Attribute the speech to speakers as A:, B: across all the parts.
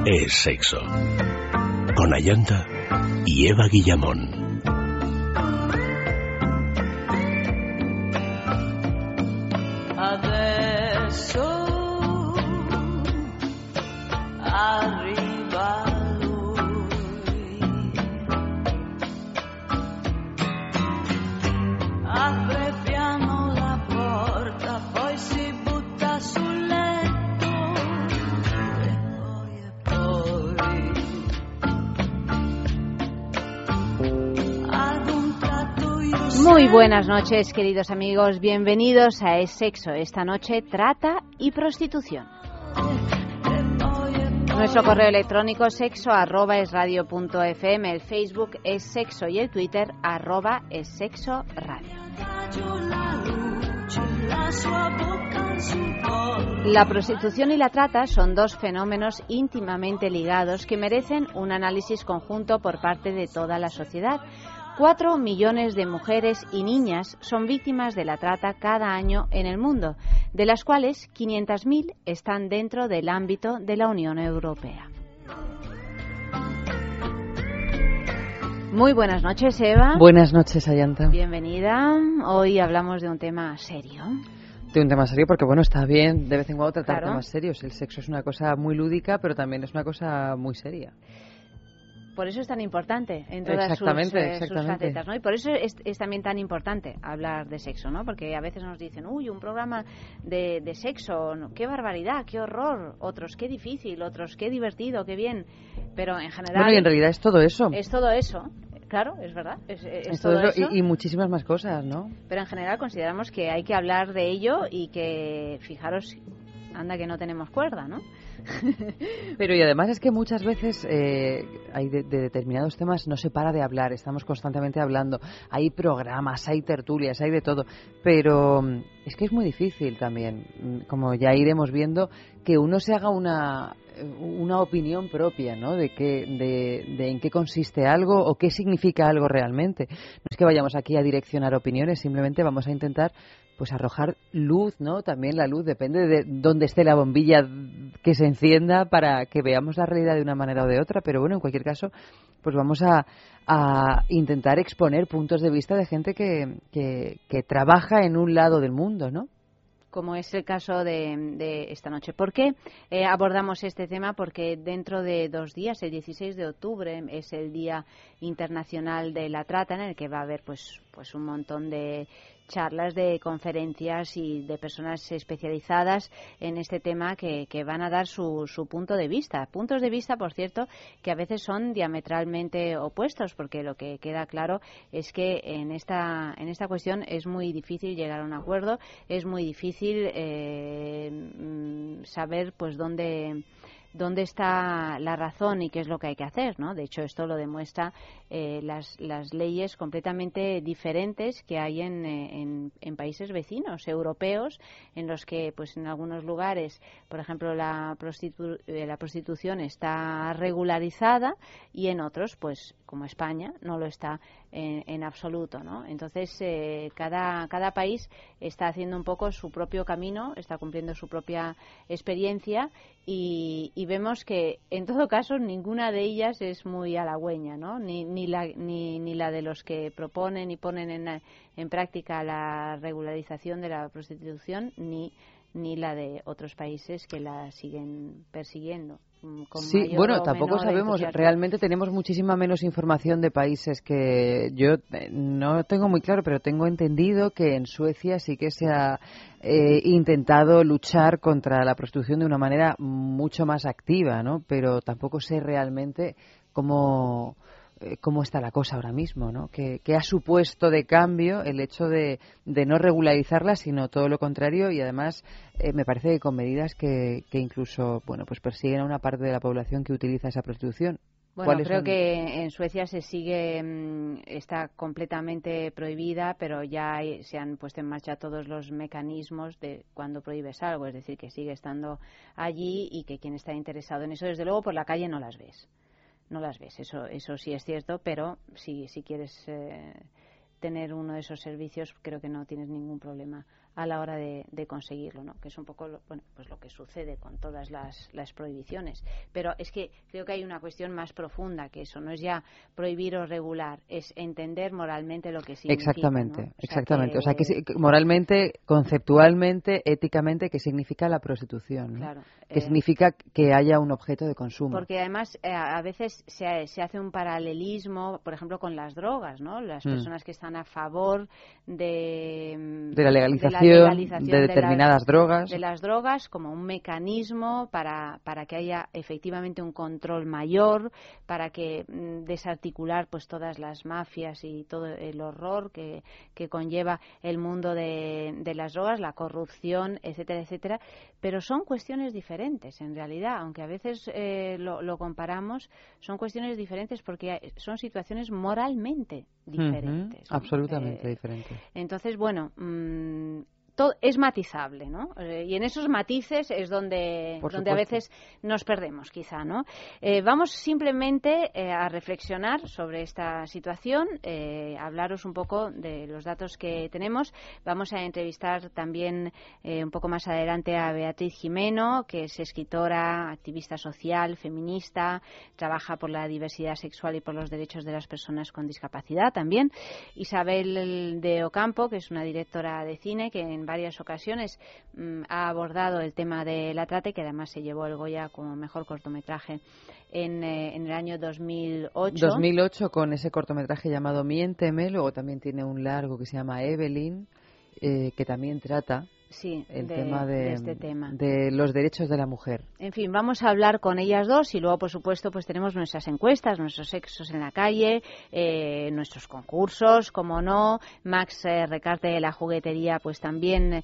A: es sexo. Con Ayanta y Eva Guillamón.
B: Muy buenas noches, queridos amigos. Bienvenidos a Es Sexo. Esta noche, trata y prostitución. Nuestro correo electrónico sexo@esradio.fm, el Facebook es Sexo y el Twitter @essexoradio. La prostitución y la trata son dos fenómenos íntimamente ligados que merecen un análisis conjunto por parte de toda la sociedad. 4 millones de mujeres y niñas son víctimas de la trata cada año en el mundo, de las cuales 500.000 están dentro del ámbito de la Unión Europea. Muy buenas noches, Eva.
C: Buenas noches, Ayanta.
B: Bienvenida. Hoy hablamos de un tema serio.
C: De un tema serio porque, bueno, está bien de vez en cuando tratar
B: Claro.
C: temas serios. El sexo es una cosa muy lúdica, pero también es una cosa muy seria.
B: Por eso es tan importante en todas sus facetas, ¿no? Y por eso es también tan importante hablar de sexo, ¿no? Porque a veces nos dicen, uy, un programa de sexo, qué barbaridad, qué horror, otros qué difícil, otros qué divertido, qué bien, pero en general...
C: Bueno, y en realidad es todo eso.
B: Es todo eso, claro, es verdad, es
C: todo
B: todo
C: eso.
B: eso.
C: Y muchísimas más cosas, ¿no?
B: Pero en general consideramos que hay que hablar de ello y que, fijaros, anda que no tenemos cuerda, ¿no?
C: Pero y además es que muchas veces hay de determinados temas no se para de hablar, estamos constantemente hablando, hay programas, hay tertulias, hay de todo, pero es que es muy difícil también, como ya iremos viendo, que uno se haga una opinión propia, ¿no? De en qué consiste algo o qué significa algo realmente. No es que vayamos aquí a direccionar opiniones, simplemente vamos a intentar pues arrojar luz, ¿no? También la luz depende de dónde esté la bombilla que se encienda para que veamos la realidad de una manera o de otra, pero bueno, en cualquier caso, pues vamos a intentar exponer puntos de vista de gente que trabaja en un lado del mundo, ¿no?
B: Como es el caso de esta noche. ¿Por qué abordamos este tema? Porque dentro de 2 días, el 16 de octubre, es el Día Internacional de la Trata, en el que va a haber pues un montón de charlas, de conferencias y de personas especializadas en este tema que van a dar su punto de vista. Puntos de vista, por cierto, que a veces son diametralmente opuestos, porque lo que queda claro es que en esta cuestión es muy difícil llegar a un acuerdo, es muy difícil saber pues dónde está la razón y qué es lo que hay que hacer, ¿no? De hecho, esto lo demuestra las leyes completamente diferentes que hay en países vecinos europeos, en los que, pues, en algunos lugares, por ejemplo, la prostitución está regularizada y en otros, pues, como España, no lo está en absoluto, ¿no? Entonces, cada país está haciendo un poco su propio camino, está cumpliendo su propia experiencia y vemos que, en todo caso, ninguna de ellas es muy halagüeña, ¿no? Ni la de los que proponen y ponen en práctica la regularización de la prostitución, ni la de otros países que la siguen persiguiendo.
C: Sí, bueno, tampoco sabemos, realmente tenemos muchísima menos información de países que yo no tengo muy claro, pero tengo entendido que en Suecia sí que se ha intentado luchar contra la prostitución de una manera mucho más activa, ¿no? Pero tampoco sé realmente cómo está la cosa ahora mismo, ¿no? ¿Qué ha supuesto de cambio el hecho de no regularizarla, sino todo lo contrario? Y además me parece que con medidas que incluso, bueno, pues persiguen a una parte de la población que utiliza esa prostitución.
B: Bueno, creo que en Suecia está completamente prohibida, pero ya se han puesto en marcha todos los mecanismos de cuando prohíbes algo, es decir, que sigue estando allí y que quien está interesado en eso, desde luego, por la calle no las ves. No las ves, eso sí es cierto, pero si quieres tener uno de esos servicios, creo que no tienes ningún problema a la hora de conseguirlo, ¿no? Que es un poco pues lo que sucede con todas las prohibiciones. Pero es que creo que hay una cuestión más profunda que eso, no es ya prohibir o regular, es entender moralmente lo que significa.
C: Exactamente,
B: ¿no?
C: exactamente. O sea, que moralmente, conceptualmente, éticamente, ¿qué significa la prostitución? ¿no?
B: Claro.
C: ¿Qué significa que haya un objeto de consumo?
B: Porque además a veces se hace un paralelismo, por ejemplo, con las drogas, ¿no? Las personas que están a favor de
C: la legalización de determinadas drogas.
B: De las drogas como un mecanismo para que haya efectivamente un control mayor, para que desarticular pues todas las mafias y todo el horror que conlleva el mundo de las drogas, la corrupción, etcétera, etcétera. Pero son cuestiones diferentes, en realidad, aunque a veces lo comparamos, son cuestiones diferentes porque son situaciones moralmente diferentes. ¿no?
C: Absolutamente diferentes.
B: Entonces, bueno, todo es matizable, ¿no? Y en esos matices es donde a veces nos perdemos, quizá, ¿no? Vamos simplemente a reflexionar sobre esta situación, hablaros un poco de los datos que tenemos. Vamos a entrevistar también un poco más adelante a Beatriz Jimeno, que es escritora, activista social, feminista, trabaja por la diversidad sexual y por los derechos de las personas con discapacidad también. Isabel de Ocampo, que es una directora de cine que en varias ocasiones ha abordado el tema de la trata y que además se llevó el Goya como mejor cortometraje en el año 2008.
C: 2008 con ese cortometraje llamado Miénteme, luego también tiene un largo que se llama Evelyn, que también trata el tema de este tema de los derechos de la mujer.
B: En fin, vamos a hablar con ellas dos y luego, por supuesto, pues tenemos nuestras encuestas, nuestros sexos en la calle, nuestros concursos, como no. Max Recarte de la juguetería, pues también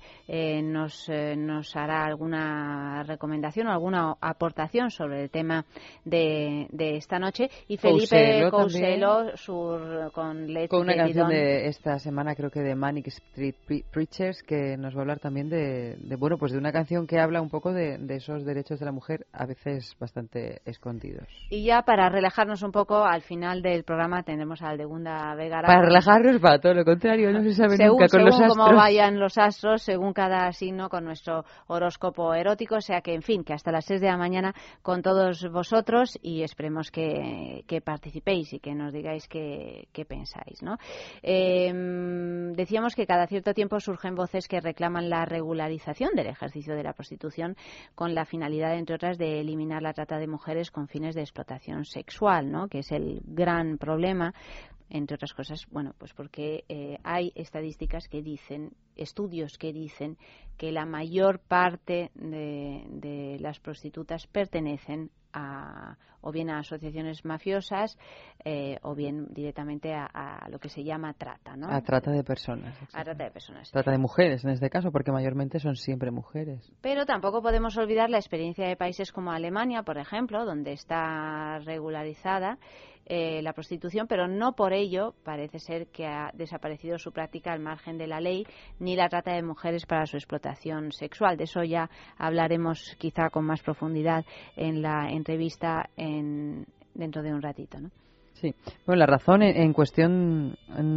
B: nos hará alguna recomendación o alguna aportación sobre el tema de esta noche. Y Felipe Couselo con
C: una canción de esta semana, creo que de Manic Street Preachers, que nos va a hablar también de una canción que habla un poco de esos derechos de la mujer, a veces bastante escondidos.
B: Y ya para relajarnos un poco, al final del programa tendremos a Aldegunda Vegara.
C: Para relajarnos va, todo lo contrario, no se sabe nunca con los astros.
B: Según cómo vayan los astros, según cada signo, con nuestro horóscopo erótico, o sea que, en fin, que hasta las 6 de la mañana con todos vosotros y esperemos que participéis y que nos digáis qué pensáis, ¿no? Decíamos que cada cierto tiempo surgen voces que reclaman la regularización del ejercicio de la prostitución con la finalidad, entre otras, de eliminar la trata de mujeres con fines de explotación sexual, ¿no? Que es el gran problema, entre otras cosas, bueno, pues porque hay estadísticas que dicen, estudios que dicen que la mayor parte de las prostitutas pertenecen o bien a asociaciones mafiosas o bien directamente a lo que se llama trata, ¿no?
C: A trata de personas.
B: A trata de personas.
C: Trata de mujeres en este caso, porque mayormente son siempre mujeres.
B: Pero tampoco podemos olvidar la experiencia de países como Alemania, por ejemplo, donde está regularizada la prostitución, pero no por ello parece ser que ha desaparecido su práctica al margen de la ley, ni la trata de mujeres para su explotación sexual. De eso ya hablaremos quizá con más profundidad en la entrevista dentro de un ratito, ¿no?
C: Sí, bueno, la razón en cuestión,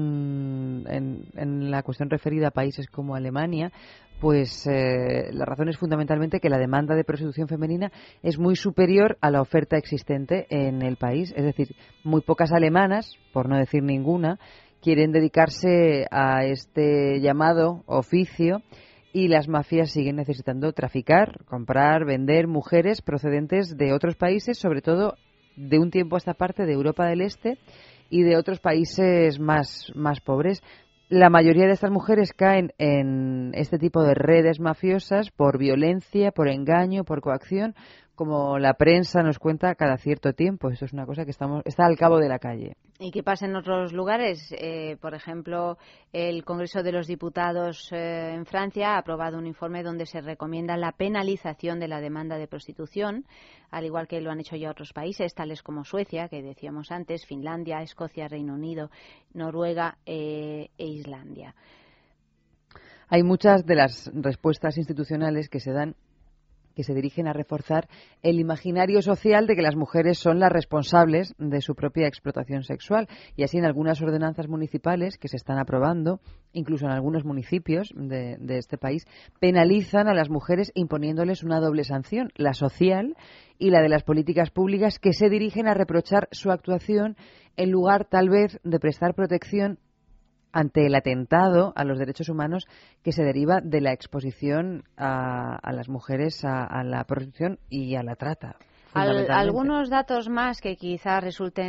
C: en la cuestión referida a países como Alemania, pues la razón es fundamentalmente que la demanda de prostitución femenina es muy superior a la oferta existente en el país. Es decir, muy pocas alemanas, por no decir ninguna, quieren dedicarse a este llamado oficio y las mafias siguen necesitando traficar, comprar, vender mujeres procedentes de otros países, sobre todo de un tiempo a esta parte de Europa del Este y de otros países más pobres. La mayoría de estas mujeres caen en este tipo de redes mafiosas por violencia, por engaño, por coacción, como la prensa nos cuenta cada cierto tiempo. Esto es una cosa que está al cabo de la calle.
B: ¿Y qué pasa en otros lugares? Por ejemplo, el Congreso de los Diputados en Francia ha aprobado un informe donde se recomienda la penalización de la demanda de prostitución, al igual que lo han hecho ya otros países, tales como Suecia, que decíamos antes, Finlandia, Escocia, Reino Unido, Noruega e Islandia.
C: Hay muchas de las respuestas institucionales que se dan que se dirigen a reforzar el imaginario social de que las mujeres son las responsables de su propia explotación sexual. Y así en algunas ordenanzas municipales que se están aprobando, incluso en algunos municipios de este país, penalizan a las mujeres imponiéndoles una doble sanción, la social y la de las políticas públicas, que se dirigen a reprochar su actuación en lugar tal vez de prestar protección ante el atentado a los derechos humanos que se deriva de la exposición a las mujeres a la prostitución y a la trata.
B: Algunos datos más que quizás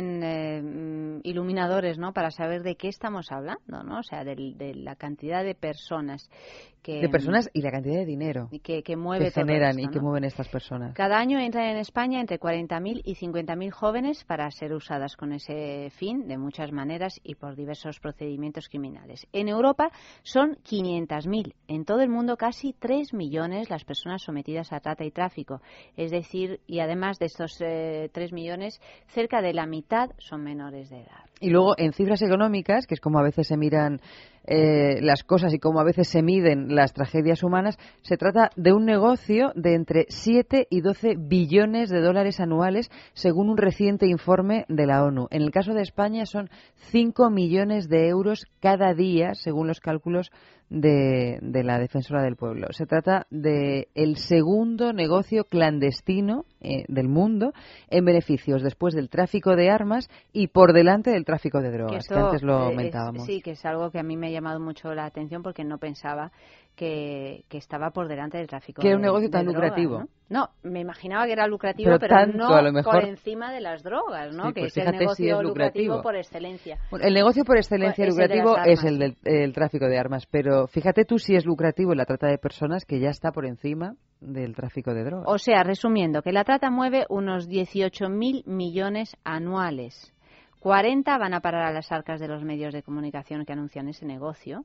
B: resulten iluminadores, ¿no?, para saber de qué estamos hablando, ¿no? O sea, de la cantidad de personas que...
C: De personas y la cantidad de dinero
B: que mueve
C: que generan
B: todo esto,
C: y que
B: ¿no?
C: mueven estas personas.
B: Cada año entran en España entre 40.000 y 50.000 jóvenes para ser usadas con ese fin, de muchas maneras y por diversos procedimientos criminales. En Europa son 500.000. En todo el mundo casi 3 millones las personas sometidas a trata y tráfico. Es decir, y además de estos 3 millones, cerca de la mitad son menores de edad.
C: Y luego, en cifras económicas, que es como a veces se miran las cosas y como a veces se miden las tragedias humanas, se trata de un negocio de entre 7 y 12 billones de dólares anuales, según un reciente informe de la ONU. En el caso de España son 5 millones de euros cada día, según los cálculos de la Defensora del Pueblo. Se trata de el segundo negocio clandestino del mundo en beneficios, después del tráfico de armas y por delante del tráfico de drogas, que antes lo comentábamos.
B: Sí, que es algo que a mí me ha llamado mucho la atención porque no pensaba que estaba por delante del tráfico
C: que era un negocio tan
B: drogas,
C: lucrativo.
B: ¿no? Me imaginaba que era lucrativo, pero
C: tanto,
B: no
C: a lo mejor,
B: por encima de las drogas, ¿no?
C: Sí,
B: que
C: pues
B: es el negocio
C: si es
B: lucrativo por excelencia.
C: Bueno, el negocio por excelencia
B: es
C: lucrativo
B: el de las
C: es el del tráfico de armas, pero fíjate tú si es lucrativo la trata de personas, que ya está por encima del tráfico de drogas.
B: O sea, resumiendo, que la trata mueve unos 18.000 millones anuales. 40 van a parar a las arcas de los medios de comunicación que anuncian ese negocio.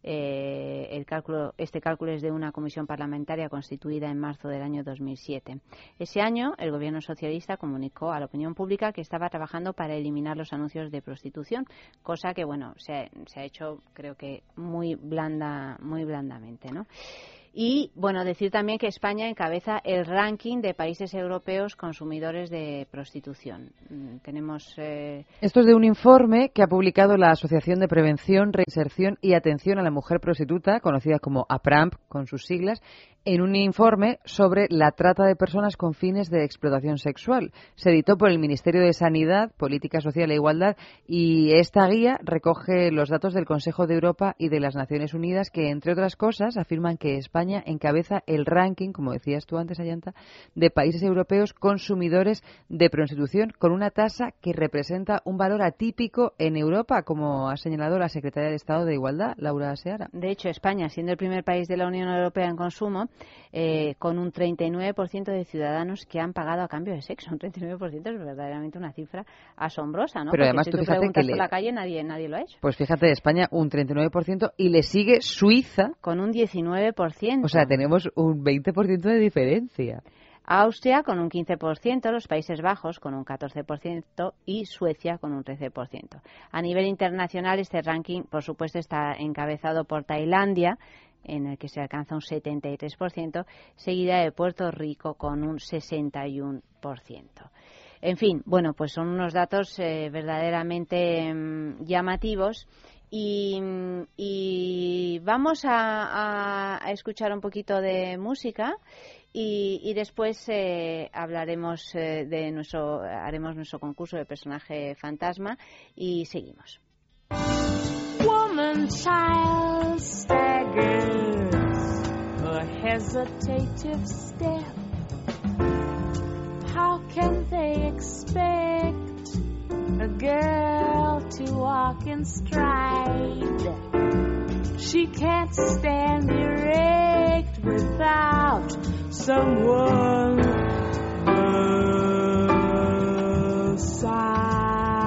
B: Este cálculo es de una comisión parlamentaria constituida en marzo del año 2007. Ese año, el gobierno socialista comunicó a la opinión pública que estaba trabajando para eliminar los anuncios de prostitución, cosa que, bueno, se ha hecho, creo que muy blandamente, ¿no? Y, bueno, decir también que España encabeza el ranking de países europeos consumidores de prostitución. Tenemos...
C: Esto es de un informe que ha publicado la Asociación de Prevención, Reinserción y Atención a la Mujer Prostituta, conocida como APRAMP, con sus siglas, en un informe sobre la trata de personas con fines de explotación sexual. Se editó por el Ministerio de Sanidad, Política Social e Igualdad, y esta guía recoge los datos del Consejo de Europa y de las Naciones Unidas, que, entre otras cosas, afirman que España encabeza el ranking, como decías tú antes, Ayanta, de países europeos consumidores de prostitución, con una tasa que representa un valor atípico en Europa, como ha señalado la Secretaria de Estado de Igualdad, Laura Seara.
B: De hecho, España, siendo el primer país de la Unión Europea en consumo, con un 39% de ciudadanos que han pagado a cambio de sexo. Un 39% es verdaderamente una cifra asombrosa, ¿no?
C: Pero
B: porque
C: además
B: si
C: tú
B: tú
C: fíjate
B: preguntas
C: que
B: por la calle, nadie lo ha hecho.
C: Pues fíjate, España un 39% y le sigue Suiza
B: con un 19%.
C: O sea, tenemos un 20% de diferencia.
B: Austria con un 15%, los Países Bajos con un 14% y Suecia con un 13%. A nivel internacional, este ranking, por supuesto, está encabezado por Tailandia, en el que se alcanza un 73%, seguida de Puerto Rico con un 61%. En fin, bueno, pues son unos datos verdaderamente llamativos. Y vamos a escuchar un poquito de música y después hablaremos haremos nuestro concurso de personaje fantasma y seguimos.
D: Woman child staggers a hesitative step. How can they expect a girl to walk in stride? She can't stand erect without someone beside.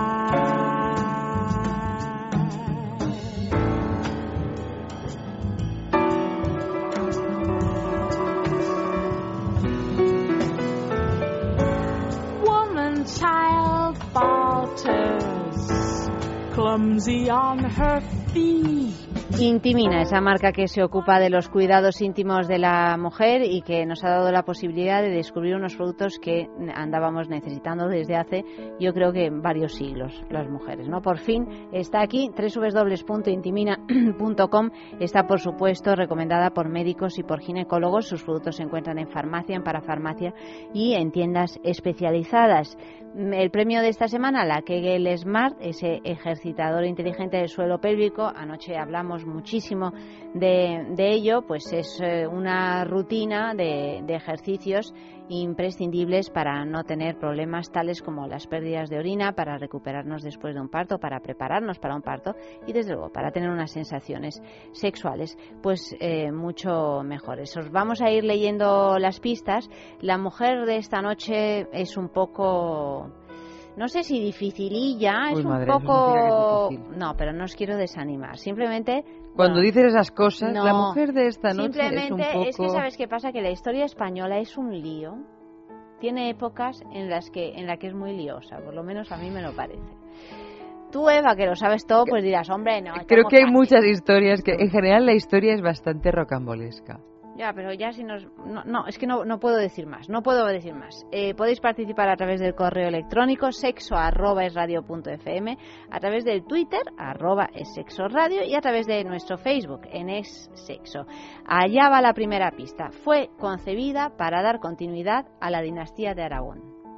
D: Woman child falters, clumsy on her feet,
B: Intimina, esa marca que se ocupa de los cuidados íntimos de la mujer y que nos ha dado la posibilidad de descubrir unos productos que andábamos necesitando desde hace, yo creo que varios siglos, las mujeres, ¿no? Por fin está aquí, www.intimina.com, está por supuesto recomendada por médicos y por ginecólogos. Sus productos se encuentran en farmacia, en parafarmacia y en tiendas especializadas. El premio de esta semana, la Kegel Smart, ese ejercitador inteligente del suelo pélvico. Anoche hablamos muchísimo de ello, pues es una rutina de ejercicios imprescindibles para no tener problemas tales como las pérdidas de orina, para recuperarnos después de un parto, para prepararnos para un parto y desde luego para tener unas sensaciones sexuales pues mucho mejores. Os vamos a ir leyendo las pistas. La mujer de esta noche es un poco, no sé si dificililla, es un poco... No, pero no os quiero desanimar, simplemente...
C: Cuando dices esas cosas,
B: no,
C: la mujer de esta noche
B: simplemente
C: es un poco...
B: es que ¿sabes qué pasa? Que la historia española es un lío. Tiene épocas en la que es muy liosa, por lo menos a mí me lo parece. Tú, Eva, que lo sabes todo, pues dirás, hombre, no...
C: Creo que hay muchas historias que, en general, la historia es bastante rocambolesca.
B: Ya, pero ya si nos... No, es que no puedo decir más, podéis participar a través del correo electrónico sexo@esradio.fm, a través del Twitter @essexoradio y a través de nuestro Facebook en @essexo. Allá va la primera pista. Fue concebida para dar continuidad a la dinastía de Aragón.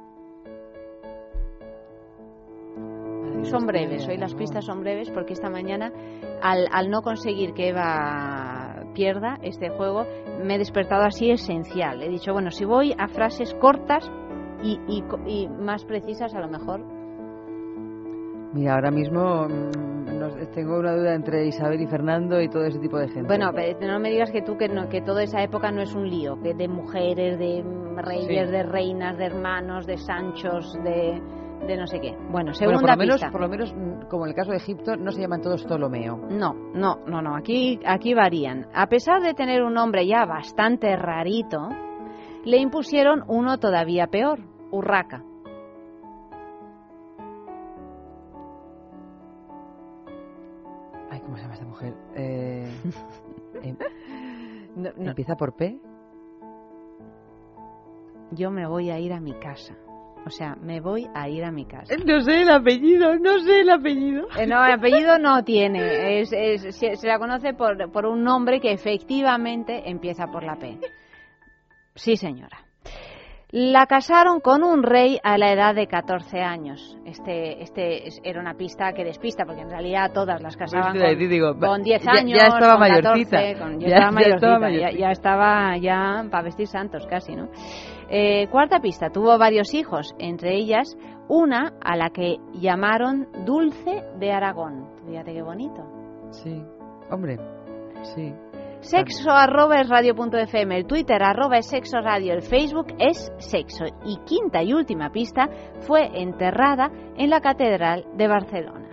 B: Son breves, hoy las pistas son breves porque esta mañana, al no conseguir que Eva pierda este juego, me he despertado así esencial. He dicho, bueno, si voy a frases cortas y más precisas, a lo mejor.
C: Mira, ahora mismo tengo una duda entre Isabel y Fernando y todo ese tipo de gente.
B: Bueno, no me digas que tú que toda esa época no es un lío, que de mujeres, de reyes, sí, de reinas, de hermanos, de sanchos, de no sé qué. Bueno, segunda pista.
C: Por lo menos, como en el caso de Egipto, no se llaman todos Ptolomeo.
B: No. Aquí varían. A pesar de tener un nombre ya bastante rarito, le impusieron uno todavía peor, Urraca.
C: Ay, ¿cómo se llama esta mujer? ¿Empieza por P?
B: Yo me voy a ir a mi casa. O sea, me voy a ir a mi casa.
C: No sé el apellido.
B: No, el apellido no tiene. Se la conoce por un nombre que efectivamente empieza por la P. Sí, señora. La casaron con un rey a la edad de 14 años. Era una pista que despista, porque en realidad todas las casaban con 10 años,
C: ya estaba
B: con
C: mayorcita.
B: 14, ya estaba para vestir santos casi, ¿no? Cuarta pista, tuvo varios hijos, entre ellas una a la que llamaron Dulce de Aragón. Fíjate qué bonito.
C: Sí, hombre, sí.
B: Sexo@esradio.fm, el Twitter @essexoradio, el Facebook es Sexo. Y quinta y última pista, fue enterrada en la Catedral de Barcelona.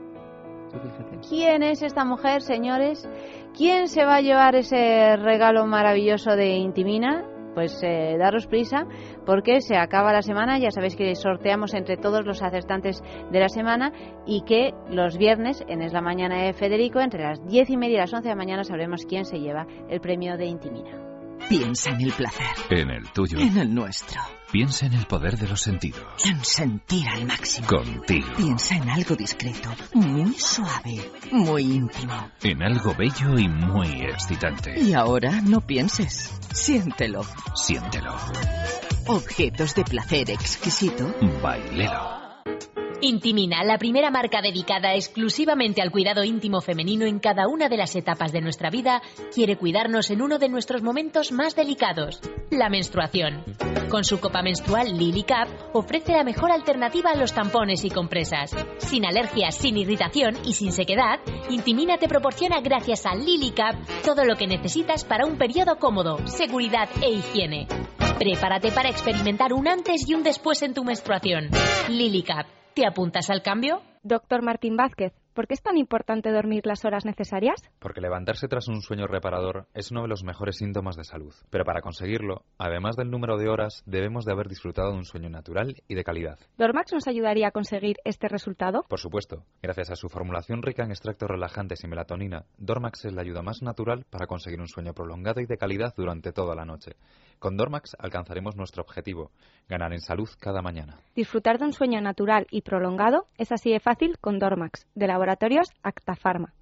B: ¿Quién es esta mujer, señores? ¿Quién se va a llevar ese regalo maravilloso de Intimina? Pues daros prisa porque se acaba la semana. Ya sabéis que sorteamos entre todos los acertantes de la semana y que los viernes en Es la Mañana de Federico, entre las 10:30 y las 11 de la mañana, sabremos quién se lleva el premio de Intimina.
E: Piensa en el placer.
A: En el tuyo.
E: En el nuestro.
A: Piensa en el poder de los sentidos.
E: En sentir al máximo.
A: Contigo.
E: Piensa en algo discreto, muy suave, muy íntimo.
A: En algo bello y muy excitante.
E: Y ahora no pienses. Siéntelo.
A: Siéntelo.
E: Objetos de placer exquisito.
A: Bailelo.
F: Intimina, la primera marca dedicada exclusivamente al cuidado íntimo femenino en cada una de las etapas de nuestra vida, quiere cuidarnos en uno de nuestros momentos más delicados, la menstruación. Con su copa menstrual Lily Cup ofrece la mejor alternativa a los tampones y compresas. Sin alergias, sin irritación y sin sequedad, Intimina te proporciona gracias a Lily Cup todo lo que necesitas para un periodo cómodo, seguridad e higiene. Prepárate para experimentar un antes y un después en tu menstruación. Lily Cup. ¿Te apuntas al cambio?
G: Doctor Martín Vázquez, ¿por qué es tan importante dormir las horas necesarias?
H: Porque levantarse tras un sueño reparador es uno de los mejores síntomas de salud. Pero para conseguirlo, además del número de horas, debemos de haber disfrutado de un sueño natural y de calidad.
G: ¿Dormax nos ayudaría a conseguir este resultado?
H: Por supuesto. Gracias a su formulación rica en extractos relajantes y melatonina, Dormax es la ayuda más natural para conseguir un sueño prolongado y de calidad durante toda la noche. Con Dormax alcanzaremos nuestro objetivo, ganar en salud cada mañana.
G: Disfrutar de un sueño natural y prolongado es así de fácil con Dormax, de Laboratorios Acta Pharma.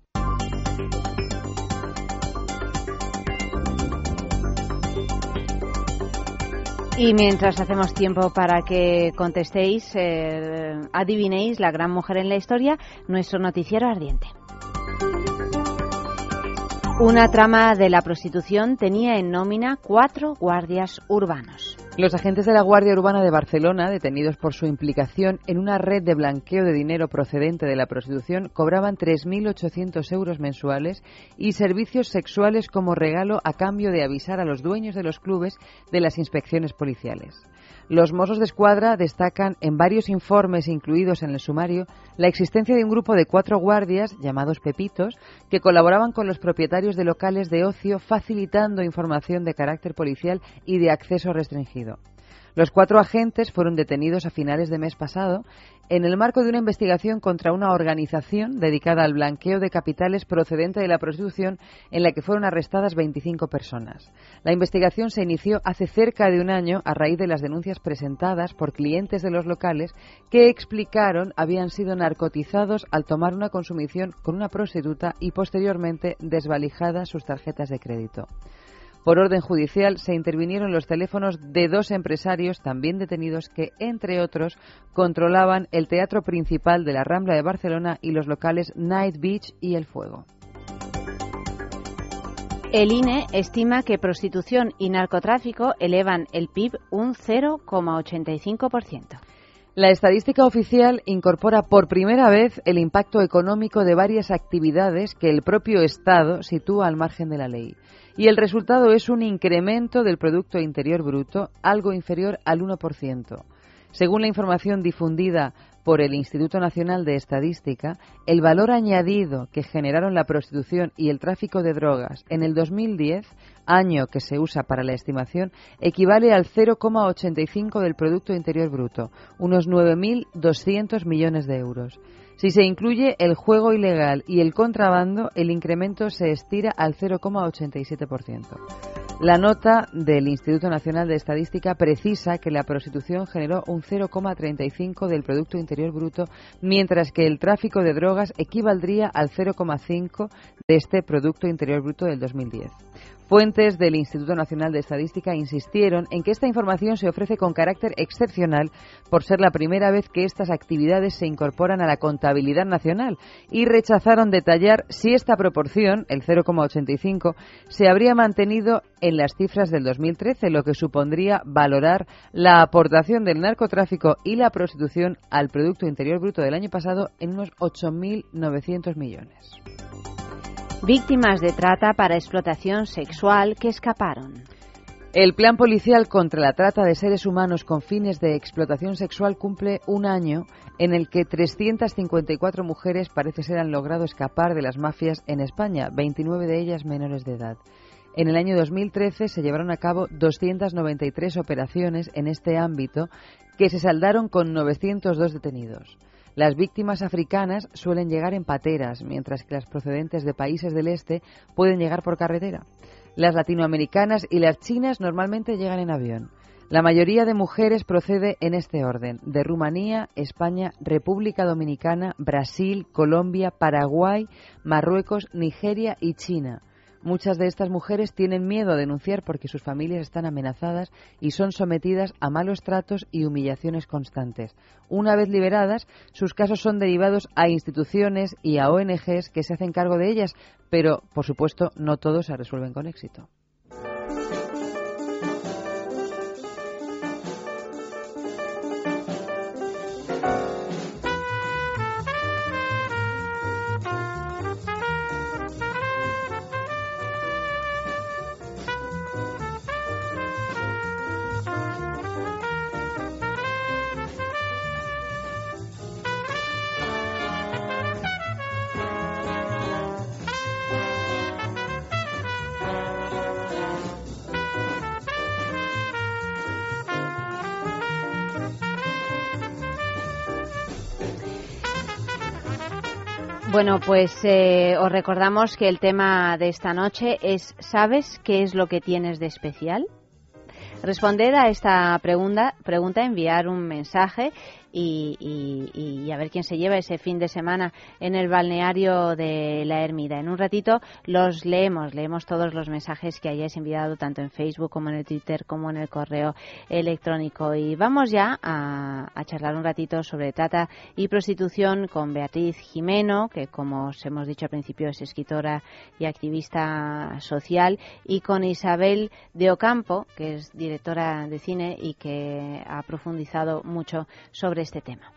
B: Y mientras hacemos tiempo para que contestéis, adivinéis la gran mujer en la historia, nuestro noticiero ardiente. Una trama de la prostitución tenía en nómina 4 guardias urbanos.
C: Los agentes de la Guardia Urbana de Barcelona, detenidos por su implicación en una red de blanqueo de dinero procedente de la prostitución, cobraban 3.800 euros mensuales y servicios sexuales como regalo a cambio de avisar a los dueños de los clubes de las inspecciones policiales. Los Mossos d'Esquadra destacan en varios informes incluidos en el sumario la existencia de un grupo de 4 guardias, llamados Pepitos, que colaboraban con los propietarios de locales de ocio facilitando información de carácter policial y de acceso restringido. Los 4 agentes fueron detenidos a finales de mes pasado en el marco de una investigación contra una organización dedicada al blanqueo de capitales procedente de la prostitución en la que fueron arrestadas 25 personas. La investigación se inició hace cerca de un año a raíz de las denuncias presentadas por clientes de los locales que explicaron habían sido narcotizados al tomar una consumición con una prostituta y posteriormente desvalijadas sus tarjetas de crédito. Por orden judicial se intervinieron los teléfonos de 2 empresarios también detenidos que, entre otros, controlaban el teatro principal de la Rambla de Barcelona y los locales Night Beach y El Fuego.
B: El INE estima que prostitución y narcotráfico elevan el PIB un 0,85%.
C: La estadística oficial incorpora por primera vez el impacto económico de varias actividades que el propio Estado sitúa al margen de la ley. Y el resultado es un incremento del Producto Interior Bruto algo inferior al 1%. Según la información difundida por el Instituto Nacional de Estadística, el valor añadido que generaron la prostitución y el tráfico de drogas en el 2010, año que se usa para la estimación, equivale al 0,85 del Producto Interior Bruto, unos 9.200 millones de euros. Si se incluye el juego ilegal y el contrabando, el incremento se estira al 0,87%. La nota del Instituto Nacional de Estadística precisa que la prostitución generó un 0,35 del Producto Interior Bruto, mientras que el tráfico de drogas equivaldría al 0,5 de este Producto Interior Bruto del 2010. Fuentes del Instituto Nacional de Estadística insistieron en que esta información se ofrece con carácter excepcional por ser la primera vez que estas actividades se incorporan a la contabilidad nacional y rechazaron detallar si esta proporción, el 0,85, se habría mantenido en las cifras del 2013, lo que supondría valorar la aportación del narcotráfico y la prostitución al Producto Interior Bruto del año pasado en unos 8.900 millones.
B: Víctimas de trata para explotación sexual que escaparon.
C: El Plan Policial contra la Trata de Seres Humanos con fines de explotación sexual cumple un año en el que 354 mujeres parece ser han logrado escapar de las mafias en España, 29 de ellas menores de edad. En el año 2013 se llevaron a cabo 293 operaciones en este ámbito que se saldaron con 902 detenidos. Las víctimas africanas suelen llegar en pateras, mientras que las procedentes de países del este pueden llegar por carretera. Las latinoamericanas y las chinas normalmente llegan en avión. La mayoría de mujeres procede en este orden: de Rumanía, España, República Dominicana, Brasil, Colombia, Paraguay, Marruecos, Nigeria y China. Muchas de estas mujeres tienen miedo a denunciar porque sus familias están amenazadas y son sometidas a malos tratos y humillaciones constantes. Una vez liberadas, sus casos son derivados a instituciones y a ONGs que se hacen cargo de ellas, pero, por supuesto, no todos se resuelven con éxito.
B: Bueno, pues os recordamos que el tema de esta noche es ¿sabes qué es lo que tienes de especial? Responder a esta pregunta, enviar un mensaje y a ver quién se lleva ese fin de semana en el balneario de La Ermida. En un ratito los leemos todos los mensajes que hayáis enviado tanto en Facebook como en el Twitter como en el correo electrónico. Y vamos ya a charlar un ratito sobre trata y prostitución con Beatriz Gimeno, que como os hemos dicho al principio es escritora y activista social, y con Isabel de Ocampo, que es directora de cine y que ha profundizado mucho sobre este tema.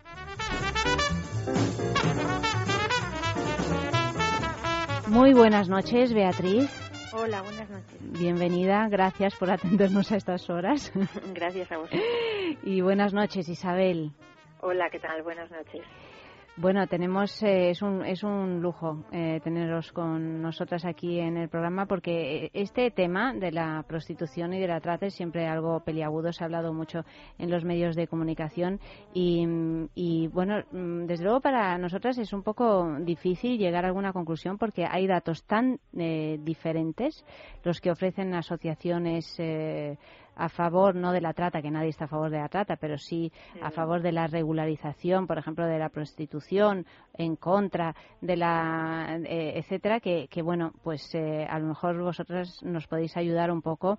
B: Muy buenas noches, Beatriz.
I: Hola, buenas noches.
B: Bienvenida, gracias por atendernos a estas horas.
I: Gracias a vosotros.
B: Y buenas noches, Isabel.
I: Hola, ¿qué tal? Buenas noches.
B: Bueno, tenemos es un lujo teneros con nosotras aquí en el programa, porque este tema de la prostitución y de la trata es siempre algo peliagudo. Se ha hablado mucho en los medios de comunicación y bueno, desde luego para nosotras es un poco difícil llegar a alguna conclusión, porque hay datos tan diferentes los que ofrecen asociaciones a favor, no de la trata, que nadie está a favor de la trata, pero sí a favor de la regularización, por ejemplo, de la prostitución, en contra de la etcétera, que bueno, pues a lo mejor vosotras nos podéis ayudar un poco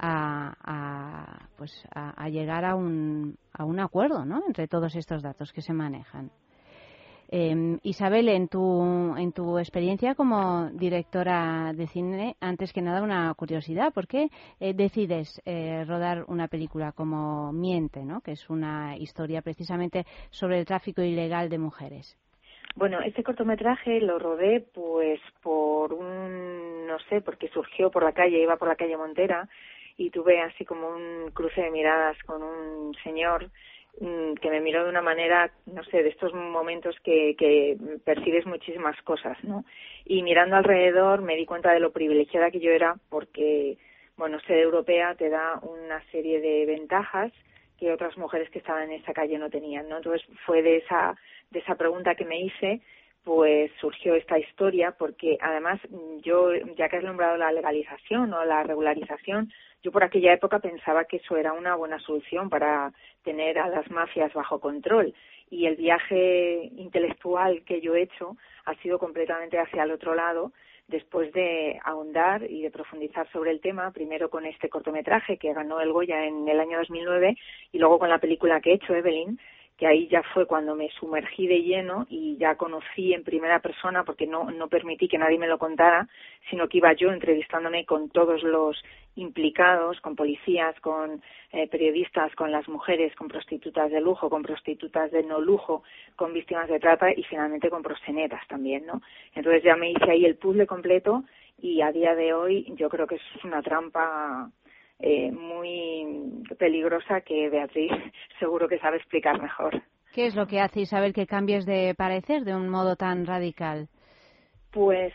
B: a llegar a un acuerdo, ¿no?, entre todos estos datos que se manejan. Isabel, en tu experiencia como directora de cine, antes que nada una curiosidad: ¿por qué decides rodar una película como Miente, ¿no?, que es una historia precisamente sobre el tráfico ilegal de mujeres?
I: Bueno, este cortometraje lo rodé pues porque surgió por la calle, iba por la calle Montera y tuve así como un cruce de miradas con un señor que me miró de una manera, no sé, de estos momentos que percibes muchísimas cosas, ¿no? Y mirando alrededor me di cuenta de lo privilegiada que yo era, porque, bueno, ser europea te da una serie de ventajas que otras mujeres que estaban en esa calle no tenían, ¿no? Entonces fue de esa pregunta que me hice, pues surgió esta historia, porque además yo, ya que has nombrado la legalización o la regularización, yo por aquella época pensaba que eso era una buena solución para tener a las mafias bajo control, y el viaje intelectual que yo he hecho ha sido completamente hacia el otro lado, después de ahondar y de profundizar sobre el tema, primero con este cortometraje que ganó el Goya en el año 2009 y luego con la película que he hecho, Evelyn, que ahí ya fue cuando me sumergí de lleno y ya conocí en primera persona, porque no permití que nadie me lo contara, sino que iba yo entrevistándome con todos los implicados, con policías, con periodistas, con las mujeres, con prostitutas de lujo, con prostitutas de no lujo, con víctimas de trata y finalmente con proxenetas también, ¿no? Entonces ya me hice ahí el puzzle completo y a día de hoy yo creo que es una trampa muy peligrosa que Beatriz seguro que sabe explicar mejor.
B: ¿Qué es lo que hace, Isabel, que cambies de parecer de un modo tan radical?
I: Pues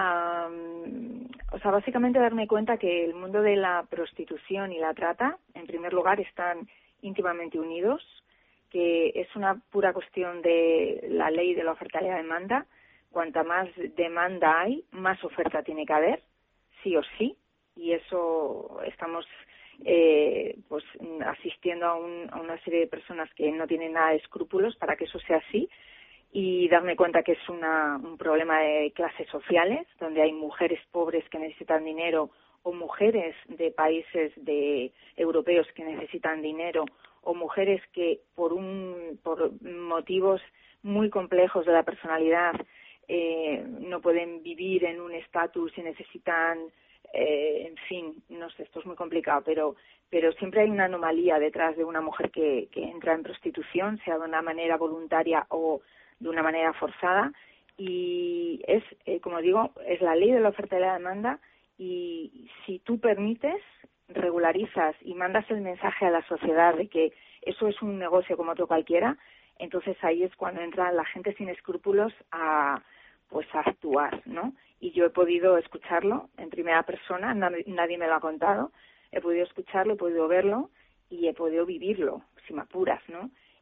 I: básicamente darme cuenta que el mundo de la prostitución y la trata, en primer lugar, están íntimamente unidos, que es una pura cuestión de la ley de la oferta y la demanda. Cuanta más demanda hay, más oferta tiene que haber, sí o sí, y eso estamos pues asistiendo a una serie de personas que no tienen nada de escrúpulos para que eso sea así, y darme cuenta que es un problema de clases sociales, donde hay mujeres pobres que necesitan dinero, o mujeres de países europeos que necesitan dinero, o mujeres que por motivos muy complejos de la personalidad no pueden vivir en un estatus y necesitan, en fin, no sé, esto es muy complicado, pero siempre hay una anomalía detrás de una mujer que entra en prostitución, sea de una manera voluntaria o de una manera forzada, y es, como digo, es la ley de la oferta y la demanda, y si tú permites, regularizas y mandas el mensaje a la sociedad de que eso es un negocio como otro cualquiera, entonces ahí es cuando entra la gente sin escrúpulos a actuar, ¿no? Y yo he podido escucharlo en primera persona, nadie me lo ha contado, he podido escucharlo, he podido verlo y he podido vivirlo, si me apuras, ¿no?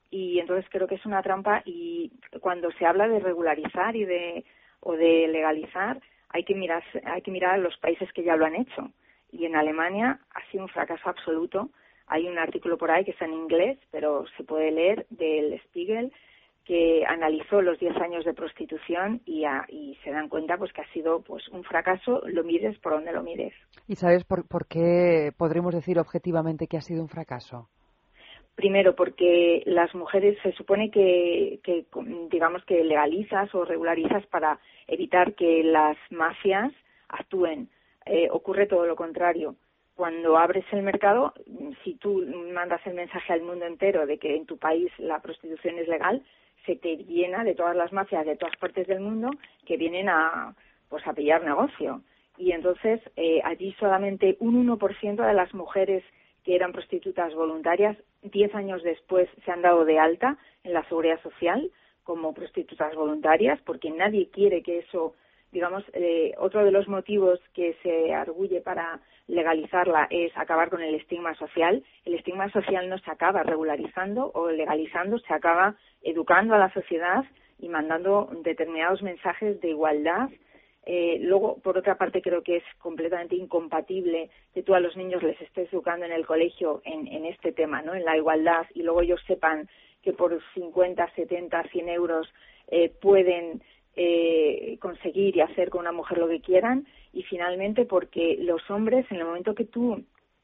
I: y entonces creo que es una trampa, y cuando se habla de regularizar o de legalizar, hay que mirar a los países que ya lo han hecho, y en Alemania ha sido un fracaso absoluto. Hay un artículo por ahí que está en inglés, pero se puede leer, del Spiegel, que analizó los 10 años de prostitución y se dan cuenta pues que ha sido pues un fracaso, lo mires por donde lo mires.
C: ¿Y sabes por qué podremos decir objetivamente que ha sido un fracaso?
I: Primero, porque las mujeres se supone que digamos que legalizas o regularizas para evitar que las mafias actúen. Ocurre todo lo contrario. Cuando abres el mercado, si tú mandas el mensaje al mundo entero de que en tu país la prostitución es legal, se te llena de todas las mafias de todas partes del mundo que vienen a pillar negocio. Y entonces allí solamente un 1% de las mujeres que eran prostitutas voluntarias 10 años después se han dado de alta en la Seguridad Social como prostitutas voluntarias, porque nadie quiere que eso, digamos, otro de los motivos que se arguye para legalizarla es acabar con el estigma social. El estigma social no se acaba regularizando o legalizando, se acaba educando a la sociedad y mandando determinados mensajes de igualdad. Luego, por otra parte, creo que es completamente incompatible que tú a los niños les estés educando en el colegio en este tema, ¿no? En la igualdad, y luego ellos sepan que por 50, 70, 100 euros pueden conseguir y hacer con una mujer lo que quieran. Y finalmente, porque los hombres, en el momento que tú,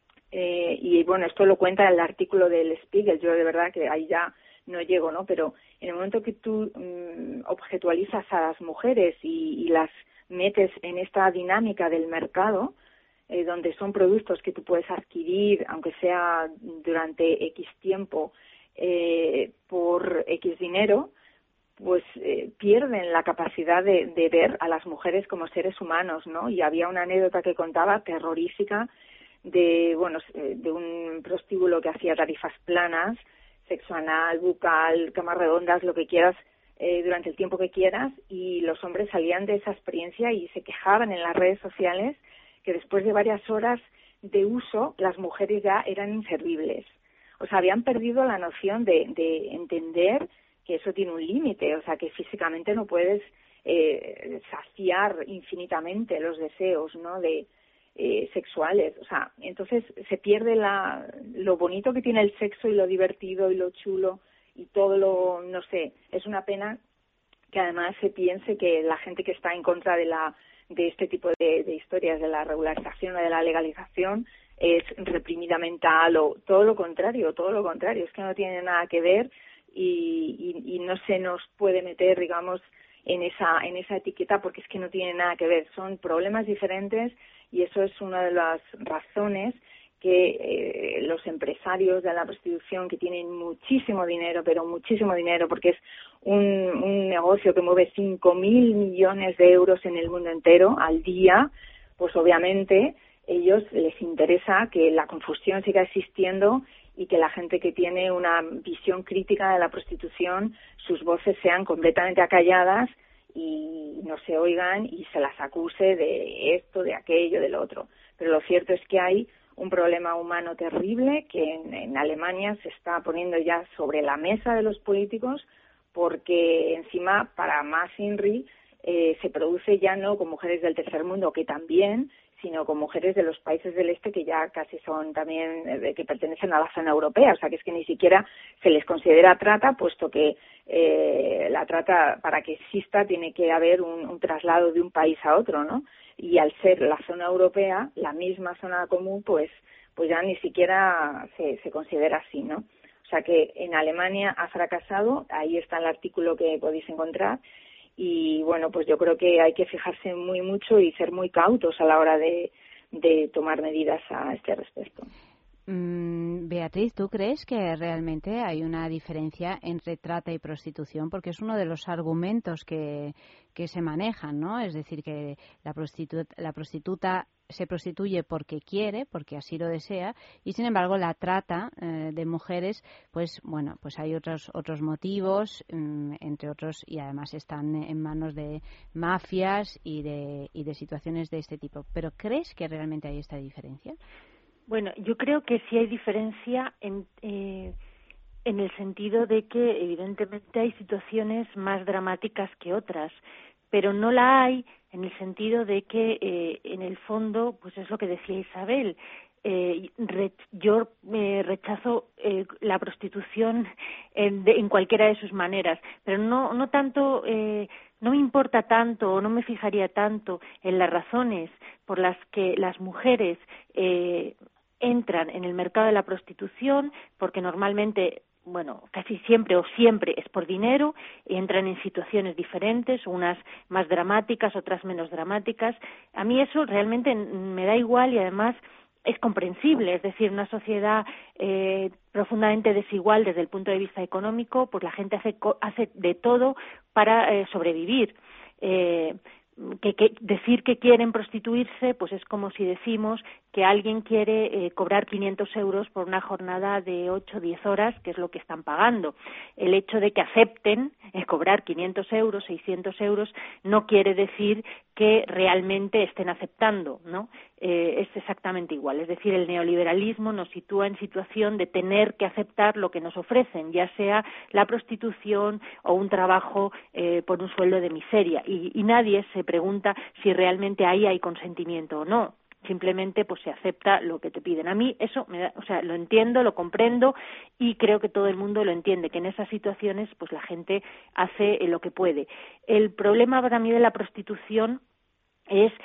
I: y bueno, esto lo cuenta el artículo del Spiegel, yo de verdad que ahí ya no llego, ¿no? Pero en el momento que tú objetualizas a las mujeres y las metes en esta dinámica del mercado, donde son productos que tú puedes adquirir, aunque sea durante X tiempo, por X dinero, pues pierden la capacidad de ver a las mujeres como seres humanos, ¿no? Y había una anécdota que contaba terrorífica de un prostíbulo que hacía tarifas planas, sexo anal, bucal, camas redondas, lo que quieras, durante el tiempo que quieras, y los hombres salían de esa experiencia y se quejaban en las redes sociales que después de varias horas de uso las mujeres ya eran inservibles. O sea, habían perdido la noción de entender que eso tiene un límite, o sea, que físicamente no puedes saciar infinitamente los deseos, ¿no?, sexuales. O sea, entonces se pierde lo bonito que tiene el sexo y lo divertido y lo chulo y todo no sé, es una pena que además se piense que la gente que está en contra de este tipo de historias, de la regularización o de la legalización, es reprimida mental, o todo lo contrario, es que no tiene nada que ver y no se nos puede meter, digamos, en esa etiqueta, porque es que no tiene nada que ver, son problemas diferentes, y eso es una de las razones que los empresarios de la prostitución, que tienen muchísimo dinero, pero muchísimo dinero, porque es un negocio que mueve 5.000 millones de euros en el mundo entero al día, pues obviamente ellos les interesa que la confusión siga existiendo y que la gente que tiene una visión crítica de la prostitución, sus voces sean completamente acalladas y no se oigan y se las acuse de esto, de aquello, del otro. Pero lo cierto es que hay un problema humano terrible que en Alemania se está poniendo ya sobre la mesa de los políticos, porque encima, para más INRI, se produce ya no con mujeres del tercer mundo, que también, sino con mujeres de los países del este, que ya casi son también, que pertenecen a la zona europea. O sea, que es que ni siquiera se les considera trata, puesto que la trata, para que exista, tiene que haber un traslado de un país a otro, ¿no? Y al ser la zona europea, la misma zona común, pues ya ni siquiera se considera así, ¿no? O sea que en Alemania ha fracasado, ahí está el artículo que podéis encontrar, y bueno, pues yo creo que hay que fijarse muy mucho y ser muy cautos a la hora de tomar medidas a este respecto.
B: Beatriz, ¿tú crees que realmente hay una diferencia entre trata y prostitución? Porque es uno de los argumentos que se manejan, ¿no? Es decir, que la prostituta se prostituye porque quiere, porque así lo desea, y sin embargo la trata de mujeres, pues bueno, pues hay otros motivos, entre otros, y además están en manos de mafias y de situaciones de este tipo. ¿Pero crees que realmente hay esta diferencia?
J: Bueno, yo creo que sí hay diferencia en el sentido de que evidentemente hay situaciones más dramáticas que otras, pero no la hay en el sentido de que en el fondo, pues es lo que decía Isabel, yo rechazo la prostitución en cualquiera de sus maneras, pero no tanto, no me importa tanto o no me fijaría tanto en las razones por las que las mujeres entran en el mercado de la prostitución, porque normalmente, bueno, casi siempre o siempre es por dinero, y entran en situaciones diferentes, unas más dramáticas, otras menos dramáticas. A mí eso realmente me da igual y además es comprensible, es decir, una sociedad profundamente desigual desde el punto de vista económico, pues la gente hace de todo para sobrevivir. Que decir que quieren prostituirse, pues es como si decimos que alguien quiere cobrar 500 euros por una jornada de 8 o 10 horas, que es lo que están pagando. El hecho de que acepten cobrar 500 euros, 600 euros, no quiere decir que realmente estén aceptando, ¿no? Es exactamente igual. Es decir, el neoliberalismo nos sitúa en situación de tener que aceptar lo que nos ofrecen, ya sea la prostitución o un trabajo por un sueldo de miseria. Y nadie se pregunta si realmente ahí hay consentimiento o no. Simplemente pues se acepta lo que te piden. A mí eso me da, o sea, lo entiendo, lo comprendo y creo que todo el mundo lo entiende, que en esas situaciones pues la gente hace lo que puede. El problema para mí de la prostitución es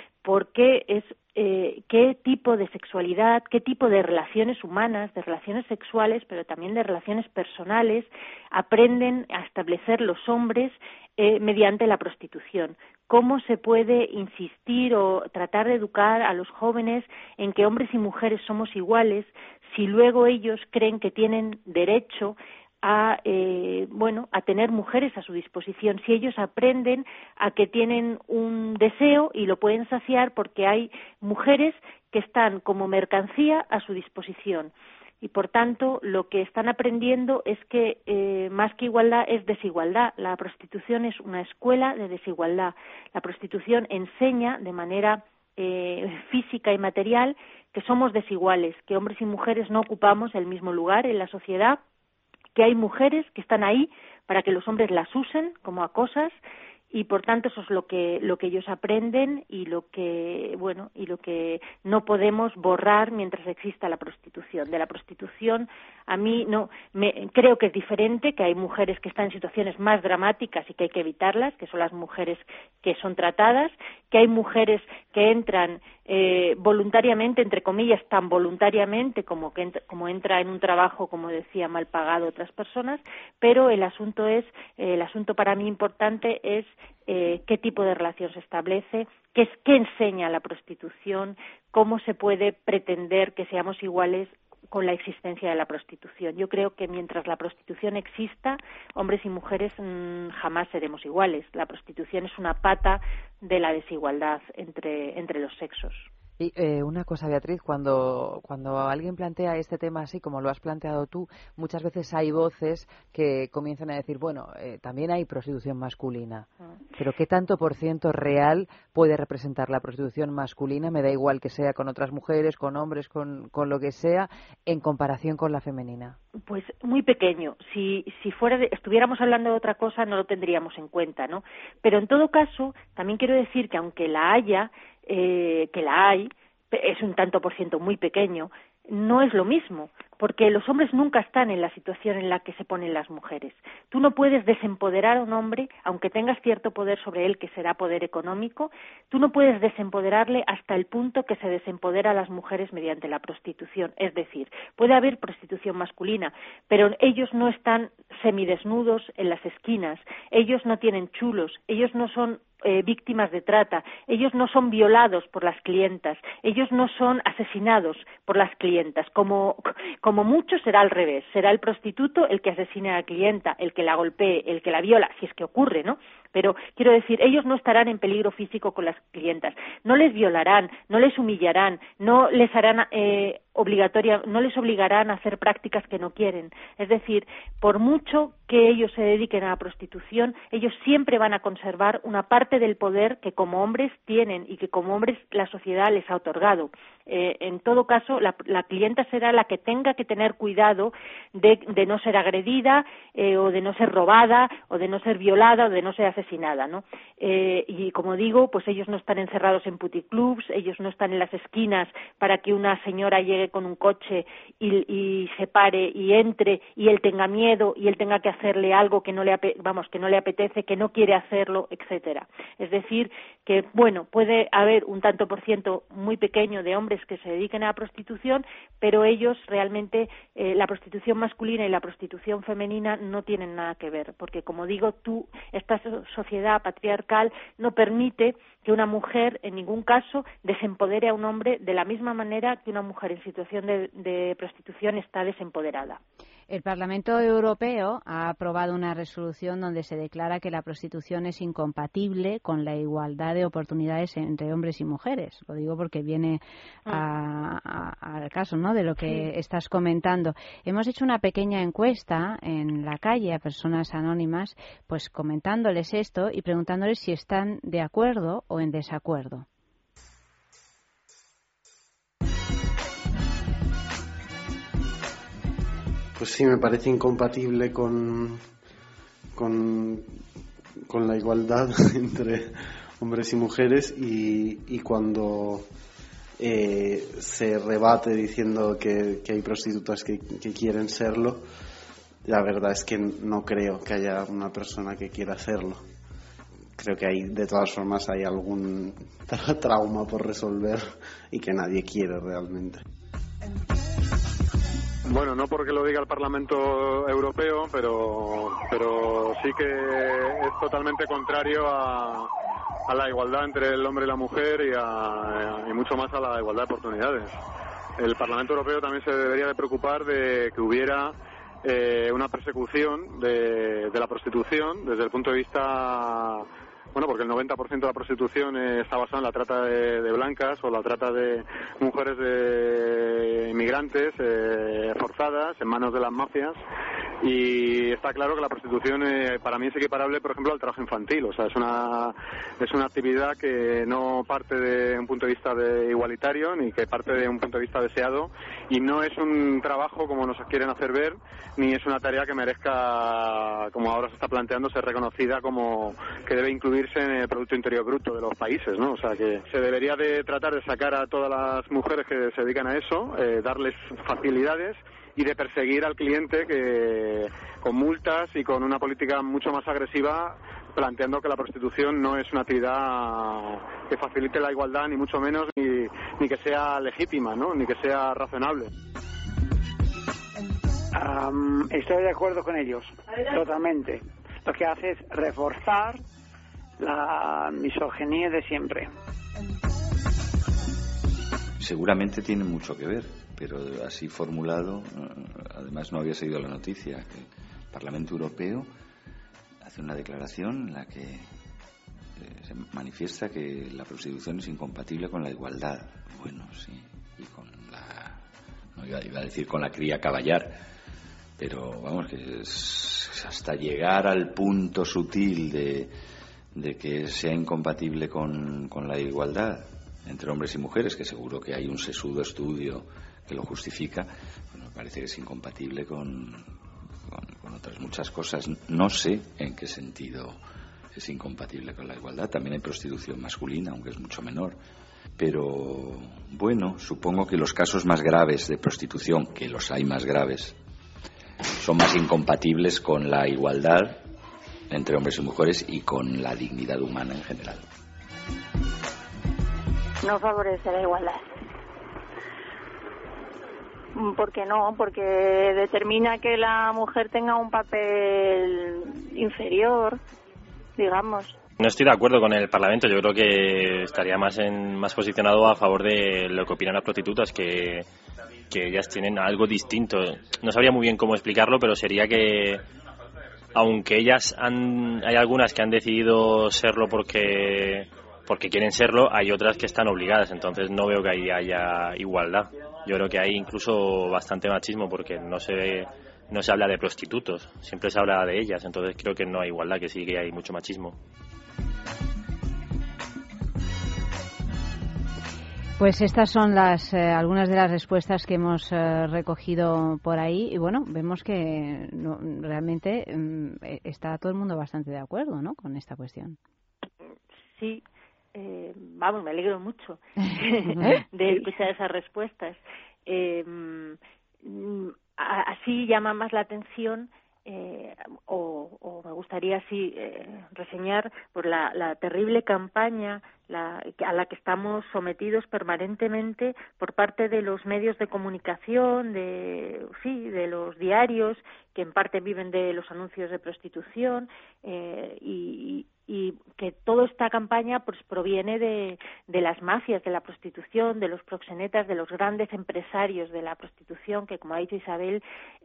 J: qué tipo de sexualidad, qué tipo de relaciones humanas, de relaciones sexuales, pero también de relaciones personales, aprenden a establecer los hombres mediante la prostitución. ¿Cómo se puede insistir o tratar de educar a los jóvenes en que hombres y mujeres somos iguales si luego ellos creen que tienen derecho a tener mujeres a su disposición, si ellos aprenden a que tienen un deseo y lo pueden saciar porque hay mujeres que están como mercancía a su disposición? Y por tanto lo que están aprendiendo es que más que igualdad es desigualdad. La prostitución es una escuela de desigualdad. La prostitución enseña de manera física y material que somos desiguales, que hombres y mujeres no ocupamos el mismo lugar en la sociedad, que hay mujeres que están ahí para que los hombres las usen como a cosas, y por tanto eso es lo que ellos aprenden y lo que no podemos borrar mientras exista la prostitución. De la prostitución a mí creo que es diferente, que hay mujeres que están en situaciones más dramáticas y que hay que evitarlas, que son las mujeres que son tratadas, que hay mujeres que entran voluntariamente, entre comillas, tan voluntariamente como entra en un trabajo, como decía, mal pagado otras personas, pero el asunto para mí importante es qué tipo de relación se establece, qué enseña la prostitución, cómo se puede pretender que seamos iguales con la existencia de la prostitución. Yo creo que mientras la prostitución exista, hombres y mujeres jamás seremos iguales. La prostitución es una pata de la desigualdad entre los sexos.
C: Y una cosa, Beatriz, cuando alguien plantea este tema así como lo has planteado tú, muchas veces hay voces que comienzan a decir, bueno, también hay prostitución masculina, pero ¿qué tanto por ciento real puede representar la prostitución masculina? Me da igual que sea con otras mujeres, con hombres, con lo que sea, en comparación con la femenina.
J: Pues muy pequeño. Si estuviéramos hablando de otra cosa no lo tendríamos en cuenta, ¿no? Pero en todo caso, también quiero decir que aunque la haya, que la hay, es un tanto por ciento muy pequeño, no es lo mismo, porque los hombres nunca están en la situación en la que se ponen las mujeres. Tú no puedes desempoderar a un hombre, aunque tengas cierto poder sobre él, que será poder económico, tú no puedes desempoderarle hasta el punto que se desempodera a las mujeres mediante la prostitución. Es decir, puede haber prostitución masculina, pero ellos no están semidesnudos en las esquinas, ellos no tienen chulos, ellos no son víctimas de trata, ellos no son violados por las clientas, ellos no son asesinados por las clientas, como mucho será al revés, será el prostituto el que asesine a la clienta, el que la golpee, el que la viola, si es que ocurre, ¿no? Pero quiero decir, ellos no estarán en peligro físico con las clientas, no les violarán, no les humillarán, no les harán no les obligarán a hacer prácticas que no quieren. Es decir, por mucho que ellos se dediquen a la prostitución, ellos siempre van a conservar una parte del poder que como hombres tienen y que como hombres la sociedad les ha otorgado. En todo caso, la clienta será la que tenga que tener cuidado de no ser agredida o de no ser robada o de no ser violada o de no ser asesinada, ¿no? Y como digo, pues ellos no están encerrados en puticlubs, ellos no están en las esquinas para que una señora llegue con un coche y se pare y entre y él tenga miedo y él tenga que hacerle algo que no le apetece, que no quiere hacerlo, etcétera. Es decir, que bueno, puede haber un tanto por ciento muy pequeño de hombres que se dediquen a la prostitución, pero ellos realmente la prostitución masculina y la prostitución femenina no tienen nada que ver, porque como digo, esta sociedad patriarcal no permite que una mujer en ningún caso desempodere a un hombre de la misma manera que una mujer en situación de prostitución está desempoderada.
B: El Parlamento Europeo ha aprobado una resolución donde se declara que la prostitución es incompatible con la igualdad de oportunidades entre hombres y mujeres. Lo digo porque viene al caso, ¿no?, de lo que estás comentando. Hemos hecho una pequeña encuesta en la calle a personas anónimas, pues comentándoles esto y preguntándoles si están de acuerdo o en desacuerdo.
K: Pues sí, me parece incompatible con la igualdad entre hombres y mujeres y cuando se rebate diciendo que hay prostitutas que quieren serlo, la verdad es que no creo que haya una persona que quiera hacerlo. Creo que de todas formas hay algún trauma por resolver y que nadie quiere realmente.
L: Bueno, no porque lo diga el Parlamento Europeo, pero sí que es totalmente contrario a la igualdad entre el hombre y la mujer y mucho más a la igualdad de oportunidades. El Parlamento Europeo también se debería de preocupar de que hubiera una persecución de la prostitución desde el punto de vista... Bueno, porque el 90% de la prostitución está basada en la trata de blancas o la trata de mujeres de inmigrantes forzadas en manos de las mafias, y está claro que la prostitución para mí es equiparable, por ejemplo, al trabajo infantil. O sea, es una actividad que no parte de un punto de vista igualitario ni que parte de un punto de vista deseado, y no es un trabajo como nos quieren hacer ver, ni es una tarea que merezca, como ahora se está planteando, ser reconocida como que debe incluirse en el Producto Interior Bruto de los países, ¿no? O sea, que se debería de tratar de sacar a todas las mujeres que se dedican a eso, darles facilidades y de perseguir al cliente que con multas y con una política mucho más agresiva, planteando que la prostitución no es una actividad que facilite la igualdad, ni mucho menos, ni que sea legítima, ¿no?, ni que sea razonable.
M: Estoy de acuerdo con ellos, totalmente. Lo que hace es reforzar la misoginia de siempre.
N: Seguramente tiene mucho que ver, pero así formulado, además no había seguido la noticia, que el Parlamento Europeo hace una declaración en la que se manifiesta que la prostitución es incompatible con la igualdad. Bueno, sí, y con no iba a decir con la cría caballar, pero vamos, que es hasta llegar al punto sutil de que sea incompatible con la igualdad entre hombres y mujeres, que seguro que hay un sesudo estudio que lo justifica. Bueno, me parece que es incompatible con otras muchas cosas. No sé en qué sentido es incompatible con la igualdad. También hay prostitución masculina, aunque es mucho menor. Pero bueno, supongo que los casos más graves de prostitución, que los hay más graves, son más incompatibles con la igualdad entre hombres y mujeres y con la dignidad humana en general.
O: No favorece la igualdad. ¿Por qué no? Porque determina que la mujer tenga un papel inferior, digamos.
P: No estoy de acuerdo con el Parlamento. Yo creo que estaría más posicionado a favor de lo que opinan las prostitutas, que ellas tienen algo distinto. No sabría muy bien cómo explicarlo, pero sería que aunque hay algunas que han decidido serlo porque porque quieren serlo, hay otras que están obligadas, entonces no veo que ahí haya igualdad. Yo creo que hay incluso bastante machismo porque no se habla de prostitutos, siempre se habla de ellas, entonces creo que no hay igualdad, que sí que hay mucho machismo.
B: Pues estas son algunas de las respuestas que hemos recogido por ahí y bueno, vemos que realmente está todo el mundo bastante de acuerdo, ¿no?, con esta cuestión.
J: Sí, vamos, me alegro mucho de escuchar esas respuestas. Así llama más la atención o me gustaría así reseñar por la terrible campaña a la que estamos sometidos permanentemente por parte de los medios de comunicación, de los diarios que en parte viven de los anuncios de prostitución y que toda esta campaña pues proviene de las mafias de la prostitución, de los proxenetas, de los grandes empresarios de la prostitución que, como ha dicho Isabel,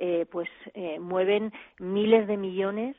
J: mueven miles de millones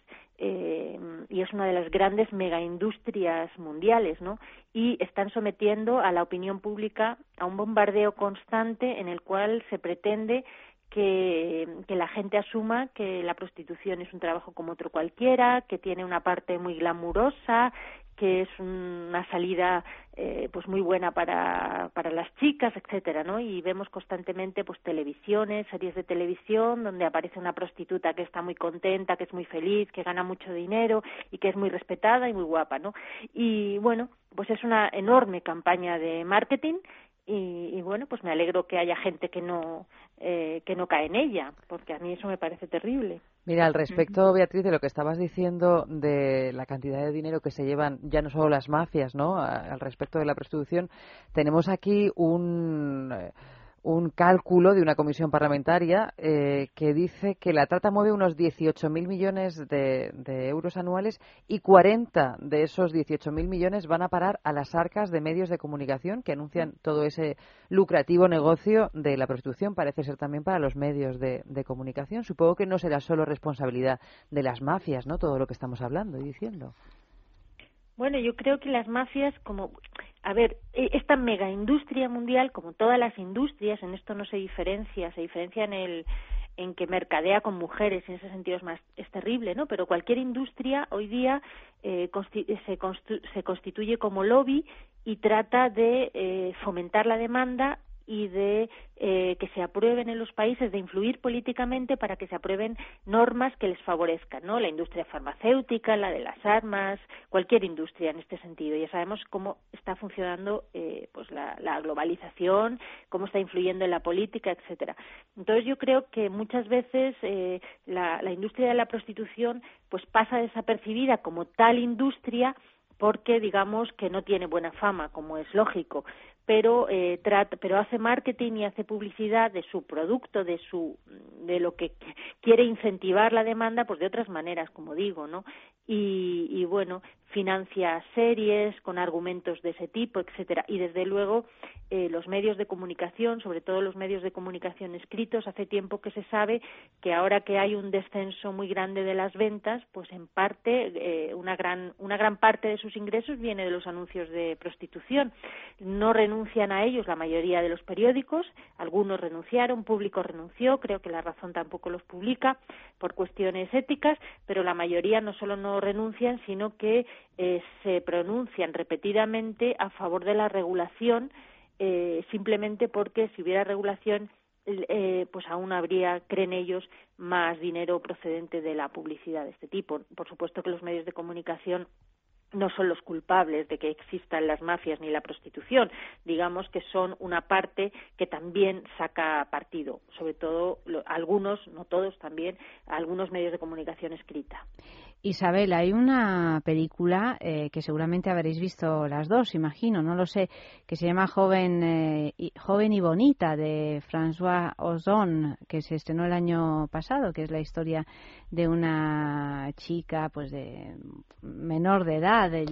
J: y es una de las grandes megaindustrias mundiales, ¿no? Y están sometiendo a la opinión pública a un bombardeo constante en el cual se pretende que la gente asuma que la prostitución es un trabajo como otro cualquiera, que tiene una parte muy glamurosa, que es una salida pues muy buena para las chicas, etcétera, ¿no? Y vemos constantemente pues televisiones, series de televisión donde aparece una prostituta que está muy contenta, que es muy feliz, que gana mucho dinero y que es muy respetada y muy guapa, ¿no? Y bueno, pues es una enorme campaña de marketing y bueno, pues me alegro que haya gente que no cae en ella, porque a mí eso me parece terrible.
C: Mira, al respecto, Beatriz, de lo que estabas diciendo de la cantidad de dinero que se llevan ya no solo las mafias, ¿no?, al respecto de la prostitución, tenemos aquí un cálculo de una comisión parlamentaria que dice que la trata mueve unos 18.000 millones de euros anuales y 40 de esos 18.000 millones van a parar a las arcas de medios de comunicación que anuncian todo ese lucrativo negocio de la prostitución. Parece ser también para los medios de comunicación. Supongo que no será solo responsabilidad de las mafias, ¿no?, todo lo que estamos hablando y diciendo.
J: Bueno, yo creo que las mafias, esta mega industria mundial, como todas las industrias, en esto no se diferencia en que mercadea con mujeres, en ese sentido es terrible, ¿no? Pero cualquier industria hoy día se constituye como lobby y trata de fomentar la demanda y de que se aprueben en los países, de influir políticamente para que se aprueben normas que les favorezcan, ¿no? La industria farmacéutica, la de las armas, cualquier industria en este sentido. Ya sabemos cómo está funcionando pues la globalización, cómo está influyendo en la política, etcétera. Entonces yo creo que muchas veces la industria de la prostitución pues pasa desapercibida como tal industria porque digamos que no tiene buena fama, como es lógico, pero hace marketing y hace publicidad de su producto, de lo que quiere incentivar la demanda, pues de otras maneras, como digo, ¿no? Y bueno, financia series con argumentos de ese tipo, etcétera. Y desde luego los medios de comunicación, sobre todo los medios de comunicación escritos, hace tiempo que se sabe que ahora que hay un descenso muy grande de las ventas, pues en parte una gran parte de sus ingresos viene de los anuncios de prostitución. No renuncian a ellos la mayoría de los periódicos, algunos renunciaron, Público renunció, creo que La Razón tampoco los publica por cuestiones éticas, pero la mayoría no solo no renuncian, sino que se pronuncian repetidamente a favor de la regulación, simplemente porque si hubiera regulación pues aún habría, creen ellos, más dinero procedente de la publicidad de este tipo. Por supuesto que los medios de comunicación no son los culpables de que existan las mafias ni la prostitución, digamos que son una parte que también saca partido, sobre todo algunos, no todos también, algunos medios de comunicación escrita.
B: Isabel, hay una película que seguramente habréis visto las dos, imagino, no lo sé, que se llama Joven y Bonita, de François Ozon, que se estrenó el año pasado, que es la historia de una chica pues de menor de edad, de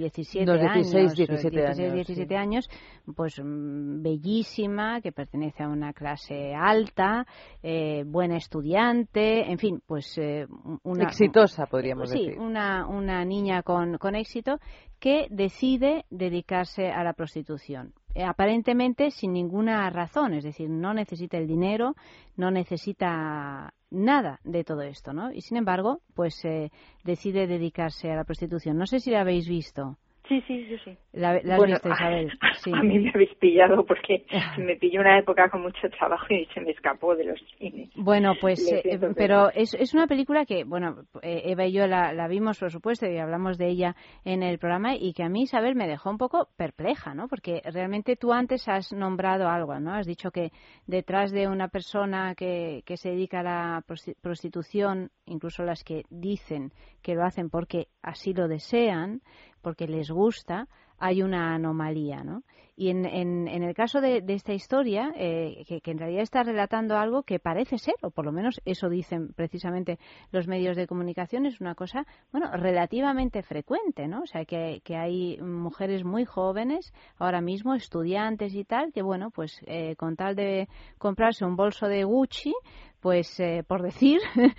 B: 17 años, pues bellísima, que pertenece a una clase alta, buena estudiante, en fin, pues una...
C: Exitosa, podríamos decir.
B: una niña con éxito que decide dedicarse a la prostitución. Aparentemente sin ninguna razón, es decir, no necesita el dinero, no necesita nada de todo esto, ¿no? Y sin embargo, pues decide dedicarse a la prostitución. No sé si la habéis visto.
J: Sí, yo sí.
B: ¿La has visto, Isabel? Sí.
I: A mí me habéis pillado porque me pilló una época con mucho trabajo y se me escapó de los cines.
B: Bueno, pues, pero es una película que, bueno, Eva y yo la vimos, por supuesto, y hablamos de ella en el programa, y que a mí, Isabel, me dejó un poco perpleja, ¿no? Porque realmente tú antes has nombrado algo, ¿no? Has dicho que detrás de una persona que se dedica a la prostitución, incluso las que dicen que lo hacen porque así lo desean, porque les gusta, hay una anomalía, ¿no? Y en el caso de esta historia, que en realidad está relatando algo que parece ser, o por lo menos eso dicen precisamente los medios de comunicación, es una cosa, bueno, relativamente frecuente, ¿no? O sea, que hay mujeres muy jóvenes, ahora mismo estudiantes y tal, que bueno, pues con tal de comprarse un bolso de Gucci, pues por decir,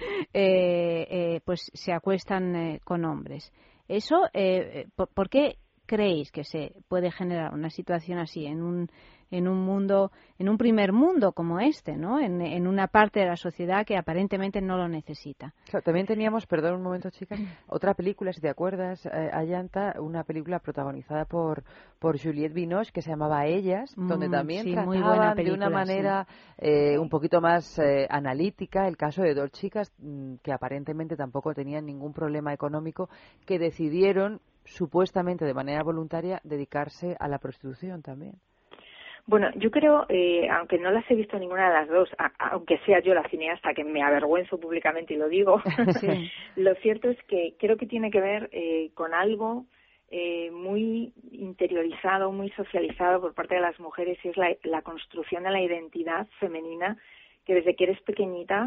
B: pues se acuestan con hombres. Eso, ¿por qué creéis que se puede generar una situación así en un mundo, en un primer mundo como este, ¿no? En una parte de la sociedad que aparentemente no lo necesita?
C: Claro, también teníamos, perdón un momento, chicas, otra película, si te acuerdas, Ayanta, una película protagonizada por Juliette Binoche que se llamaba Ellas, donde también trataban de una manera un poquito más analítica el caso de dos chicas que aparentemente tampoco tenían ningún problema económico, que decidieron supuestamente de manera voluntaria dedicarse a la prostitución también.
I: Bueno, yo creo, aunque no las he visto ninguna de las dos, aunque sea yo la cineasta que me avergüenzo públicamente y lo digo, sí. Lo cierto es que creo que tiene que ver con algo muy interiorizado, muy socializado por parte de las mujeres, y es la construcción de la identidad femenina, que desde que eres pequeñita,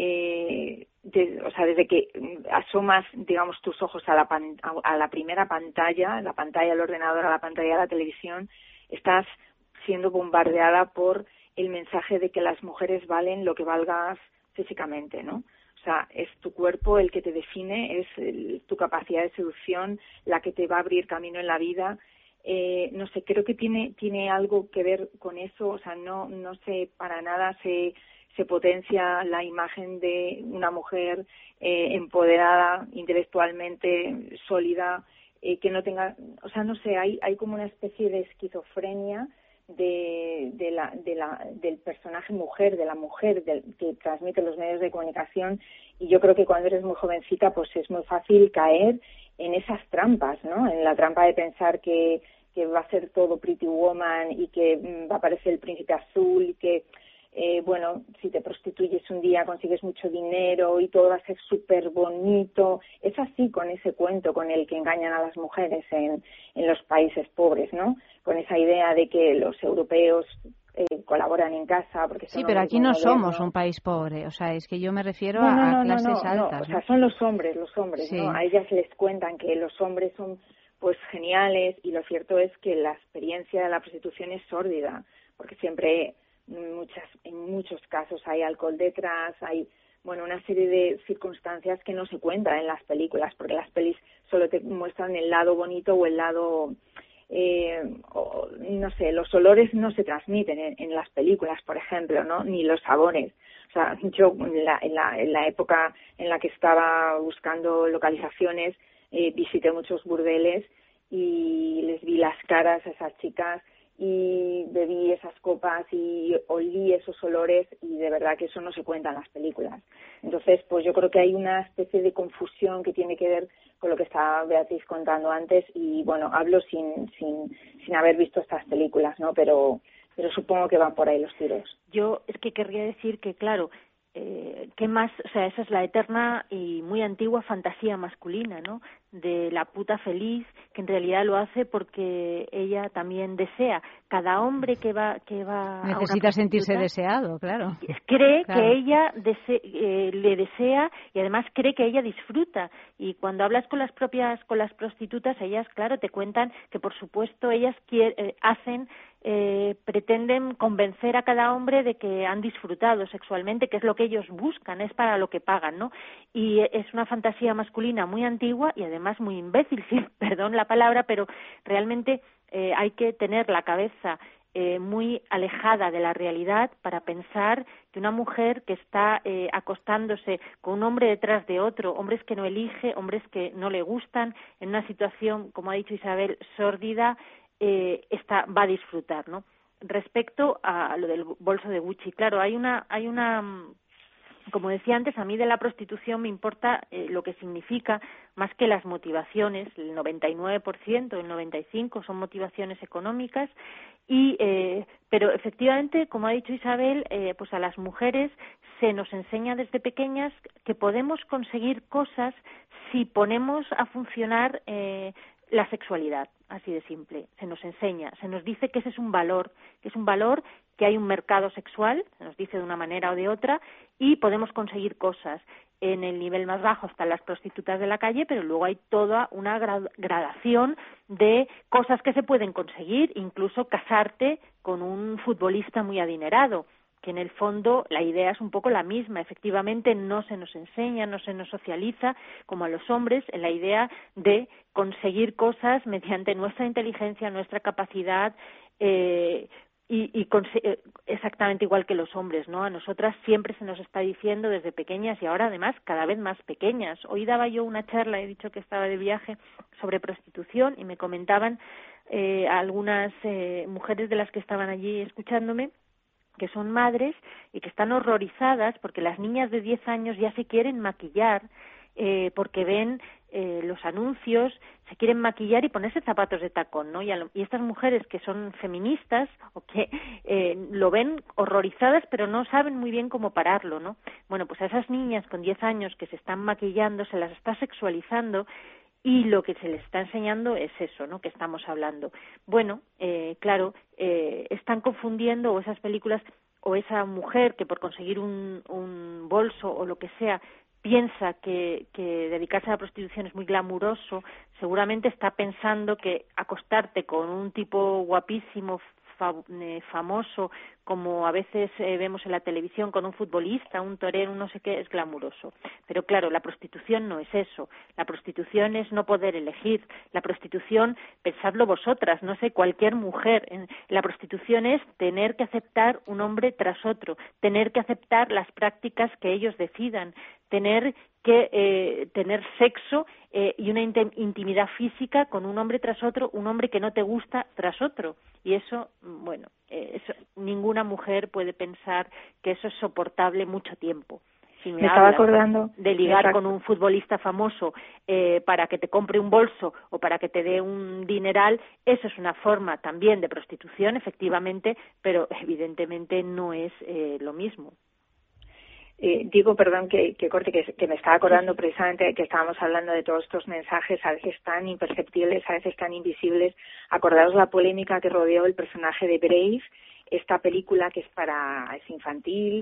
I: desde que asomas, digamos, tus ojos a la primera pantalla, la pantalla del ordenador, a la pantalla de la televisión, estás siendo bombardeada por el mensaje de que las mujeres valen lo que valgas físicamente, ¿no? O sea, es tu cuerpo el que te define, es tu capacidad de seducción la que te va a abrir camino en la vida. No sé, creo que tiene algo que ver con eso. O sea, no sé, para nada se potencia la imagen de una mujer empoderada, intelectualmente sólida, que no tenga, o sea, no sé, hay como una especie de esquizofrenia del personaje mujer, de la mujer que transmite los medios de comunicación, y yo creo que cuando eres muy jovencita pues es muy fácil caer en esas trampas, ¿no? En la trampa de pensar que va a ser todo Pretty Woman y que va a aparecer el príncipe azul y que bueno, si te prostituyes un día consigues mucho dinero y todo va a ser súper bonito. Es así con ese cuento con el que engañan a las mujeres en los países pobres, ¿no? Con esa idea de que los europeos colaboran en casa. Porque
B: sí, pero aquí no somos un país pobre. O sea, es que yo me refiero a clases altas.
I: O sea, son los hombres, sí. ¿No? A ellas les cuentan que los hombres son pues geniales, y lo cierto es que la experiencia de la prostitución es sórdida, porque siempre en muchos casos hay alcohol detrás, hay una serie de circunstancias que no se cuentan en las películas, porque las pelis solo te muestran el lado bonito o el lado no sé, los olores no se transmiten en las películas, por ejemplo, ¿no? Ni los sabores. O sea, yo en la época en la que estaba buscando localizaciones, visité muchos burdeles y les vi las caras a esas chicas y bebí esas copas y olí esos olores, y de verdad que eso no se cuenta en las películas. Entonces, pues yo creo que hay una especie de confusión que tiene que ver con lo que estaba Beatriz contando antes, y bueno, hablo sin haber visto estas películas, ¿no? Pero supongo que van por ahí los tiros.
J: Yo es que querría decir que, claro, ¿qué más? O sea, esa es la eterna y muy antigua fantasía masculina, ¿no? De la puta feliz, que en realidad lo hace porque ella también desea. Cada hombre que va
B: necesita sentirse deseado, claro.
J: Cree que ella le desea, y además cree que ella disfruta. Y cuando hablas con las prostitutas, ellas, claro, te cuentan que por supuesto ellas hacen pretenden convencer a cada hombre de que han disfrutado sexualmente, que es lo que ellos buscan, es para lo que pagan, ¿no? Y es una fantasía masculina muy antigua y además muy imbécil, sí, perdón la palabra, pero realmente hay que tener la cabeza muy alejada de la realidad para pensar que una mujer que está acostándose con un hombre detrás de otro, hombres que no elige, hombres que no le gustan, en una situación, como ha dicho Isabel, sórdida, va a disfrutar, ¿no? Respecto a lo del bolso de Gucci, claro, hay una como decía antes, a mí de la prostitución me importa lo que significa más que las motivaciones. El 99%, el 95% son motivaciones económicas pero efectivamente, como ha dicho Isabel, pues a las mujeres se nos enseña desde pequeñas que podemos conseguir cosas si ponemos a funcionar la sexualidad, así de simple. Se nos enseña, se nos dice que ese es un valor, que hay un mercado sexual, se nos dice de una manera o de otra, y podemos conseguir cosas. En el nivel más bajo están las prostitutas de la calle, pero luego hay toda una gradación de cosas que se pueden conseguir, incluso casarte con un futbolista muy adinerado, que en el fondo la idea es un poco la misma. Efectivamente no se nos enseña, no se nos socializa como a los hombres en la idea de conseguir cosas mediante nuestra inteligencia, nuestra capacidad, exactamente igual que los hombres, ¿no? A nosotras siempre se nos está diciendo desde pequeñas y ahora además cada vez más pequeñas. Hoy daba yo una charla, he dicho que estaba de viaje, sobre prostitución y me comentaban algunas mujeres de las que estaban allí escuchándome que son madres y que están horrorizadas porque las niñas de 10 años ya se quieren maquillar porque ven los anuncios, se quieren maquillar y ponerse zapatos de tacón, ¿no? Y estas mujeres que son feministas o que lo ven horrorizadas pero no saben muy bien cómo pararlo, ¿no? Bueno, pues a esas niñas con 10 años que se están maquillando, se las está sexualizando y lo que se les está enseñando es eso, ¿no?, que estamos hablando. Bueno, claro, están confundiendo o esas películas o esa mujer que por conseguir un bolso o lo que sea piensa que dedicarse a la prostitución es muy glamuroso, seguramente está pensando que acostarte con un tipo guapísimo, famoso, como a veces vemos en la televisión con un futbolista, un torero, no sé qué, es glamuroso. Pero claro, la prostitución no es eso. La prostitución es no poder elegir. La prostitución, pensadlo vosotras, no sé, cualquier mujer. La prostitución es tener que aceptar un hombre tras otro, tener que aceptar las prácticas que ellos decidan, tener que tener sexo y una intimidad física con un hombre tras otro, un hombre que no te gusta tras otro. Y eso, bueno, ninguna mujer puede pensar que eso es soportable mucho tiempo. Si me
I: estaba acordando
J: de ligar con un futbolista famoso para que te compre un bolso o para que te dé un dineral, eso es una forma también de prostitución, efectivamente, pero evidentemente no es lo mismo.
I: Digo, perdón, que corte, que me estaba acordando precisamente que estábamos hablando de todos estos mensajes, a veces tan imperceptibles, a veces tan invisibles. Acordaros la polémica que rodeó el personaje de Brave, esta película que es infantil,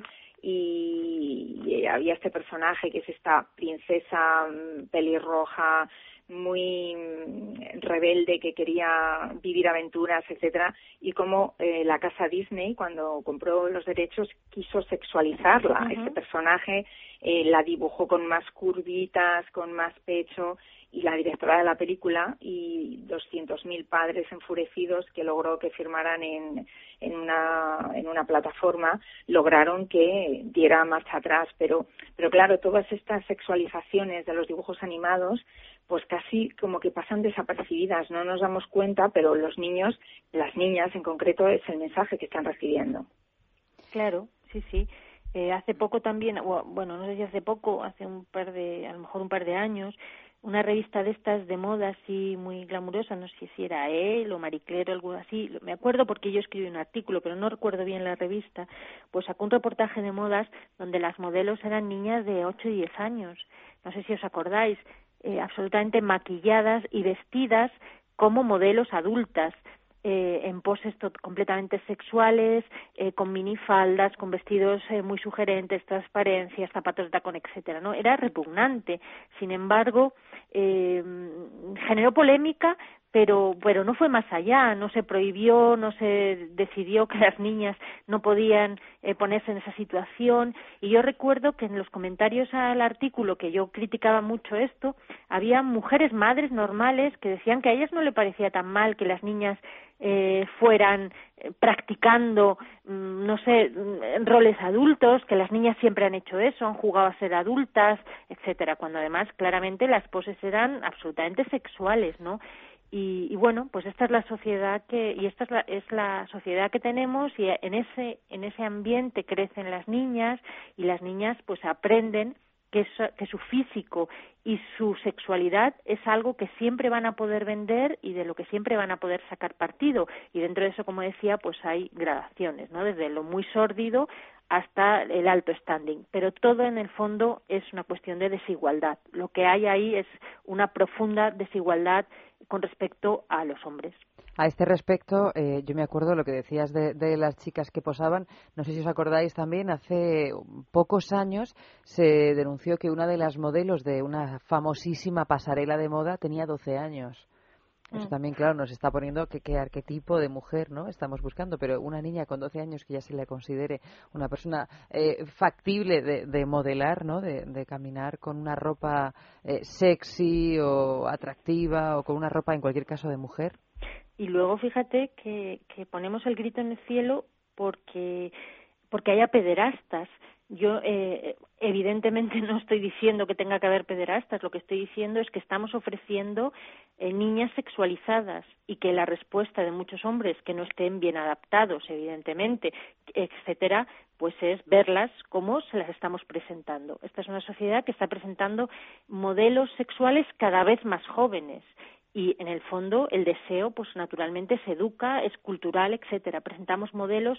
I: y había este personaje que es esta princesa pelirroja, muy rebelde, que quería vivir aventuras, etcétera, y como la casa Disney, cuando compró los derechos, quiso sexualizarla. Este personaje la dibujó con más curvitas, con más pecho, y la directora de la película y 200.000 padres enfurecidos que logró que firmaran en una plataforma, lograron que diera marcha atrás. Pero claro, todas estas sexualizaciones de los dibujos animados pues casi como que pasan desapercibidas, no nos damos cuenta, pero los niños, las niñas en concreto, es el mensaje que están recibiendo.
J: Claro, sí. Hace poco también, bueno, no sé si hace poco, a lo mejor un par de años, una revista de estas de moda así muy glamurosa, no sé si era Elle o Marie Claire o algo así, me acuerdo porque yo escribí un artículo, pero no recuerdo bien la revista, pues sacó un reportaje de modas donde las modelos eran niñas de 8 y 10 años, no sé si os acordáis, absolutamente maquilladas y vestidas como modelos adultas, en poses completamente sexuales, con minifaldas, con vestidos muy sugerentes, transparencias, zapatos de tacón, etcétera, ¿no? Era repugnante. Sin embargo, generó polémica, pero no fue más allá, no se prohibió, no se decidió que las niñas no podían ponerse en esa situación. Y yo recuerdo que en los comentarios al artículo, que yo criticaba mucho esto, había mujeres, madres normales, que decían que a ellas no le parecía tan mal que las niñas fueran practicando, no sé, roles adultos, que las niñas siempre han hecho eso, han jugado a ser adultas, etcétera, cuando además claramente las poses eran absolutamente sexuales, ¿no? Y bueno, pues esta es la sociedad es la sociedad que tenemos, y en ese ambiente crecen las niñas, y las niñas pues aprenden que su físico y su sexualidad es algo que siempre van a poder vender y de lo que siempre van a poder sacar partido. Y dentro de eso, como decía, pues hay gradaciones, ¿no? Desde lo muy sórdido hasta el alto standing. Pero todo en el fondo es una cuestión de desigualdad. Lo que hay ahí es una profunda desigualdad con respecto a los hombres.
C: A este respecto, yo me acuerdo lo que decías de las chicas que posaban. No sé si os acordáis también, hace pocos años se denunció que una de las modelos de una famosísima pasarela de moda tenía 12 años. Eso también, claro, nos está poniendo qué arquetipo de mujer, ¿no?, estamos buscando, pero una niña con 12 años que ya se le considere una persona factible de modelar, ¿no?, de caminar con una ropa sexy o atractiva, o con una ropa, en cualquier caso, de mujer.
J: Y luego fíjate que ponemos el grito en el cielo porque haya pederastas. Yo evidentemente no estoy diciendo que tenga que haber pederastas, lo que estoy diciendo es que estamos ofreciendo niñas sexualizadas, y que la respuesta de muchos hombres que no estén bien adaptados, evidentemente, etcétera, pues es verlas como se las estamos presentando. Esta es una sociedad que está presentando modelos sexuales cada vez más jóvenes. Y en el fondo el deseo, pues naturalmente se educa, es cultural, etcétera. Presentamos modelos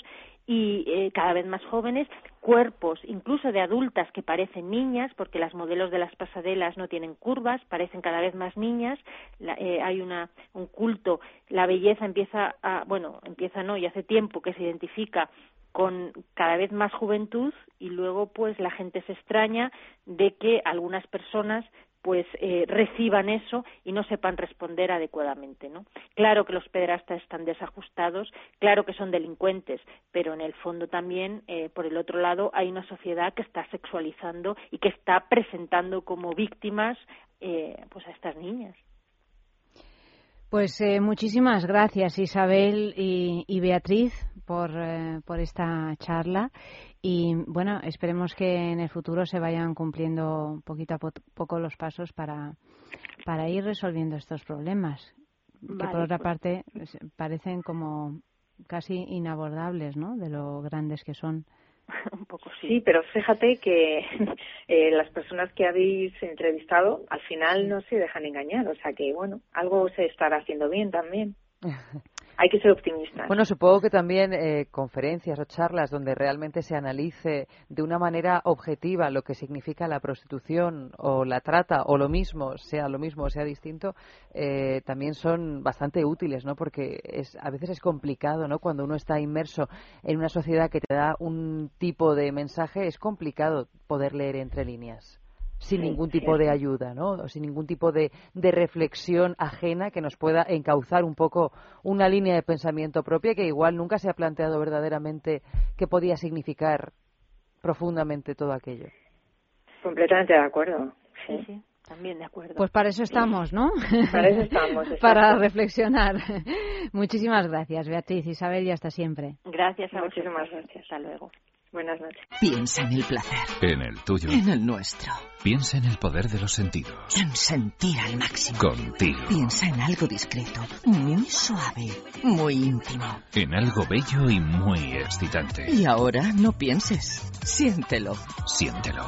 J: y cada vez más jóvenes, cuerpos incluso de adultas que parecen niñas, porque las modelos de las pasarelas no tienen curvas, parecen cada vez más niñas. Hay un culto, la belleza y hace tiempo que se identifica con cada vez más juventud, y luego pues la gente se extraña de que algunas personas pues reciban eso y no sepan responder adecuadamente, ¿no? Claro que los pederastas están desajustados, claro que son delincuentes, pero en el fondo también, por el otro lado, hay una sociedad que está sexualizando y que está presentando como víctimas pues a estas niñas.
B: Pues muchísimas gracias, Isabel y Beatriz, por esta charla. Y bueno, esperemos que en el futuro se vayan cumpliendo poquito a poco los pasos para ir resolviendo estos problemas, que por otra parte parecen como casi inabordables, ¿no?, de lo grandes que son.
I: Un poco sí, pero fíjate que las personas que habéis entrevistado al final no se dejan engañar, o sea que bueno, algo se estará haciendo bien también. Hay que ser optimistas.
C: Bueno, supongo que también conferencias o charlas donde realmente se analice de una manera objetiva lo que significa la prostitución o la trata, o lo mismo o sea distinto, también son bastante útiles, ¿no? Porque a veces es complicado, ¿no? Cuando uno está inmerso en una sociedad que te da un tipo de mensaje, es complicado poder leer entre líneas. Sin ningún tipo de ayuda, ¿no? O sin ningún tipo de reflexión ajena que nos pueda encauzar un poco una línea de pensamiento propia que igual nunca se ha planteado verdaderamente qué podía significar profundamente todo aquello.
I: Completamente de acuerdo.
J: Sí, también de acuerdo.
B: Pues para eso estamos, ¿no?
I: Para eso estamos.
B: Para reflexionar. Muchísimas gracias, Beatriz, Isabel, y hasta siempre.
J: Gracias a
I: vosotros.
J: Muchísimas gracias. Hasta luego.
I: Buenas noches.
E: Piensa en el placer.
A: En el tuyo.
E: En el nuestro.
A: Piensa en el poder de los sentidos.
E: En sentir al máximo.
A: Contigo.
E: Piensa en algo discreto, muy suave, muy íntimo.
A: En algo bello y muy excitante.
E: Y ahora no pienses. Siéntelo.
A: Siéntelo.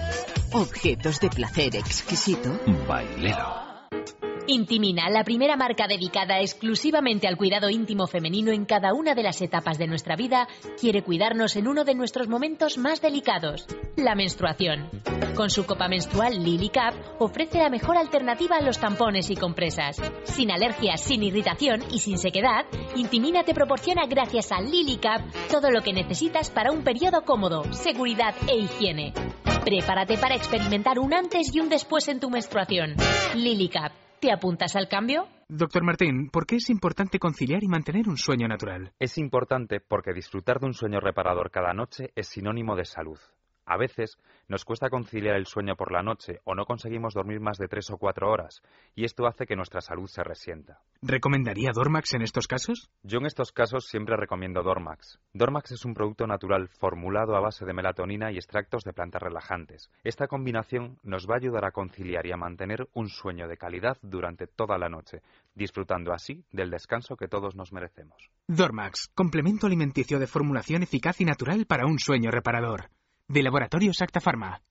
E: Objetos de placer exquisito.
A: Bailelo.
F: Intimina, la primera marca dedicada exclusivamente al cuidado íntimo femenino en cada una de las etapas de nuestra vida, quiere cuidarnos en uno de nuestros momentos más delicados, la menstruación. Con su copa menstrual Lily Cup ofrece la mejor alternativa a los tampones y compresas. Sin alergias, sin irritación y sin sequedad, Intimina te proporciona gracias a Lily Cup todo lo que necesitas para un periodo cómodo, seguridad e higiene. Prepárate para experimentar un antes y un después en tu menstruación. Lily Cup. ¿Te apuntas al cambio?
Q: Doctor Martín, ¿por qué es importante conciliar y mantener un sueño natural?
H: Es importante porque disfrutar de un sueño reparador cada noche es sinónimo de salud. A veces nos cuesta conciliar el sueño por la noche o no conseguimos dormir más de 3 o 4 horas y esto hace que nuestra salud se resienta.
Q: ¿Recomendaría Dormax en estos casos?
H: Yo en estos casos siempre recomiendo Dormax. Dormax es un producto natural formulado a base de melatonina y extractos de plantas relajantes. Esta combinación nos va a ayudar a conciliar y a mantener un sueño de calidad durante toda la noche, disfrutando así del descanso que todos nos merecemos.
Q: Dormax, complemento alimenticio de formulación eficaz y natural para un sueño reparador. De Laboratorios Acta Pharma.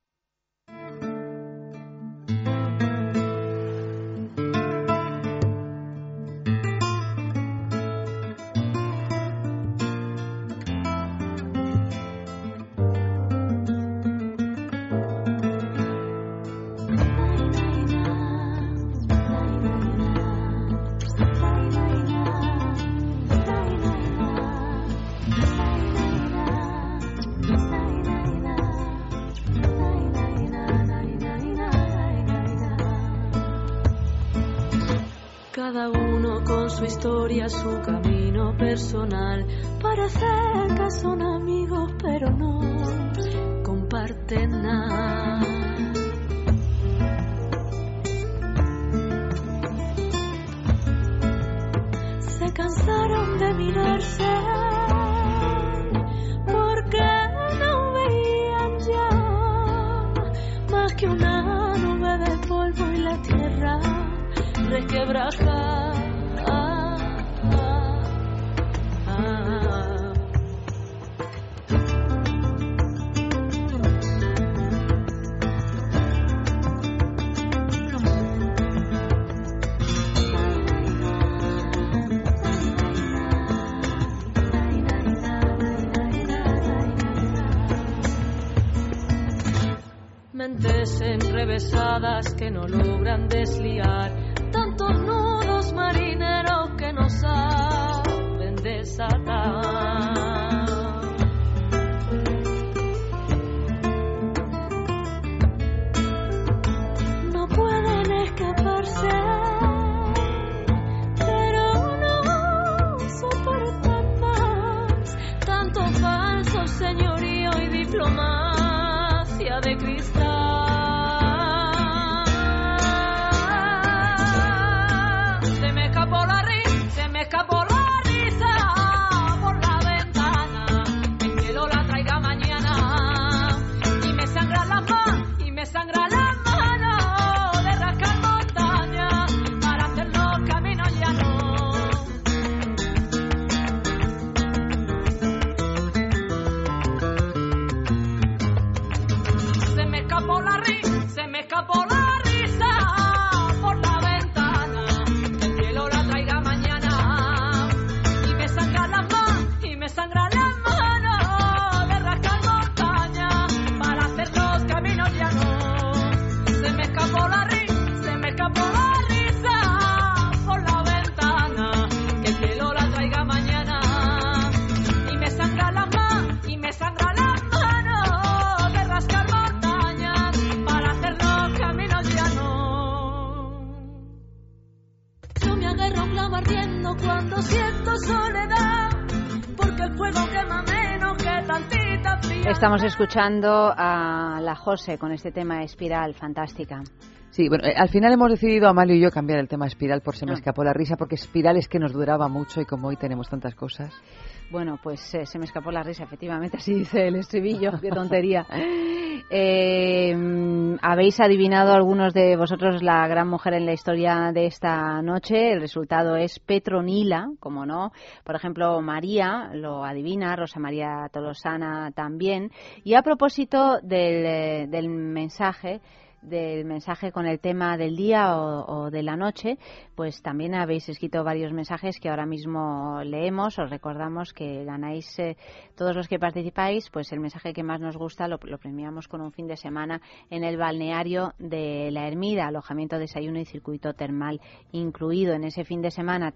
D: Cada uno con su historia, su camino personal. Parece que son amigos, pero no comparten nada. Se cansaron de mirarse porque no veían ya más que una nube de polvo y la tierra resquebraja. Mentes enrevesadas que no logran desliar tantos nudos marineros que no saben desatar. No pueden escaparse, pero no soportan más tanto falso señorío y diplomacia de cristal. Cuando siento soledad, porque el fuego quema menos que tantita fría.
B: Estamos escuchando a la José con este tema Espiral, fantástica.
C: Sí, bueno, al final hemos decidido, Amalio y yo, cambiar el tema Espiral por Se me escapó la risa, porque Espiral es que nos duraba mucho y como hoy tenemos tantas cosas.
B: Bueno, pues se me escapó la risa, efectivamente, así dice el estribillo, qué tontería. Habéis adivinado algunos de vosotros la gran mujer en la historia de esta noche. El resultado es Petronila, como no. Por ejemplo, María lo adivina, Rosa María Tolosana también. Y a propósito del mensaje con el tema del día o de la noche, pues también habéis escrito varios mensajes que ahora mismo leemos. Os recordamos que ganáis, todos los que participáis, pues el mensaje que más nos gusta lo premiamos con un fin de semana en el balneario de La Ermida, alojamiento, desayuno y circuito termal incluido en ese fin de semana.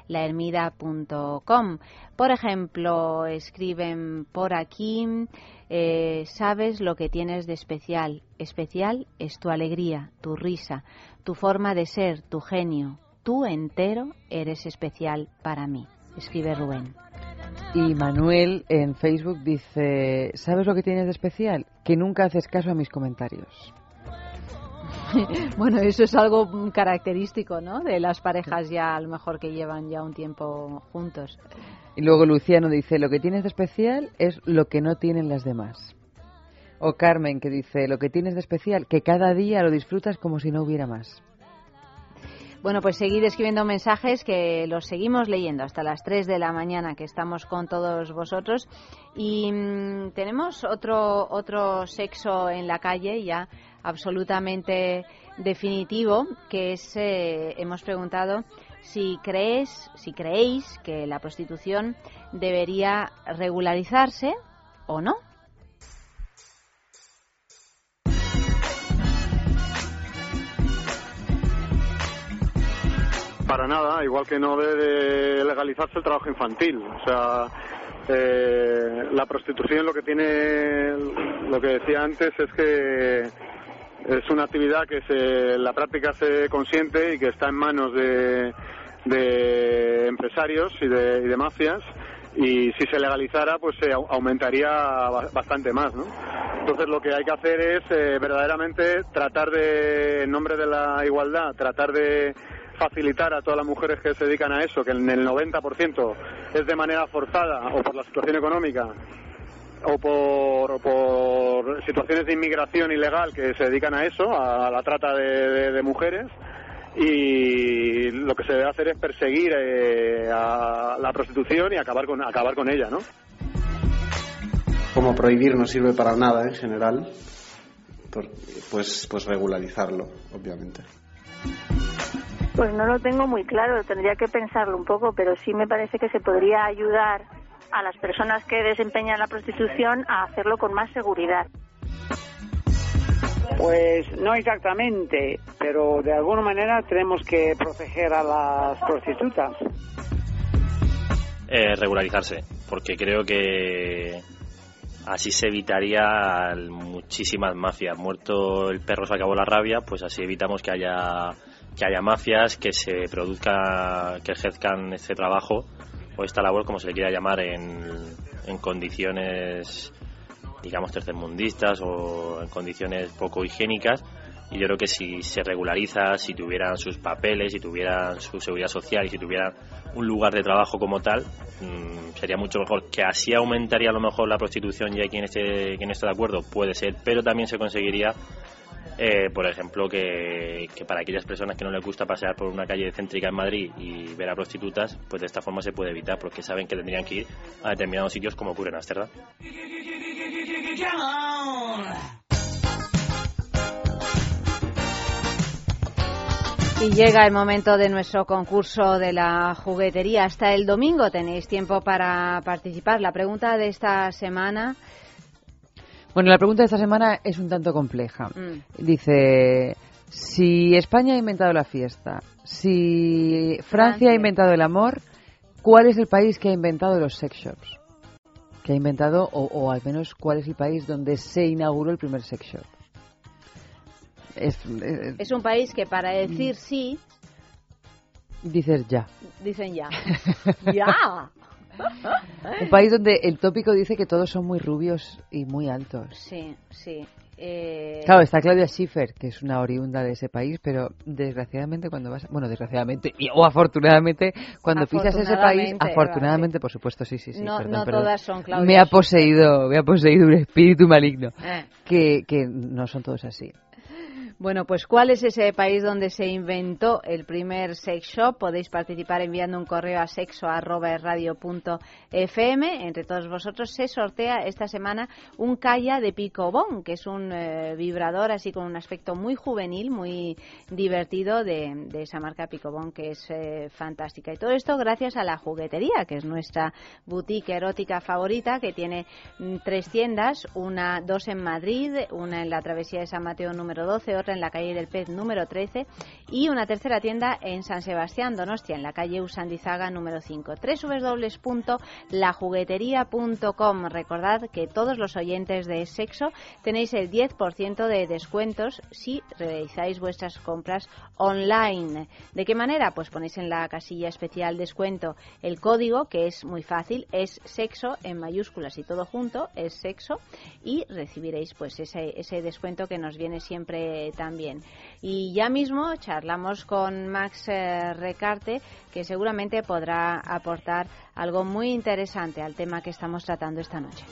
B: www.balneariolahermida.com. Por ejemplo, escriben por aquí sabes lo que tienes de especial. Especial es tu alegría, tu risa, tu forma de ser, tu genio. Tú entero eres especial para mí. Escribe Rubén.
C: Y Manuel en Facebook dice, ¿sabes lo que tienes de especial? Que nunca haces caso a mis comentarios.
B: Bueno, eso es algo característico, ¿no? De las parejas ya, a lo mejor, que llevan ya un tiempo juntos.
C: Y luego Luciano dice, lo que tienes de especial es lo que no tienen las demás. O Carmen, que dice, lo que tienes de especial, que cada día lo disfrutas como si no hubiera más.
B: Bueno, pues seguid escribiendo mensajes, que los seguimos leyendo hasta las 3 de la mañana, que estamos con todos vosotros. Y tenemos otro sexo en la calle ya absolutamente definitivo, que es, hemos preguntado si creéis que la prostitución debería regularizarse o no.
L: Para nada, igual que no debe legalizarse el trabajo infantil. O sea, la prostitución lo que decía antes es que es una actividad que en la práctica se consiente y que está en manos de empresarios y de mafias, y si se legalizara pues se aumentaría bastante más, ¿no? Entonces lo que hay que hacer es verdaderamente tratar de, en nombre de la igualdad, tratar de facilitar a todas las mujeres que se dedican a eso, que en el 90% es de manera forzada o por la situación económica o por situaciones de inmigración ilegal que se dedican a eso, a la trata de mujeres, y lo que se debe hacer es perseguir a la prostitución y acabar con ella, ¿no?
K: Como prohibir no sirve para nada en general, pues regularizarlo, obviamente.
O: Pues no lo tengo muy claro, tendría que pensarlo un poco, pero sí me parece que se podría ayudar a las personas que desempeñan la prostitución a hacerlo con más seguridad.
M: Pues no exactamente, pero de alguna manera tenemos que proteger a las prostitutas.
P: Regularizarse, porque creo que así se evitaría muchísimas mafias. Muerto el perro se acabó la rabia, pues así evitamos que haya mafias, que se produzca, que ejerzcan este trabajo o esta labor, como se le quiera llamar, en condiciones, digamos, tercermundistas o en condiciones poco higiénicas. Y yo creo que si se regulariza, si tuvieran sus papeles, si tuvieran su seguridad social y si tuvieran un lugar de trabajo como tal, sería mucho mejor. Que así aumentaría a lo mejor la prostitución, y hay quien esté de acuerdo, puede ser, pero también se conseguiría, por ejemplo, que para aquellas personas que no les gusta pasear por una calle céntrica en Madrid y ver a prostitutas, pues de esta forma se puede evitar, porque saben que tendrían que ir a determinados sitios, como ocurre en Ámsterdam.
B: Y llega el momento de nuestro concurso de la juguetería. Hasta el domingo tenéis tiempo para participar. La pregunta de esta semana...
C: Bueno, la pregunta de esta semana es un tanto compleja. Dice, si España ha inventado la fiesta, si Francia ha inventado el amor, ¿cuál es el país que ha inventado los sex shops? Que ha inventado, o al menos, ¿cuál es el país donde se inauguró el primer sex shop?
B: Es un país que para decir sí...
C: Dices ya.
B: Dicen ya. ¡Ya!
C: Un país donde el tópico dice que todos son muy rubios y muy altos.
B: Sí, sí.
C: Claro, está Claudia Schiffer, que es una oriunda de ese país, pero desgraciadamente cuando vas... Bueno, desgraciadamente o afortunadamente, cuando pisas ese país... Afortunadamente, por supuesto, sí.
B: No,
C: perdón,
B: no
C: perdón.
B: todas son Claudia.
C: Me ha poseído un espíritu maligno. Que no son todos así.
B: Bueno, pues ¿cuál es ese país donde se inventó el primer sex shop? Podéis participar enviando un correo a sexo@erradio.fm. Entre todos vosotros se sortea esta semana un Kaya de Picobón, que es un vibrador así con un aspecto muy juvenil, muy divertido de esa marca Picobón, que es fantástica. Y todo esto gracias a La Juguetería, que es nuestra boutique erótica favorita, que tiene 3 tiendas, dos en Madrid, una en la Travesía de San Mateo número 12, otra otra en la calle del Pez número 13 y una tercera tienda en San Sebastián, Donostia, en la calle Usandizaga número 5. www.lajugueteria.com. Recordad que todos los oyentes de Sexo tenéis el 10% de descuentos si realizáis vuestras compras online. ¿De qué manera? Pues ponéis en la casilla especial descuento el código, que es muy fácil, es Sexo en mayúsculas y todo junto, es Sexo, y recibiréis pues ese descuento que nos viene siempre tan bien. Y ya mismo charlamos con Max Recarte, que seguramente podrá aportar algo muy interesante al tema que estamos tratando esta noche.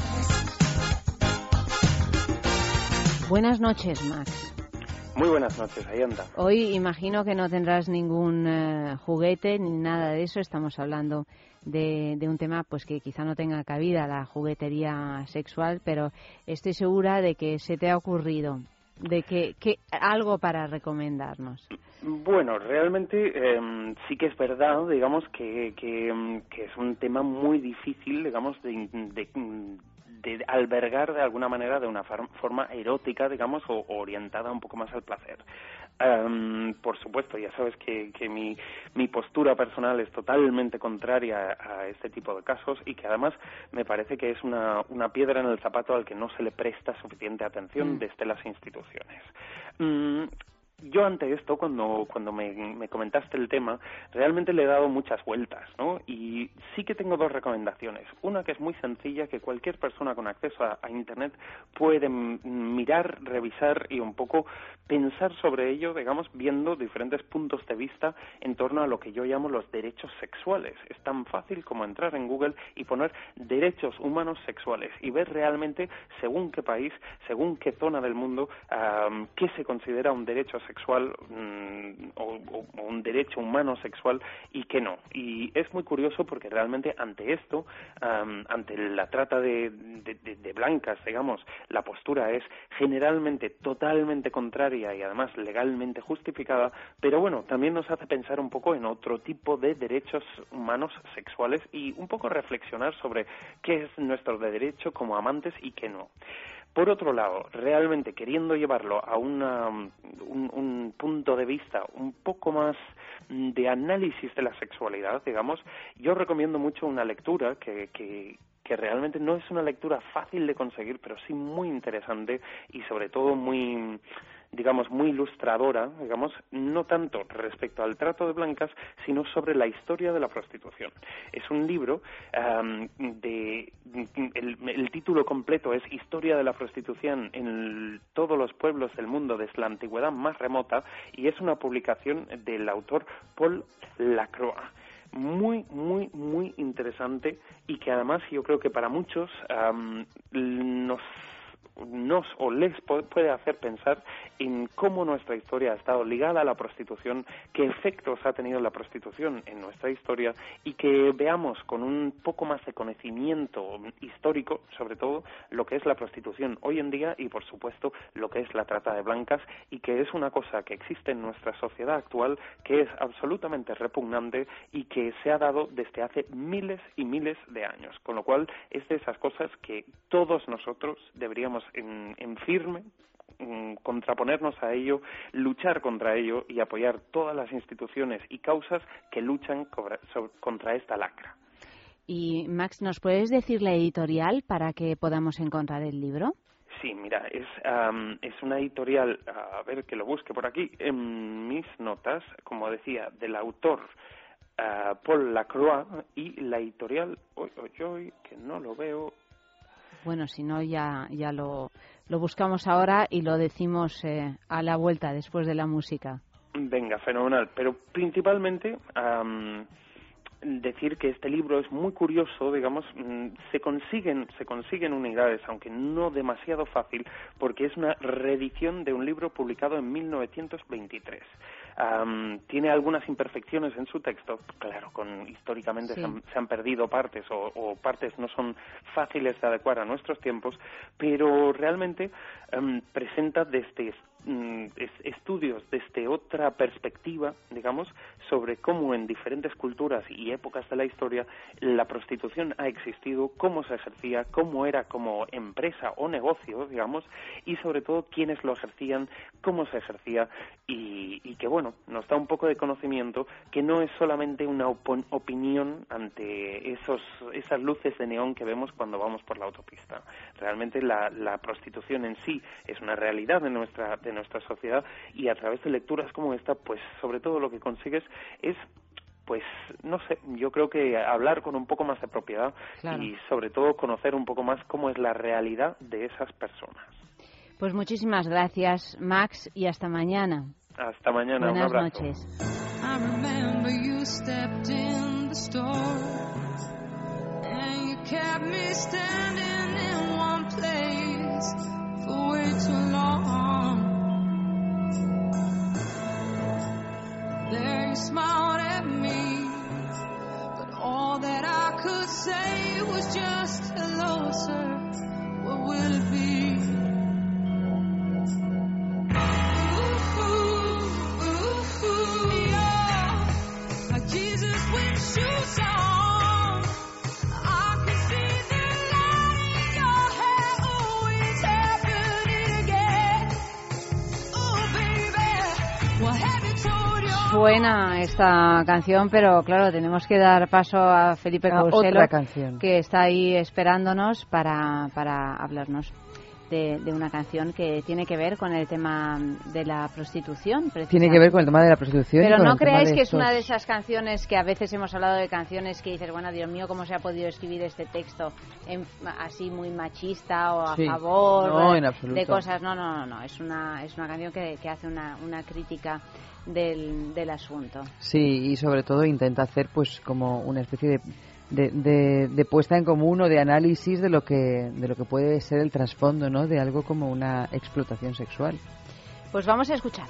B: Buenas noches, Max.
R: Muy buenas noches, Ayanta.
B: Hoy imagino que no tendrás ningún juguete ni nada de eso. Estamos hablando de un tema pues que quizá no tenga cabida, la juguetería sexual, pero estoy segura de que se te ha ocurrido de que algo para recomendarnos.
R: Bueno, realmente sí que es verdad, digamos, que es un tema muy difícil, digamos, de albergar de alguna manera de una forma erótica, digamos, o orientada un poco más al placer. Por supuesto, ya sabes que mi postura personal es totalmente contraria a este tipo de casos y que además me parece que es una piedra en el zapato al que no se le presta suficiente atención desde las instituciones. Yo ante esto, cuando me comentaste el tema, realmente le he dado muchas vueltas, ¿no? Y sí que tengo dos recomendaciones. Una que es muy sencilla, que cualquier persona con acceso a Internet puede mirar, revisar y un poco pensar sobre ello, digamos, viendo diferentes puntos de vista en torno a lo que yo llamo los derechos sexuales. Es tan fácil como entrar en Google y poner derechos humanos sexuales y ver realmente, según qué país, según qué zona del mundo, qué se considera un derecho sexual o un derecho humano sexual y qué no. Y es muy curioso porque realmente ante esto, ante la trata de blancas, digamos, la postura es generalmente totalmente contraria y además legalmente justificada, pero bueno, también nos hace pensar un poco en otro tipo de derechos humanos sexuales y un poco reflexionar sobre qué es nuestro derecho como amantes y qué no. Por otro lado, realmente queriendo llevarlo a un punto de vista un poco más de análisis de la sexualidad, digamos, yo recomiendo mucho una lectura que realmente no es una lectura fácil de conseguir, pero sí muy interesante y sobre todo muy, digamos, muy ilustradora, digamos, no tanto respecto al trato de blancas, sino sobre la historia de la prostitución. Es un libro el título completo es Historia de la prostitución en todos los pueblos del mundo desde la antigüedad más remota, y es una publicación del autor Paul Lacroix. Muy, muy, muy interesante y que además yo creo que para muchos les puede hacer pensar en cómo nuestra historia ha estado ligada a la prostitución, qué efectos ha tenido la prostitución en nuestra historia y que veamos con un poco más de conocimiento histórico, sobre todo, lo que es la prostitución hoy en día y, por supuesto, lo que es la trata de blancas y que es una cosa que existe en nuestra sociedad actual, que es absolutamente repugnante y que se ha dado desde hace miles y miles de años, con lo cual es de esas cosas que todos nosotros deberíamos en firme contraponernos a ello, luchar contra ello y apoyar todas las instituciones y causas que luchan contra esta lacra.
B: Y Max, ¿nos puedes decir la editorial para que podamos encontrar el libro?
R: Sí, mira, es una editorial, a ver que lo busque por aquí, en mis notas, como decía, del autor Paul Lacroix, y la editorial, que no lo veo.
B: Bueno, si no, ya lo buscamos ahora y lo decimos a la vuelta, después de la música.
R: Venga, fenomenal. Pero principalmente decir que este libro es muy curioso, digamos, se consiguen unidades, aunque no demasiado fácil, porque es una reedición de un libro publicado en 1923. Tiene algunas imperfecciones en su texto, claro, históricamente sí. se han perdido partes o partes no son fáciles de adecuar a nuestros tiempos, pero realmente presenta desde estudios desde otra perspectiva, digamos, sobre cómo en diferentes culturas y épocas de la historia la prostitución ha existido, cómo se ejercía, cómo era como empresa o negocio, digamos, y sobre todo quiénes lo ejercían, cómo se ejercía, y que, bueno, nos da un poco de conocimiento que no es solamente una opinión ante esas luces de neón que vemos cuando vamos por la autopista. Realmente la prostitución en sí es una realidad de nuestra sociedad, y a través de lecturas como esta, pues sobre todo lo que consigues es, pues no sé, yo creo que hablar con un poco más de propiedad, claro, y sobre todo conocer un poco más cómo es la realidad de esas personas.
B: Pues muchísimas gracias, Max, y hasta mañana.
R: Hasta mañana.
B: Buenas
R: un abrazo.
B: noches.
D: I remember you stepped in the store and you kept me standing in one place for way too long. There you smiled at me, but all that I could say was just hello, sir. What will it be? Jesus with shoes on, I can see the light in your hair. Oh, it's happening again. Oh, baby, what have you told your...
B: Suena esta canción, pero claro, tenemos que dar paso a Felipe Couselo, que está ahí esperándonos para hablarnos de una canción que tiene que ver con el tema de la prostitución.
C: Tiene que ver con el tema de la prostitución.
B: Pero no creáis que es una de esas canciones que a veces hemos hablado de canciones que dices, bueno, Dios mío, ¿cómo se ha podido escribir este texto así muy machista o a favor de cosas? No. Es una canción que hace una crítica del asunto.
C: Sí, y sobre todo intenta hacer pues como una especie de puesta en común o de análisis de lo que puede ser el trasfondo, ¿no?, de algo como una explotación sexual.
B: Pues vamos a escucharle.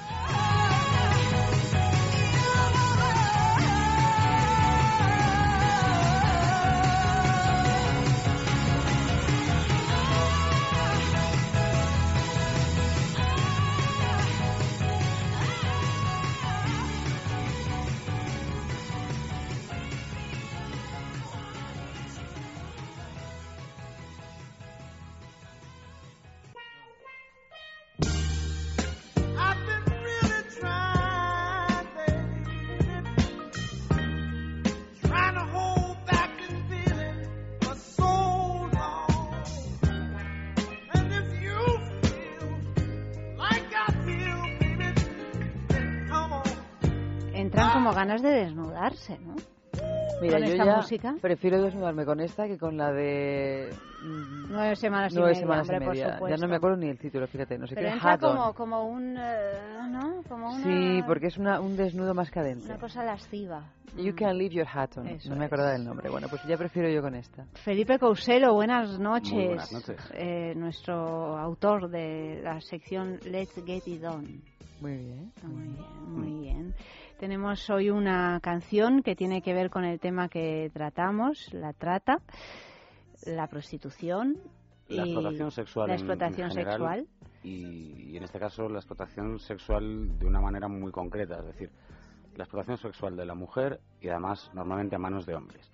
B: Entran como ganas de desnudarse, ¿no?
C: Mira,
B: con
C: yo
B: esta
C: ya
B: música.
C: Prefiero desnudarme con esta que con la de
B: 9 semanas y
C: 9
B: media,
C: semanas
B: hombre,
C: y media.
B: por supuesto.
C: Ya no me acuerdo ni el título, fíjate, no sé
B: pero
C: qué.
B: entra
C: Hatton.
B: como un, ¿no? Como una...
C: Sí, porque es un desnudo más cadente.
B: Una cosa lasciva.
C: You can leave your hat on.
B: Eso
C: no me acordaba del nombre. Bueno, pues ya prefiero yo con esta.
B: Felipe Couselo, buenas noches.
S: Muy buenas noches.
B: Nuestro autor de la sección Let's Get It On.
C: Muy bien.
B: Muy bien. Tenemos hoy una canción que tiene que ver con el tema que tratamos, la trata, la prostitución,
S: la explotación sexual.
B: La explotación
S: en general,
B: sexual.
S: Y en este caso la explotación sexual de una manera muy concreta, es decir, la explotación sexual de la mujer y además normalmente a manos de hombres.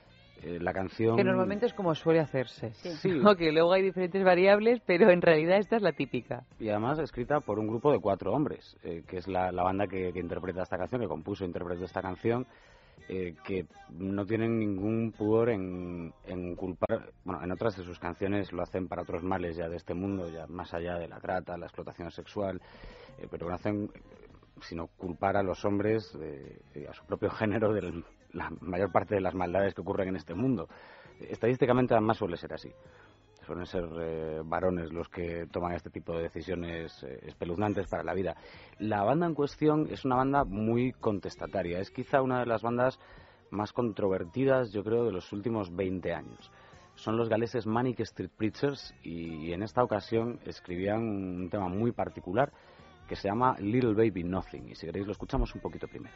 S: La canción...
C: Que normalmente es como suele hacerse.
S: Sí.
C: ¿No? Que luego hay diferentes variables, pero en realidad esta es la típica.
S: Y además escrita por un grupo de 4 hombres, que es la banda que interpreta esta canción, que compuso e interpretó esta canción, que no tienen ningún pudor en culpar... Bueno, en otras de sus canciones lo hacen para otros males ya de este mundo, ya más allá de la trata, la explotación sexual, pero no hacen sino culpar a los hombres, a su propio género, de la mayor parte de las maldades que ocurren en este mundo. Estadísticamente además suele ser así. Suelen ser varones los que toman este tipo de decisiones espeluznantes para la vida. La banda en cuestión es una banda muy contestataria. Es quizá una de las bandas más controvertidas, yo creo, de los últimos 20 años. Son los galeses Manic Street Preachers y en esta ocasión escribían un tema muy particular que se llama Little Baby Nothing. Y si queréis lo escuchamos un poquito primero.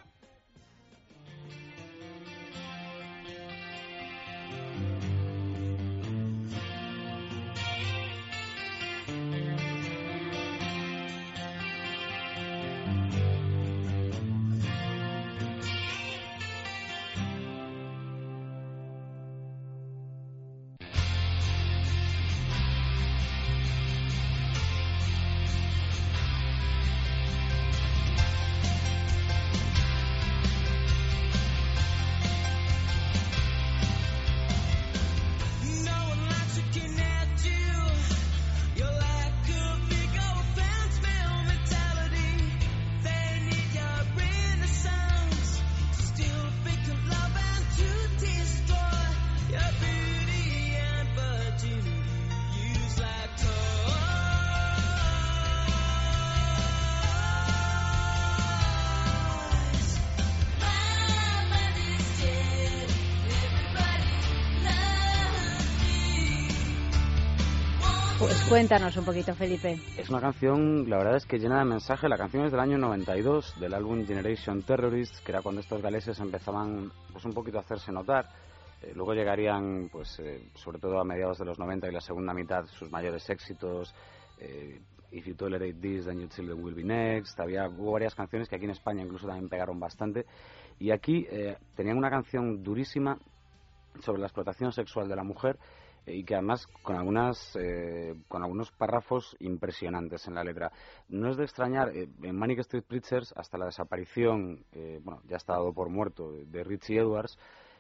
B: Pues cuéntanos un poquito, Felipe.
S: Es una canción, la verdad es que llena de mensaje. La canción es del año 92, del álbum Generation Terrorists, que era cuando estos galeses empezaban pues un poquito a hacerse notar. Luego llegarían, pues sobre todo a mediados de los 90 y la segunda mitad, sus mayores éxitos. If You Tolerate This, Then Your Children Will Be Next. Hubo varias canciones que aquí en España incluso también pegaron bastante. Y aquí tenían una canción durísima sobre la explotación sexual de la mujer, y que además con algunos párrafos impresionantes en la letra. No es de extrañar, en Manic Street Preachers, hasta la desaparición, ya está dado por muerto, de Richie Edwards,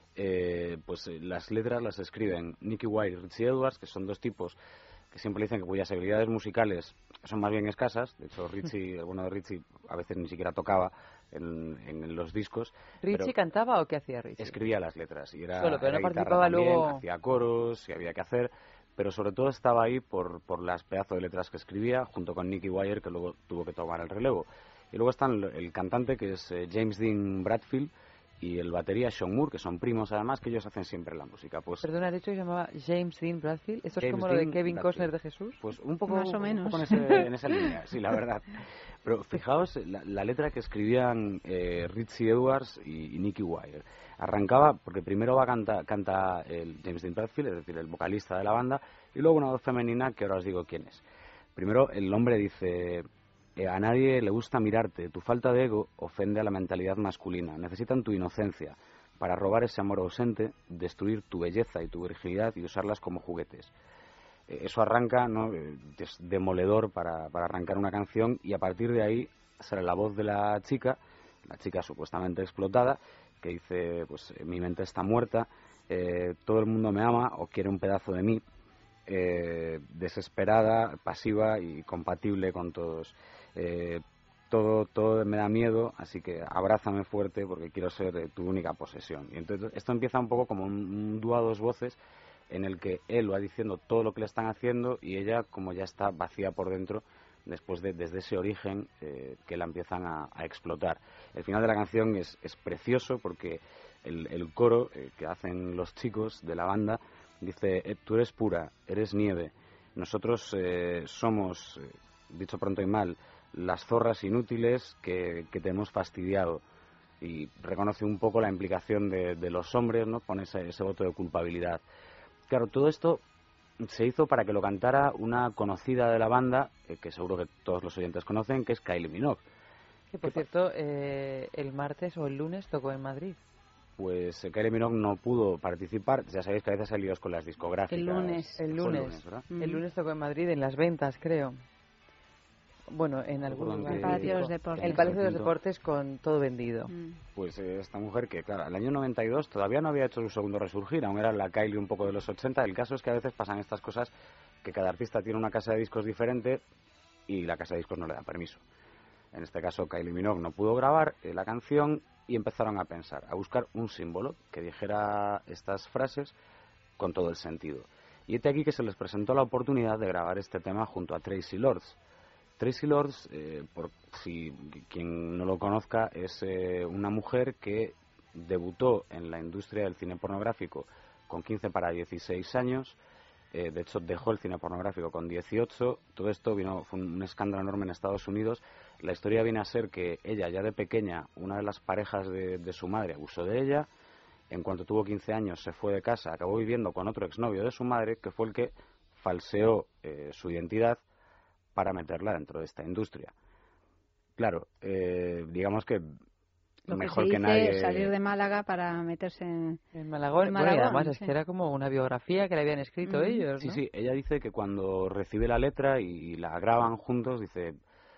S: las letras las escriben Nicky Wire y Richie Edwards, que son dos tipos que siempre dicen que cuyas habilidades musicales son más bien escasas. De hecho, el bueno de Richie a veces ni siquiera tocaba en los discos.
C: ¿Richie cantaba o qué hacía Richie?
S: Escribía las letras. Y era,
C: solo, pero
S: era
C: no participaba
S: también,
C: luego.
S: Hacía coros, si había que hacer, pero sobre todo estaba ahí por las pedazos de letras que escribía, junto con Nicky Wire, que luego tuvo que tomar el relevo. Y luego están el cantante, que es James Dean Bradfield, y el batería Sean Moore, que son primos además, que ellos hacen siempre la música. Pues
C: perdona, de hecho se llamaba James Dean Bradfield. ¿Esto
S: James
C: es como lo de
S: Dean
C: Kevin
S: Bradfield.
C: Costner de Jesús?
S: Pues un poco
C: más o menos.
S: Un poco en esa línea, sí, la verdad. Pero fijaos la letra que escribían Richie Edwards y Nicky Wire. Arrancaba, porque primero canta el James Dean Bradfield, es decir, el vocalista de la banda, y luego una voz femenina que ahora os digo quién es. Primero el hombre dice: a nadie le gusta mirarte, tu falta de ego ofende a la mentalidad masculina, necesitan tu inocencia para robar ese amor ausente, destruir tu belleza y tu virginidad y usarlas como juguetes. Eso arranca, ¿no?, es demoledor para arrancar una canción, y a partir de ahí sale la voz de la chica supuestamente explotada, que dice: pues mi mente está muerta, todo el mundo me ama o quiere un pedazo de mí, desesperada, pasiva y compatible con todos. Todo me da miedo, así que abrázame fuerte porque quiero ser tu única posesión. Y entonces esto empieza un poco como un dúo a dos voces, en el que él va diciendo todo lo que le están haciendo y ella, como ya está vacía por dentro, desde ese origen que la empiezan a explotar. El final de la canción es precioso, porque el coro que hacen los chicos de la banda dice: tú eres pura, eres nieve, nosotros somos, dicho pronto y mal, las zorras inútiles que te hemos fastidiado. Y reconoce un poco la implicación de los hombres, ¿no?, con ese voto de culpabilidad. Claro, todo esto se hizo para que lo cantara una conocida de la banda, que seguro que todos los oyentes conocen, que es Kylie Minogue.
C: Que por cierto, el martes o el lunes tocó en Madrid.
S: Pues Kylie Minogue no pudo participar. Ya sabéis que a veces hay líos con las discográficas.
C: El lunes,
S: ¿verdad?
C: El lunes tocó en Madrid, en Las Ventas, creo. Bueno, en algún lugar.
B: El Palacio de los Deportes.
C: El Palacio de los Deportes, con todo vendido.
S: Pues esta mujer que, claro, el año 92 todavía no había hecho su segundo resurgir, aún era la Kylie un poco de los 80. El caso es que a veces pasan estas cosas, que cada artista tiene una casa de discos diferente y la casa de discos no le da permiso. En este caso, Kylie Minogue no pudo grabar la canción y empezaron a pensar, a buscar un símbolo que dijera estas frases con todo el sentido. Y este aquí que se les presentó la oportunidad de grabar este tema junto a Tracy Lords. Tracy Lords, por si quien no lo conozca, es una mujer que debutó en la industria del cine pornográfico con 15 para 16 años. De hecho, dejó el cine pornográfico con 18. Todo esto fue un escándalo enorme en Estados Unidos. La historia viene a ser que ella, ya de pequeña, una de las parejas de su madre abusó de ella. En cuanto tuvo 15 años, se fue de casa, acabó viviendo con otro exnovio de su madre, que fue el que falseó su identidad para meterla dentro de esta industria. Claro, digamos que
B: lo
S: mejor
B: que
S: que nadie
B: salir de Málaga para meterse en
C: Malagón. Bueno, y además es
B: sí.
C: que era como una biografía que le habían escrito ellos,
S: Sí,
C: ¿no?
S: sí, ella dice que cuando recibe la letra y la graban juntos, dice: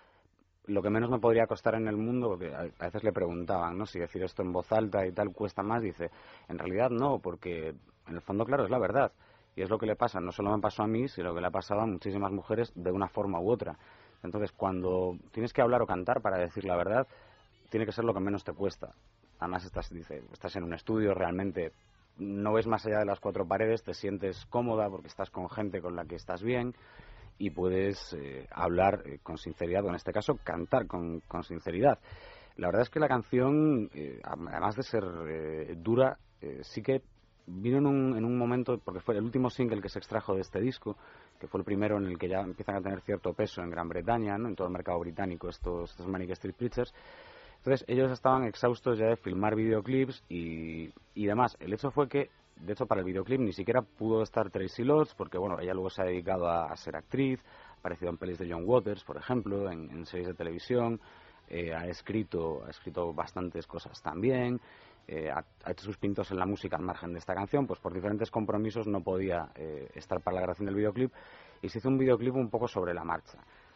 S: lo que menos me podría costar en el mundo, porque a veces le preguntaban, ¿no?, si decir esto en voz alta y tal cuesta más. Dice: en realidad no, porque en el fondo, claro, es la verdad. Y es lo que le pasa, no solo me pasó a mí, sino que le ha pasado a muchísimas mujeres de una forma u otra. Entonces, cuando tienes que hablar o cantar para decir la verdad, tiene que ser lo que menos te cuesta. Además, estás en un estudio, realmente no ves más allá de las cuatro paredes, te sientes cómoda porque estás con gente con la que estás bien y puedes hablar con sinceridad, o en este caso, cantar con sinceridad. La verdad es que la canción, además de ser dura, sí que vino en un momento, porque fue el último single que se extrajo de este disco, que fue el primero en el que ya empiezan a tener cierto peso en Gran Bretaña, ¿no? En todo el mercado británico, estos Manic Street Preachers. Entonces ellos estaban exhaustos ya de filmar videoclips y demás. El hecho fue que, de hecho, para el videoclip ni siquiera pudo estar Tracy Lords, porque bueno, ella luego se ha dedicado a ser actriz, ha aparecido en pelis de John Waters, por ejemplo, en series de televisión, ha escrito bastantes cosas también, ha hecho sus pintos en la música al margen de esta canción, pues por diferentes compromisos no podía estar para la grabación del videoclip, y se hizo un videoclip un poco sobre la marcha.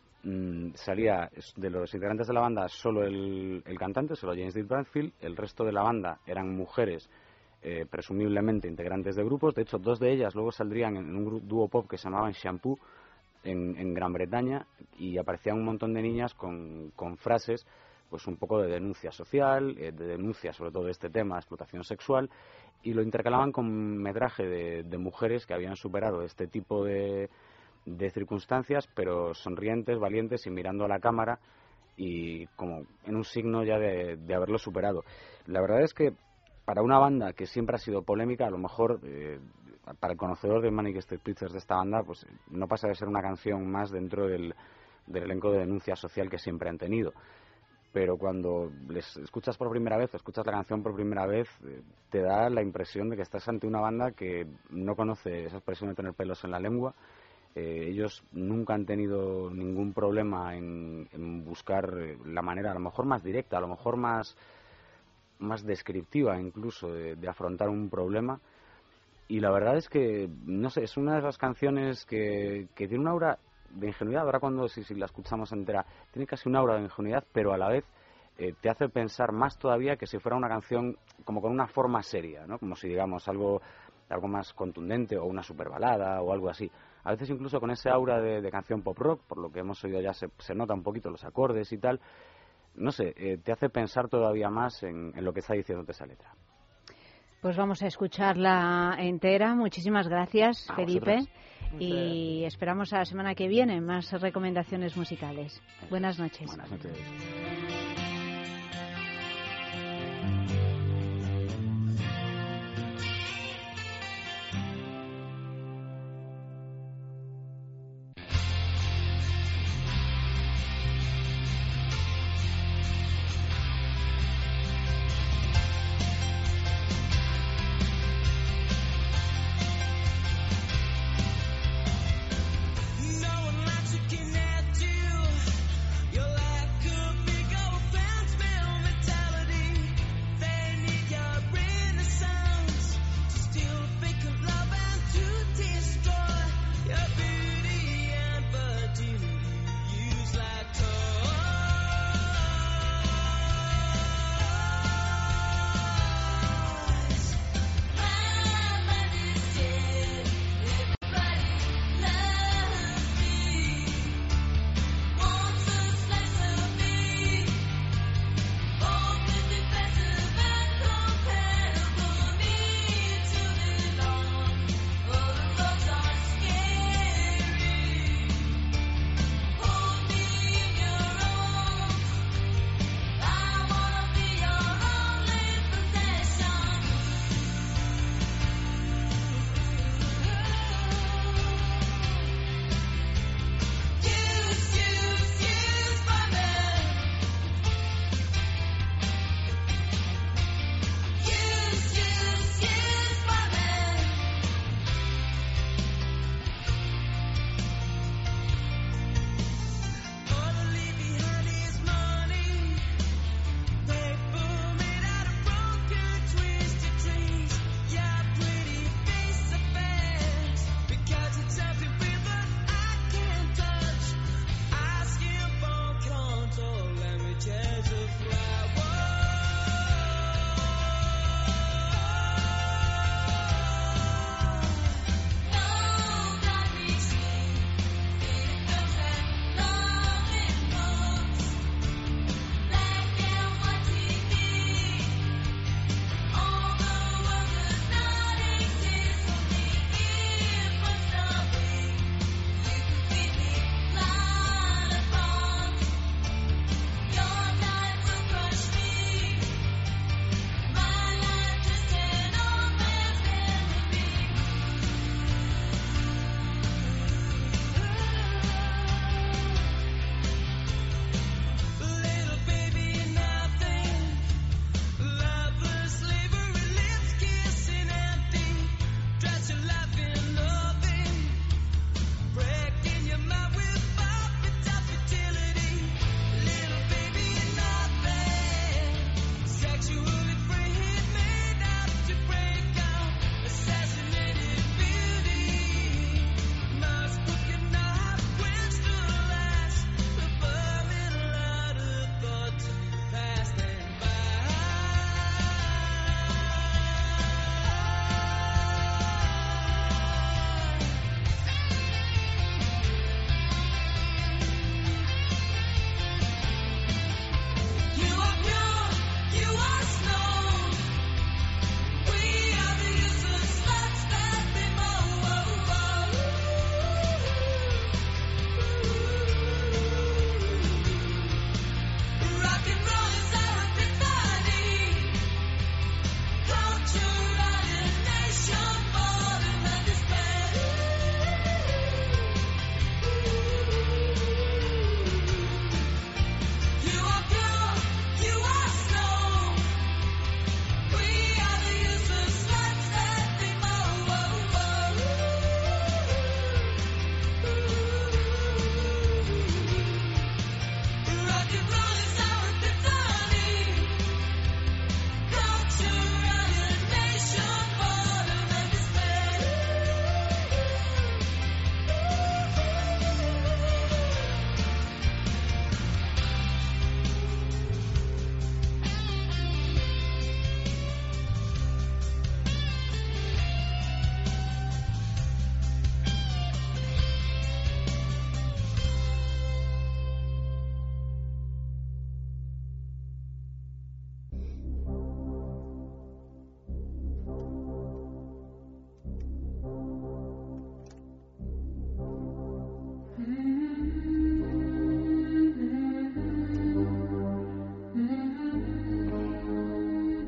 S: Salía de los integrantes de la banda solo el cantante, solo James Dean Bradfield. El resto de la banda eran mujeres, presumiblemente integrantes de grupos. De hecho, 2 de ellas luego saldrían en un dúo pop que se llamaban Shampoo en Gran Bretaña, y aparecían un montón de niñas con frases pues un poco de denuncia social, de denuncia sobre todo de este tema, explotación sexual, y lo intercalaban con metraje de mujeres que habían superado este tipo de circunstancias, pero sonrientes, valientes y mirando a la cámara, y como en un signo ya de haberlo superado. La verdad es que para una banda que siempre ha sido polémica, a lo mejor para el conocedor de Manic Street Preachers, de esta banda, pues no pasa de ser una canción más dentro del elenco de denuncia social que siempre han tenido. Pero cuando les escuchas por primera vez, escuchas la canción por primera vez, te da la impresión de que estás ante una banda que no conoce esa expresión de tener pelos en la lengua. Ellos nunca han tenido ningún problema en buscar la manera a lo mejor más directa, a lo mejor más descriptiva incluso de afrontar un problema. Y la verdad es que, no sé, es una de esas canciones que tiene un aura de ingenuidad. Ahora cuando si la escuchamos entera, tiene casi un aura de ingenuidad, pero a la vez te hace pensar más todavía que si fuera una canción como con una forma seria, ¿no? Como si, digamos, algo más contundente, o una superbalada o algo así. A veces incluso con ese aura de canción pop rock, por lo que hemos oído ya se nota un poquito los acordes y tal. No sé, te hace pensar todavía más en lo que está diciendo esa letra.
B: Pues vamos a escucharla entera. Muchísimas gracias, Felipe. Y esperamos a la semana que viene más recomendaciones musicales. Buenas noches.
S: Buenas noches.
D: Looking at you, you're like a big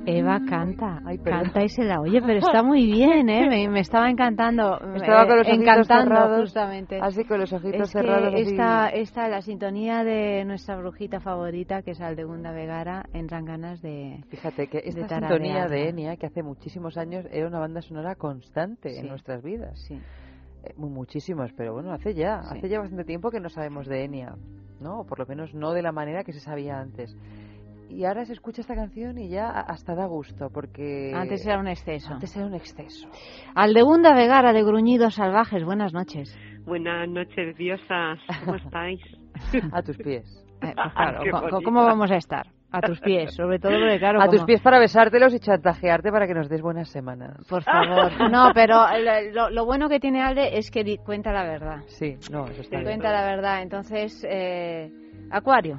B: Eva canta,
C: Ay, perdón.
B: canta y se la oye, pero está muy bien, ¿eh? Me estaba encantando.
C: Estaba con los ojitos
B: encantando,
C: cerrados,
B: justamente.
C: así con los ojitos
B: Es que
C: cerrados. así.
B: esta, la sintonía de nuestra brujita favorita, que es Aldegunda Vegara, entran ganas de.
C: Fíjate que esta
B: tararearla.
C: sintonía de Enya, que hace muchísimos años era una banda sonora constante
B: Sí.
C: en nuestras vidas.
B: Sí.
C: Muchísimos, pero bueno, hace ya bastante tiempo que no sabemos de Enya, ¿no? O por lo menos no de la manera que se sabía antes. Y ahora se escucha esta canción y ya hasta da gusto, porque...
B: Antes era un exceso.
C: Antes era un exceso.
B: Aldegunda Vegara, de Gruñidos Salvajes, buenas noches.
T: Buenas noches, diosas. ¿Cómo estáis?
C: A tus pies.
B: Pues claro,
T: Qué bonito.
B: ¿cómo vamos a estar? A tus pies, sobre todo porque, claro...
C: A
B: como-
C: tus pies para besártelos y chantajearte para que nos des buenas semanas.
B: Por favor. No, pero lo bueno que tiene Alde es que cuenta la verdad.
C: Sí, no, eso está bien.
B: Cuenta la verdad. Entonces, Acuario.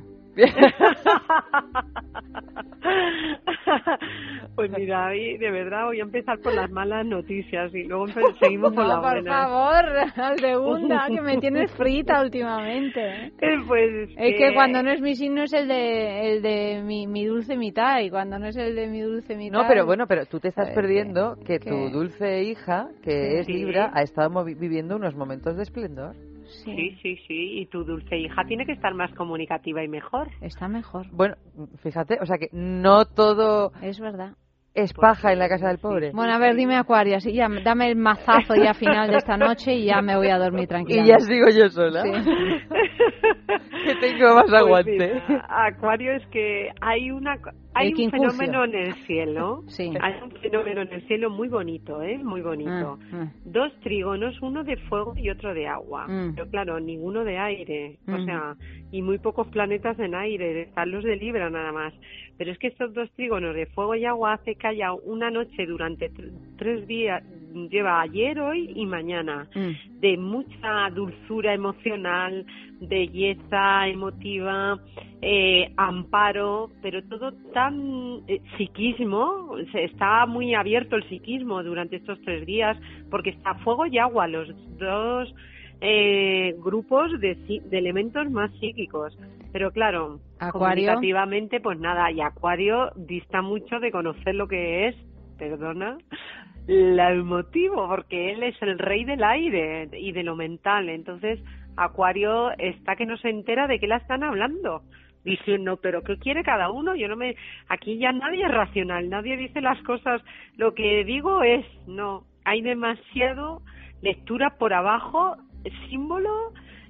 T: Pues mira, hoy de verdad voy a empezar por las malas noticias y luego seguimos por las
B: No, por
T: buenas.
B: favor, Aldegunda, que me tienes frita últimamente.
T: Pues
B: Es que cuando no es mi signo es el de mi dulce mitad, y cuando no es el de mi dulce mitad...
C: No, pero bueno, pero tú te estás
B: ¿qué?
C: perdiendo que
B: ¿Qué?
C: tu dulce hija, que es
T: Sí.
C: Libra, ha estado viviendo unos momentos de esplendor.
T: Sí, sí, sí. Y tu dulce hija tiene que estar más comunicativa y mejor.
B: Está mejor.
C: Bueno, fíjate, o sea que no todo
B: Es verdad.
C: es paja en la casa del pobre.
B: Bueno, a ver, dime Acuario, así ya, dame el mazazo ya final de esta noche y ya me voy a dormir tranquila.
C: Y ya sigo yo sola.
B: Sí.
C: Que tengo más
T: Pues
C: aguante.
T: mira, Acuario, es que hay un
B: quincucio.
T: fenómeno en el cielo.
B: Sí.
T: Hay un fenómeno en el cielo muy bonito, muy bonito. Dos trígonos, uno de fuego y otro de agua. Pero claro, ninguno de aire. O sea, y muy pocos planetas en aire. Están los de Libra nada más. Pero es que estos dos trígonos de fuego y agua hace que haya una noche durante 3 días, lleva ayer, hoy y mañana, de mucha dulzura emocional, belleza emotiva, amparo, pero todo tan psiquismo. Está muy abierto el psiquismo durante estos 3 días, porque está fuego y agua, los dos grupos de elementos más psíquicos. Pero claro,
B: Acuario.
T: comunicativamente, pues nada, y Acuario dista mucho de conocer lo que es, perdona, lo emotivo, porque él es el rey del aire y de lo mental. Entonces, Acuario está que no se entera de qué la están hablando, diciendo, pero ¿qué quiere cada uno? Aquí ya nadie es racional, nadie dice las cosas, lo que digo es, no, hay demasiado lectura por abajo, símbolo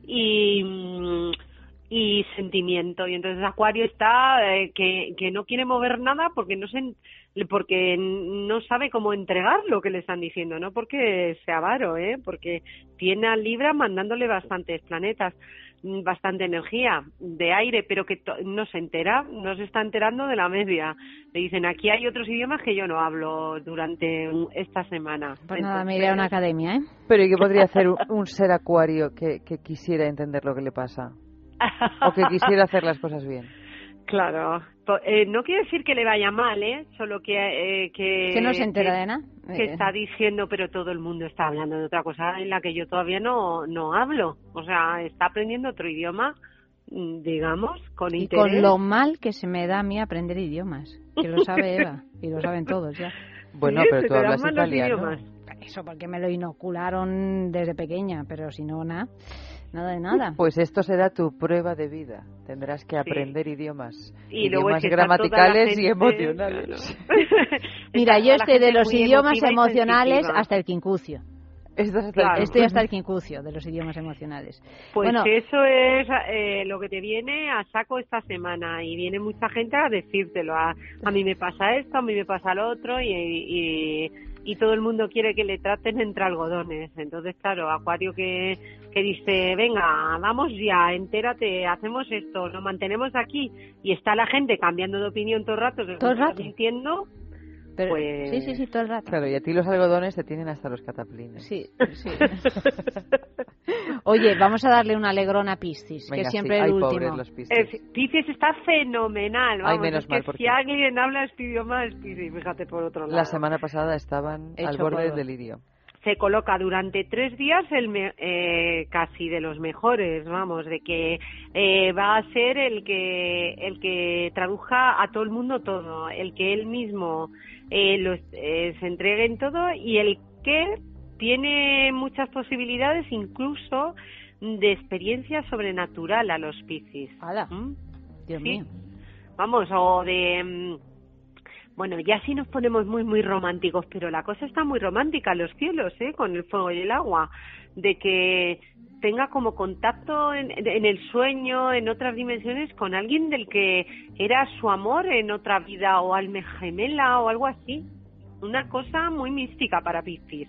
T: y sentimiento. Y entonces Acuario está que no quiere mover nada porque no sabe cómo entregar lo que le están diciendo, no porque sea avaro, porque tiene a Libra mandándole bastantes planetas, bastante energía de aire, pero que no se está enterando de la media. Le dicen, aquí hay otros idiomas que yo no hablo durante esta semana.
B: Pues nada, me iré a una academia, ¿eh?
C: Pero ¿y qué podría hacer un ser Acuario que quisiera entender lo que le pasa? O que quisiera hacer las cosas bien.
T: Claro, no quiere decir que le vaya mal, solo que
B: no se entera de nada.
T: Que está diciendo, pero todo el mundo está hablando de otra cosa en la que yo todavía no hablo. O sea, está aprendiendo otro idioma, digamos, con
B: y
T: interés.
B: con lo mal que se me da a mí aprender idiomas, que lo sabe Eva y lo saben todos ya.
C: Bueno,
T: Sí,
C: pero
T: se
C: tú
T: te dan
C: hablas
T: mal los
C: italiano.
T: idiomas.
B: Eso porque me lo inocularon desde pequeña, pero si no, nada de nada.
C: Pues esto será tu prueba de vida. Tendrás que aprender idiomas.
T: Y luego
C: idiomas
T: es que está
C: gramaticales
T: toda la
C: y
T: gente,
C: emocionales.
B: Mira, yo
T: toda la
B: estoy de
T: gente
B: los
T: muy
B: idiomas
T: emotiva y
B: emocionales
T: sensitiva.
B: hasta el quincucio.
T: Claro.
B: Estoy hasta el quincucio de los idiomas emocionales.
T: Pues
B: bueno,
T: eso es lo que te viene a saco esta semana, y viene mucha gente a decírtelo. A mí me pasa esto, a mí me pasa lo otro, y todo el mundo quiere que le traten entre algodones. Entonces, claro, Acuario que dice, venga, vamos ya, entérate, hacemos esto, nos mantenemos aquí, y está la gente cambiando de opinión todo el rato,
B: Todo el rato.
T: mintiendo,
B: pero,
T: pues...
B: sí, todo el rato.
C: Claro, y a ti los algodones te tienen hasta los cataplines.
B: Sí. Oye, vamos a darle un alegrón a Piscis,
C: Venga,
B: que siempre
C: sí.
B: el
C: Ay,
B: último.
C: pobres los Piscis.
T: Piscis está fenomenal, vamos,
C: Ay, menos
T: es
C: mal,
T: que
C: porque
T: si alguien habla este idioma es Piscis, fíjate por otro lado.
C: La semana pasada estaban
B: Hecho
C: al borde
B: polvo.
C: del delirio.
T: se coloca durante 3 días casi de los mejores, vamos, de que va a ser el que traduzca a todo el mundo todo, el que él mismo se entregue en todo y el que tiene muchas posibilidades incluso de experiencia sobrenatural a los Piscis.
B: Dios
T: sí.
B: mío.
T: Vamos, o de... Bueno, ya sí nos ponemos muy, muy románticos, pero la cosa está muy romántica en los cielos, con el fuego y el agua, de que tenga como contacto en el sueño, en otras dimensiones, con alguien del que era su amor en otra vida, o alma gemela, o algo así. Una cosa muy mística para Piscis.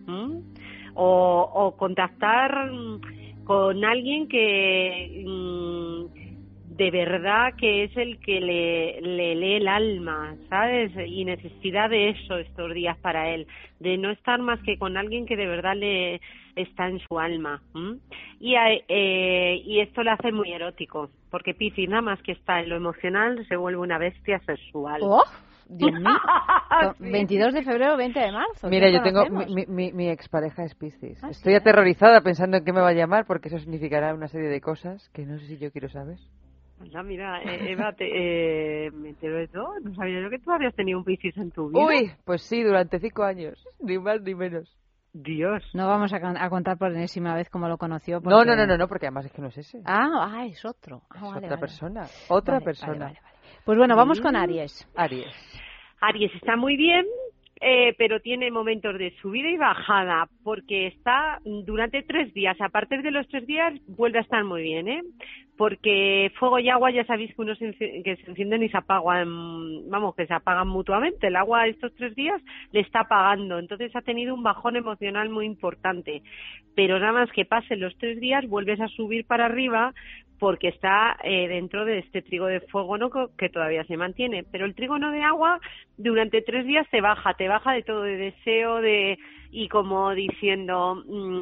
T: O contactar con alguien que... de verdad que es el que le lee el alma, ¿sabes? Y necesidad de eso estos días para él, de no estar más que con alguien que de verdad le está en su alma. Y esto le hace muy erótico, porque Piscis nada más que está en lo emocional se vuelve una bestia sexual.
B: ¡Oh! Dios mío. 22 de febrero, 20 de marzo.
C: Mira, yo tengo... Mi expareja es Piscis. Estoy aterrorizada pensando en qué me va a llamar, porque eso significará una serie de cosas que no sé si yo quiero saber.
T: Mira, Eva, me entero de todo. No sabía yo que tú habías tenido un Piscis en tu vida.
C: Uy, pues sí, durante 5 años. Ni más ni menos.
T: Dios.
B: No vamos a contar por enésima vez cómo lo conoció.
C: Porque... No, porque además es que no es ese.
B: Es otro.
C: Es otra persona. Otra persona.
B: Vale. Pues bueno, vamos con Aries.
T: Aries está muy bien, pero tiene momentos de subida y bajada, porque está durante 3 días. A partir de los 3 días vuelve a estar muy bien, porque fuego y agua ya sabéis que unos que se encienden y se apagan, vamos, que se apagan mutuamente. El agua estos 3 días le está apagando, entonces ha tenido un bajón emocional muy importante. Pero nada más que pasen los 3 días vuelves a subir para arriba, porque está dentro de este trígono de fuego, ¿no?, que todavía se mantiene. Pero el trígono de agua durante 3 días te baja de todo, de deseo, y como diciendo,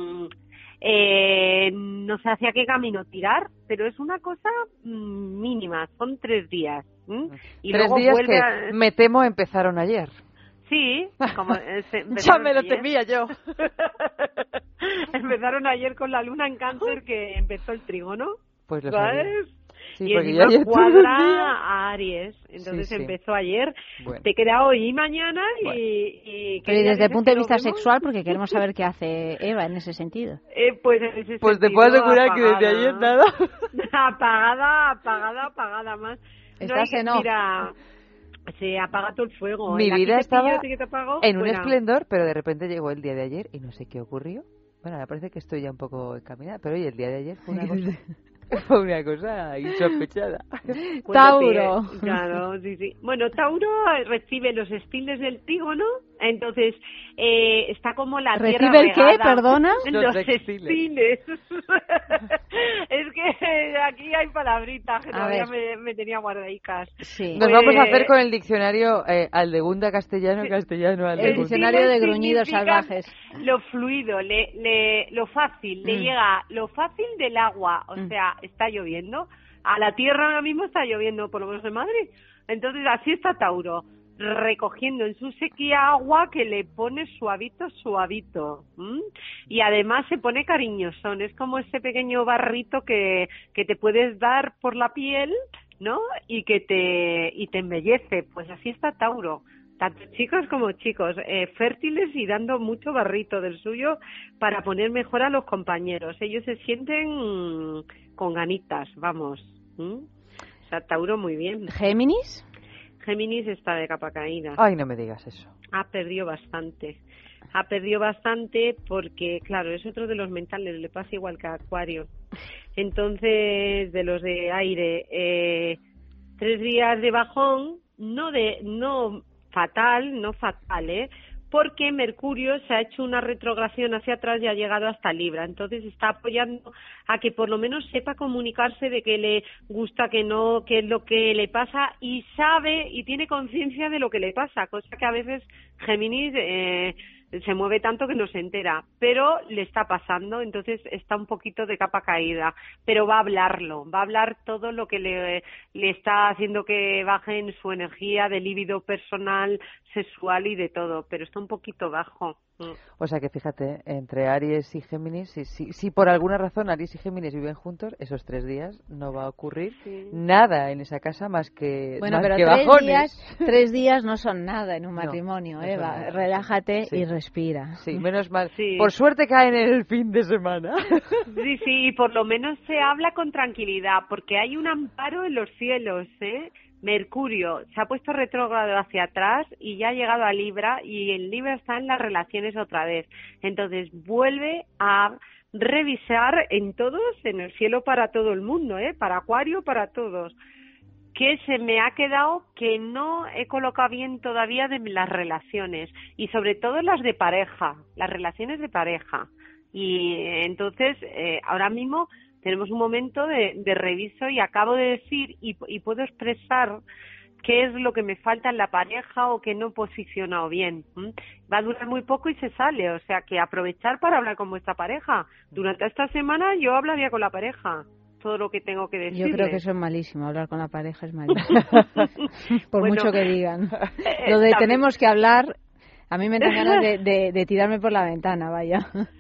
T: no sé hacia qué camino tirar, pero es una cosa mínima, son 3 días. Y
C: 3 días que me temo empezaron ayer.
T: Sí, como
C: ya me lo temía yo.
T: Empezaron ayer con la luna en Cáncer, que empezó el trígono.
C: Pues lo
T: ¿sabes?
C: Sí,
T: y encima cuadra a Aries, entonces empezó ayer. Bueno. Te queda hoy y mañana.
B: Bueno. Y desde el punto de vista sexual, porque queremos saber qué hace Eva en ese sentido.
T: Pues en ese sentido,
C: te puedo asegurar
T: apagada.
C: Que desde ayer nada.
T: apagada más.
B: Estás en off.
T: Mira, se apaga todo el fuego.
C: Mi vida estaba en un
T: fuera.
C: esplendor, pero de repente llegó el día de ayer y no sé qué ocurrió. Bueno, me parece que estoy ya un poco encaminada, pero oye, el día de ayer fue una cosa... Fue una cosa insospechada.
B: Tauro.
T: Claro, sí. Bueno, Tauro recibe los estiles del trígono, entonces está como la tierra
B: ¿Recibe el qué?
T: regada.
B: ¿Perdona?
T: Los estiles. Es que aquí hay palabritas que todavía me tenía guardadicas.
B: Sí.
C: Nos vamos a hacer con el diccionario Aldegunda castellano, Aldegunda.
B: El diccionario de gruñidos salvajes.
T: Lo fluido, lo fácil, le llega lo fácil del agua, o sea, está lloviendo. A la tierra ahora mismo está lloviendo, por lo menos en Madrid. Entonces así está Tauro, recogiendo en su sequía agua que le pone suavito. Y además se pone cariñosón, es como ese pequeño barrito que te puedes dar por la piel, ¿no? Y que te embellece. Pues así está Tauro, tanto chicos como chicos, fértiles y dando mucho barrito del suyo para poner mejor a los compañeros. Ellos se sienten con ganitas, vamos. O sea, Tauro muy bien.
B: ¿Géminis?
T: Géminis está de capa caída.
C: Ay, no me digas eso.
T: Ha perdido bastante porque, claro, es otro de los mentales, le pasa igual que a Acuario. Entonces, de los de aire, 3 días de bajón, no fatal, porque Mercurio se ha hecho una retrogradación hacia atrás y ha llegado hasta Libra, entonces está apoyando a que por lo menos sepa comunicarse de que le gusta, que no, qué es lo que le pasa, y sabe y tiene conciencia de lo que le pasa, cosa que a veces Géminis se mueve tanto que no se entera, pero le está pasando, entonces está un poquito de capa caída, pero va a hablar todo lo que le está haciendo que baje en su energía de líbido personal, sexual y de todo, pero está un poquito bajo.
C: O sea que fíjate, entre Aries y Géminis, si por alguna razón Aries y Géminis viven juntos, esos 3 días no va a ocurrir nada en esa casa más que
B: Bueno,
C: más
B: pero
C: que
B: 3
C: bajones.
B: 3 días no son nada en un
C: No,
B: matrimonio,
C: no son
B: Eva.
C: nada.
B: Relájate
C: Sí.
B: y respira.
C: Sí, menos mal.
T: Sí.
C: Por suerte caen en el fin de semana.
T: Sí, sí, y por lo menos se habla con tranquilidad, porque hay un amparo en los cielos, ¿eh? Mercurio se ha puesto retrógrado hacia atrás y ya ha llegado a Libra, y en Libra está en las relaciones otra vez. Entonces vuelve a revisar en todos, en el cielo para todo el mundo, para Acuario, para todos. Que se me ha quedado que no he colocado bien todavía de las relaciones, y sobre todo las de pareja, las relaciones de pareja. Y entonces ahora mismo tenemos un momento de reviso, y acabo de decir y puedo expresar qué es lo que me falta en la pareja o que no he posicionado bien. Va a durar muy poco y se sale, o sea que aprovechar para hablar con vuestra pareja. Durante esta semana yo hablaría con la pareja todo lo que tengo que decir.
B: Yo creo que eso es malísimo, hablar con la pareja es malísimo. Por
T: Bueno,
B: mucho que digan. Lo de tenemos que hablar, a mí me dan ganas de tirarme por la ventana, vaya.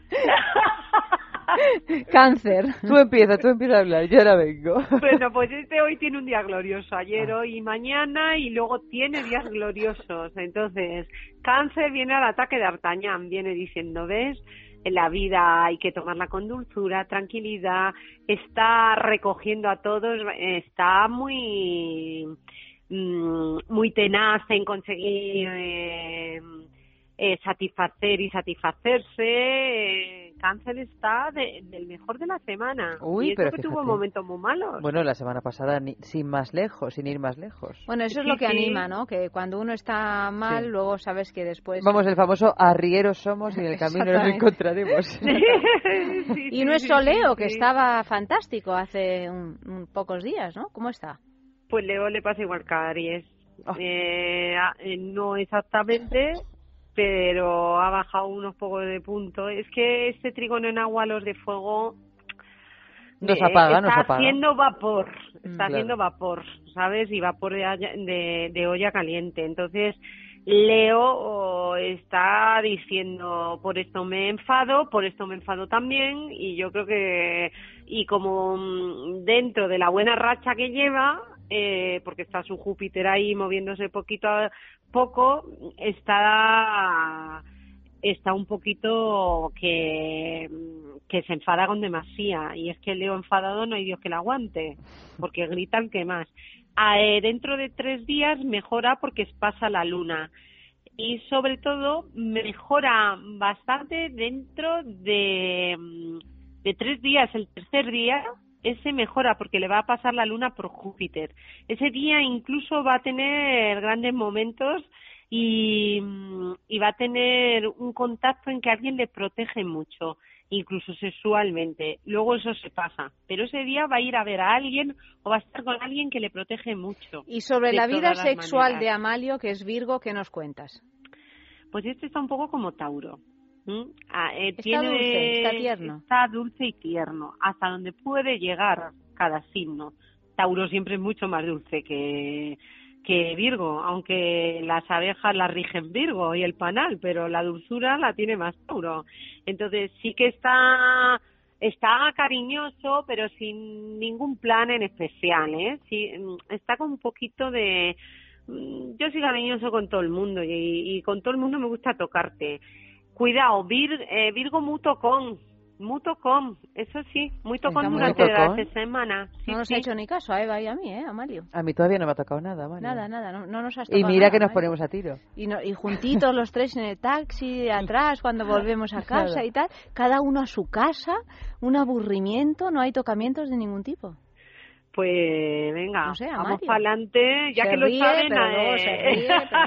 B: Cáncer.
C: Tú empieza a hablar, yo ahora vengo.
T: Bueno, pues hoy tiene un día glorioso, ayer, hoy y mañana, y luego tiene días gloriosos. Entonces, Cáncer viene al ataque de D'Artagnan, viene diciendo, ¿ves? En la vida hay que tomarla con dulzura, tranquilidad, está recogiendo a todos, está muy tenaz en conseguir satisfacer y satisfacerse. Cáncer está del mejor de la semana.
C: Uy,
T: y eso
C: pero
T: que
C: fíjate.
T: tuvo momentos muy malos.
C: Bueno, la semana pasada sin ir más lejos.
B: Bueno, eso es
T: Sí,
B: lo que
T: sí.
B: anima, ¿no? Que cuando uno está mal,
C: Sí.
B: luego sabes que después...
C: Vamos, el famoso arrieros somos y en el camino nos
B: Exactamente.
C: encontraremos.
B: Y no es Leo, que estaba fantástico hace pocos días, ¿no? ¿Cómo está?
T: Pues Leo le pasa igual que a Aries. No exactamente, pero ha bajado unos pocos de puntos. Es que este trígono en agua, los de fuego,
C: Nos apaga.
T: está haciendo vapor,
C: Claro.
T: haciendo vapor, ¿sabes? Y vapor de olla caliente. Entonces, Leo está diciendo, por esto me enfado también, y yo creo que, y como dentro de la buena racha que lleva, porque está su Júpiter ahí moviéndose poquito a poco, está un poquito que se enfada con demasía, y es que Leo enfadado no hay Dios que le aguante, porque gritan que más. Dentro de 3 días mejora porque pasa la luna, y sobre todo mejora bastante dentro de 3 días. El tercer día ese mejora porque le va a pasar la luna por Júpiter. Ese día incluso va a tener grandes momentos y va a tener un contacto en que alguien le protege mucho, incluso sexualmente. Luego eso se pasa, pero ese día va a ir a ver a alguien o va a estar con alguien que le protege mucho.
B: Y sobre
T: de
B: la vida
T: todas las
B: sexual
T: maneras.
B: de Amalio, que es Virgo, ¿qué nos cuentas?
T: Pues este está un poco como Tauro.
B: Está dulce, está tierno.
T: Está dulce y tierno, hasta donde puede llegar cada signo. Tauro siempre es mucho más dulce que Virgo, aunque las abejas las rigen Virgo y el panal, pero la dulzura la tiene más Tauro. Entonces sí que está cariñoso, pero sin ningún plan en especial, Sí, está con un poquito de... Yo soy cariñoso con todo el mundo y con todo el mundo me gusta tocarte. Cuidado, Virgo muy tocón, eso sí, muy tocón
B: Está muy
T: durante
C: tocón.
T: la semana. Sí,
B: No nos
T: sí.
B: ha hecho ni caso a Eva y a mí, Amalio.
C: A mí todavía no me ha tocado nada, María.
B: Nada, no nos has
C: Y
B: tocado
C: mira
B: nada,
C: que nos
B: Amalio.
C: ponemos a tiro.
B: Y juntitos los tres en el taxi de atrás cuando volvemos a casa
C: Claro.
B: y tal, cada uno a su casa, un aburrimiento, no hay tocamientos de ningún tipo.
T: Pues venga,
B: No sé,
T: vamos
B: Amario.
T: para adelante, ya
B: Se
T: que lo
B: ríe,
T: saben,
B: pero luego se ríe,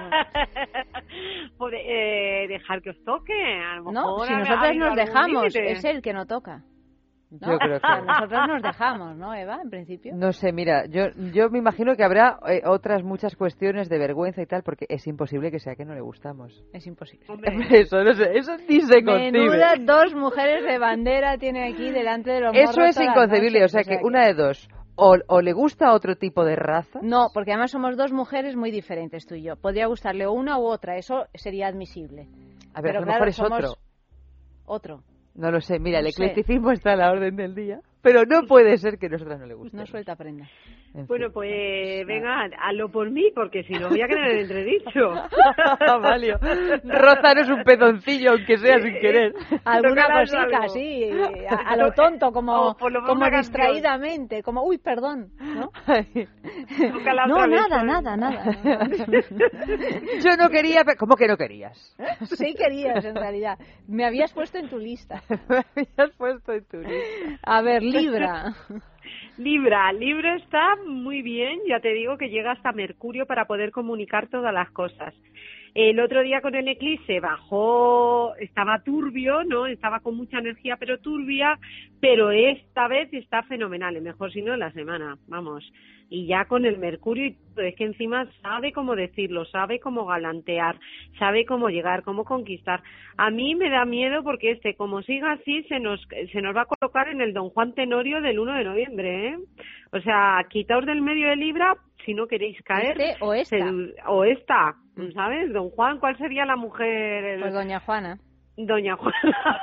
T: pues, dejar que os toque, a lo
B: No,
T: mejor
B: si
T: ha
B: nosotros
T: habido
B: nos
T: algún
B: dejamos,
T: límite.
B: es él que no toca. ¿no?
C: Yo creo que...
B: O sea, nosotros nos dejamos, ¿no, Eva, en principio?
C: No sé, mira, yo me imagino que habrá otras muchas cuestiones de vergüenza y tal, porque es imposible que sea que no le gustamos.
B: Es imposible.
C: Eso, no sé, eso ni se concibe.
B: Menudas 2 mujeres de bandera tiene aquí delante de los
C: Eso
B: morros
C: es
B: todas las
C: inconcebible,
B: noches,
C: o sea que una de dos, o le gusta otro tipo de raza.
B: No, porque además somos 2 mujeres muy diferentes, tú y yo. Podría gustarle una u otra, eso sería admisible.
C: A ver,
B: Pero
C: a lo
B: claro,
C: mejor es
B: somos
C: otro.
B: Otro.
C: No lo sé. Mira,
B: No
C: el
B: sé.
C: eclecticismo está a la orden del día. Pero no puede ser que a nosotras no le guste.
B: No suelta prenda.
T: Bueno, pues venga, hazlo por mí, porque si no voy a quedar en entredicho.
C: Amalio, rózanos un pezoncillo, aunque sea sin querer.
B: Alguna
T: Tocarás
B: cosita,
T: algo.
B: sí, a lo tonto, como,
T: O por lo menos
B: como
T: una canción.
B: distraídamente, como, uy, perdón, ¿no?
T: Tócala
B: No,
T: otra vez,
B: nada.
C: Yo no quería... ¿Cómo que no querías?
B: Sí querías, en realidad. Me habías puesto en tu lista.
C: Me habías puesto en tu lista.
B: A ver, Libra.
T: Libra está muy bien, ya te digo que llega hasta Mercurio para poder comunicar todas las cosas. El otro día con el eclipse bajó, estaba turbio, ¿no? Estaba con mucha energía pero turbia, pero esta vez está fenomenal, el mejor signo de la semana, vamos. Y ya con el Mercurio, y todo, es que encima sabe cómo decirlo, sabe cómo galantear, sabe cómo llegar, cómo conquistar. A mí me da miedo porque como siga así, se nos va a colocar en el Don Juan Tenorio del 1 de noviembre, ¿eh? O sea, quitaos del medio de Libra si no queréis caer.
B: ¿Este o esta?
T: O esta, ¿sabes? Don Juan, ¿cuál sería la mujer?
B: Pues Doña Juana.
T: Doña Juana.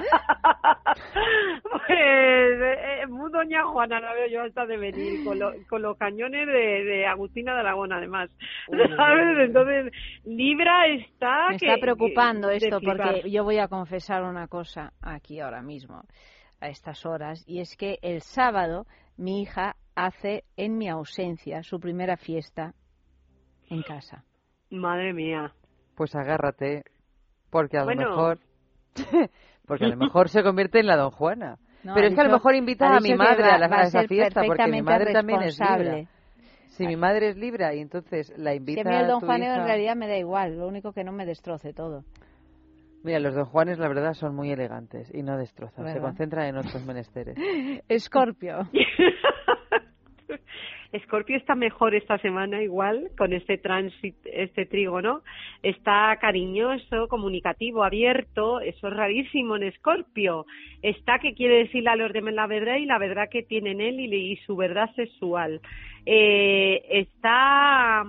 T: Pues Doña Juana la veo yo hasta de venir con los cañones de Agustina de Aragón, además. ¿Sabes? Entonces, Libra está...
B: Me está preocupando
T: de
B: esto
T: flipar.
B: porque yo voy a confesar una cosa aquí ahora mismo, a estas horas, y es que el sábado mi hija hace en mi ausencia su primera fiesta en casa.
T: Madre mía.
C: Pues agárrate, porque a
T: Bueno.
C: lo mejor... Porque a lo mejor se convierte en la Don Juana.
B: No,
C: Pero
B: ha
C: es que a lo
B: dicho-
C: mejor invita
B: ha
C: a mi
B: dicho que
C: madre
B: va
C: a
B: a
C: esa
B: ser
C: fiesta, porque mi
B: perfectamente
C: madre también es
B: responsable.
C: Libra. Si mi madre es Libra y entonces la invita
B: Que a mí el
C: a
B: Don
C: tu
B: Juanero
C: hija...
B: en realidad me da igual, lo único que no me destroce todo.
C: Mira, los Don Juanes la verdad son muy elegantes y no destrozan, se
B: ¿Verdad?
C: concentran en otros menesteres.
B: Escorpio.
T: Escorpio está mejor esta semana igual, con este tránsito, este trígono. Está cariñoso, comunicativo, abierto. Eso es rarísimo en Escorpio. Está que quiere decirle a los demás la verdad y la verdad que tiene en él y su verdad sexual. Está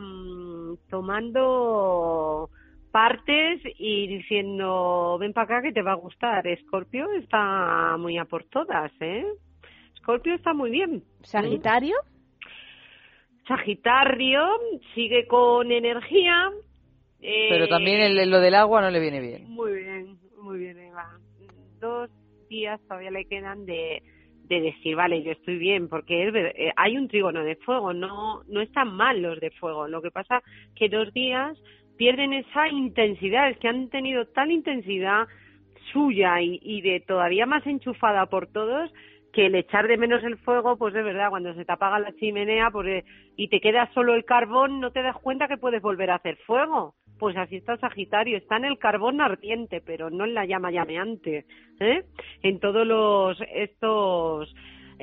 T: tomando partes y diciendo, ven para acá que te va a gustar. Escorpio está muy a por todas, ¿eh? Escorpio está muy bien.
B: ¿Sagitario?
T: Sagitario sigue con energía.
C: Pero también lo del agua no le viene bien.
T: Muy bien, Eva. 2 días todavía le quedan de decir, vale, yo estoy bien, porque hay un trígono de fuego, no están mal los de fuego. Lo que pasa que 2 días pierden esa intensidad, es que han tenido tal intensidad suya y de todavía más enchufada por todos, que el echar de menos el fuego, pues de verdad, cuando se te apaga la chimenea y te queda solo el carbón, no te das cuenta que puedes volver a hacer fuego. Pues así está Sagitario, está en el carbón ardiente, pero no en la llama llameante, ¿eh? En todos estos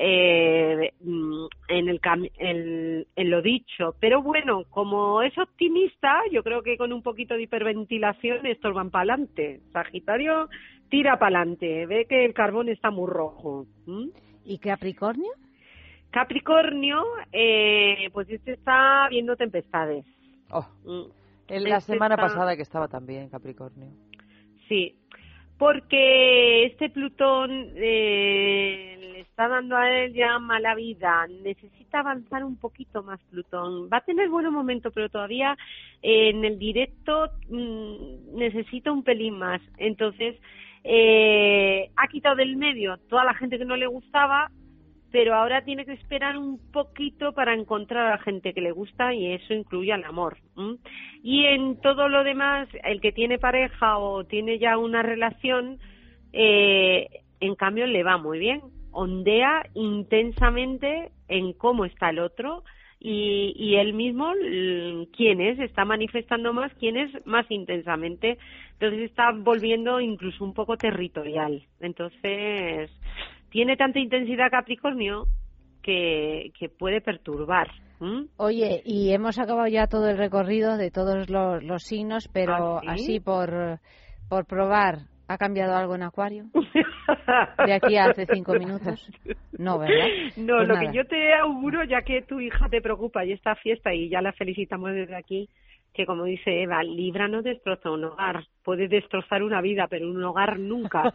T: en lo dicho. Pero bueno, como es optimista, yo creo que con un poquito de hiperventilación estos van para adelante. Sagitario tira para adelante, ve que el carbón está muy rojo.
B: ¿Y Capricornio?
T: Capricornio, pues este está viendo tempestades.
C: La semana pasada que estaba también Capricornio.
T: Sí, porque este Plutón le está dando a él ya mala vida. Necesita avanzar un poquito más Plutón. Va a tener buen momento, pero todavía en el directo necesita un pelín más. Entonces, ha quitado del medio toda la gente que no le gustaba, pero ahora tiene que esperar un poquito para encontrar a la gente que le gusta, y eso incluye al amor. Y en todo lo demás, el que tiene pareja o tiene ya una relación, en cambio le va muy bien. Ondea intensamente en cómo está el otro y él mismo, quién es, está manifestando más, quién es más intensamente. Entonces está volviendo incluso un poco territorial. Entonces tiene tanta intensidad Capricornio que puede perturbar.
B: Oye, y hemos acabado ya todo el recorrido de todos los signos, pero
T: ¿Ah, sí?
B: así por probar, ¿ha cambiado algo en Acuario? De aquí a hace 5 minutos. No, ¿verdad?
T: No,
B: Pues
T: lo
B: nada.
T: que yo te auguro, ya que tu hija te preocupa y esta fiesta, y ya la felicitamos desde aquí, que como dice Eva, Libra no destroza un hogar, puede destrozar una vida, pero un hogar nunca.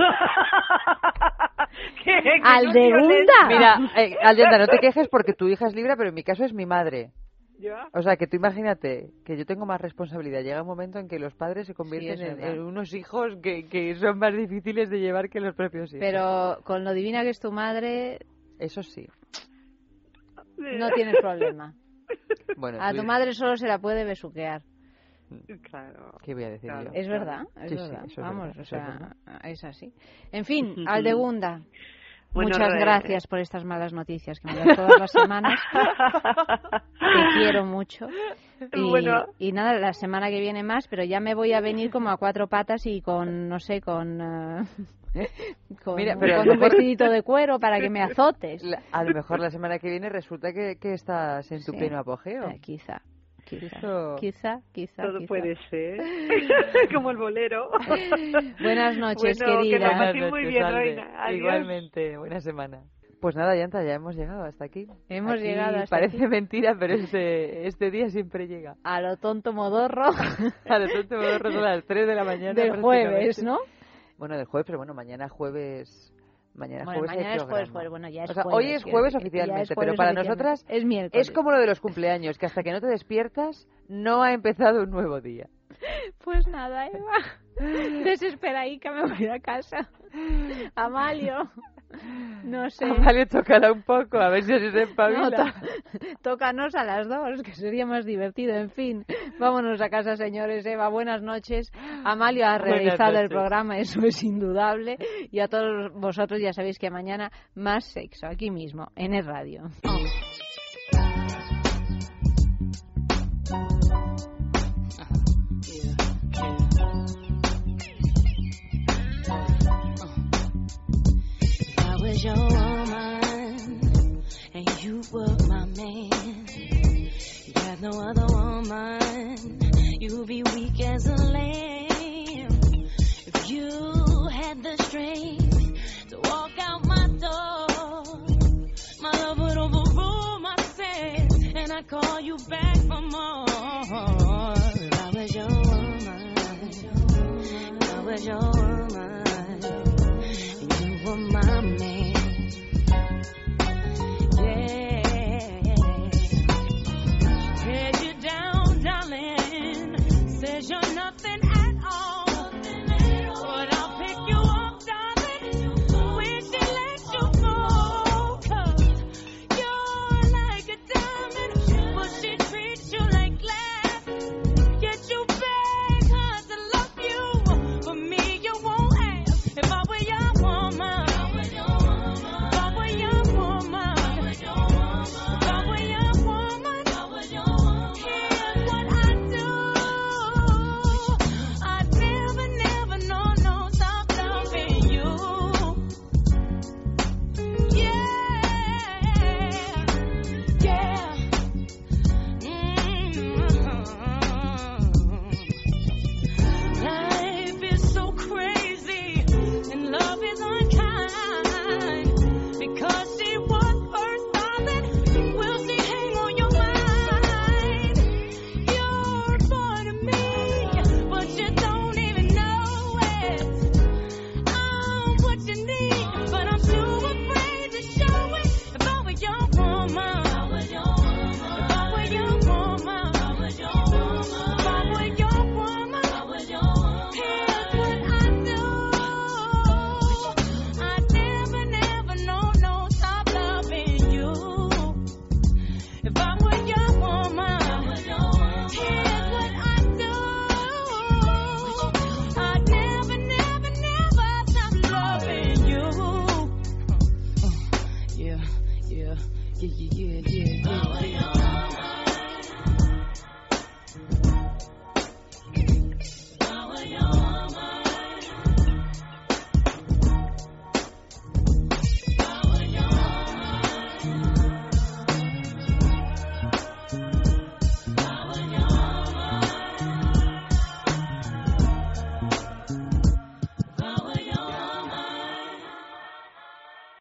B: Aldegunda.
C: Mira, Aldegunda, no te quejes porque tu hija es Libra, pero en mi caso es mi madre.
T: ¿Ya?
C: O sea, que tú imagínate que yo tengo más responsabilidad. Llega un momento en que los padres se convierten en unos hijos que son más difíciles de llevar que los propios hijos.
B: Pero con lo divina que es tu madre...
C: Eso sí.
B: No tienes problema.
C: Bueno,
B: a tu madre solo se la puede besuquear.
T: Claro.
C: ¿Qué voy a decir yo?
B: Es verdad, es
C: Sí,
B: verdad.
C: sí, eso es
B: Vamos,
C: verdad,
B: o
C: eso es
B: sea,
C: verdad.
B: es así. En fin, Aldegunda,
T: Bueno,
B: muchas gracias por estas malas noticias que me das todas las semanas. Te quiero mucho. Y nada, la semana que viene más, pero ya me voy a venir como a 4 patas y con, no sé, con
C: Mira, pero
B: con un vestidito de cuero para que me azotes.
C: A lo mejor la semana que viene resulta que estás en tu pleno apogeo.
B: Quizá.
T: Todo puede ser. Como el bolero.
B: Buenas noches,
T: bueno,
B: querida.
T: Que lo paséis muy bien, Reina. Adiós.
C: Igualmente, buena semana. Pues nada, Yanta, ya hemos llegado hasta aquí.
B: Hemos llegado hasta
C: parece
B: aquí.
C: Mentira, pero este día siempre llega.
B: A lo tonto modorro.
C: A lo tonto modorro son las 3 de la mañana.
B: Del jueves, ¿no?
C: Bueno, del jueves, pero bueno, mañana jueves... Mañana
B: Bueno,
C: jueves
B: mañana
C: hay
B: es jueves,
C: programa.
B: bueno, ya es
C: o sea,
B: jueves.
C: hoy es jueves
B: Ya es
C: oficialmente,
B: jueves
C: pero para
B: oficialmente.
C: nosotras
B: Es miércoles.
C: es como lo de los cumpleaños, que hasta que no te despiertas no ha empezado un nuevo día.
B: Pues nada, Eva. Desesperadica, me voy a casa. Amalio. No sé.
C: Amalio, tócala un poco, a ver si se espabila.
B: No, tócanos a las 2, que sería más divertido. En fin, vámonos a casa, señores. Eva, buenas noches. Amalio ha realizado el programa, eso es indudable. Y a todos vosotros ya sabéis que mañana más sexo, aquí mismo, en el radio.
D: Was your woman and you were my man. You have no other woman. You'd be weak as a lamb. If you had the strength to walk out my door, my love would overrule my sense, and I'd call you back for more. If I was your woman, if I was your woman, you were my man. You're nothing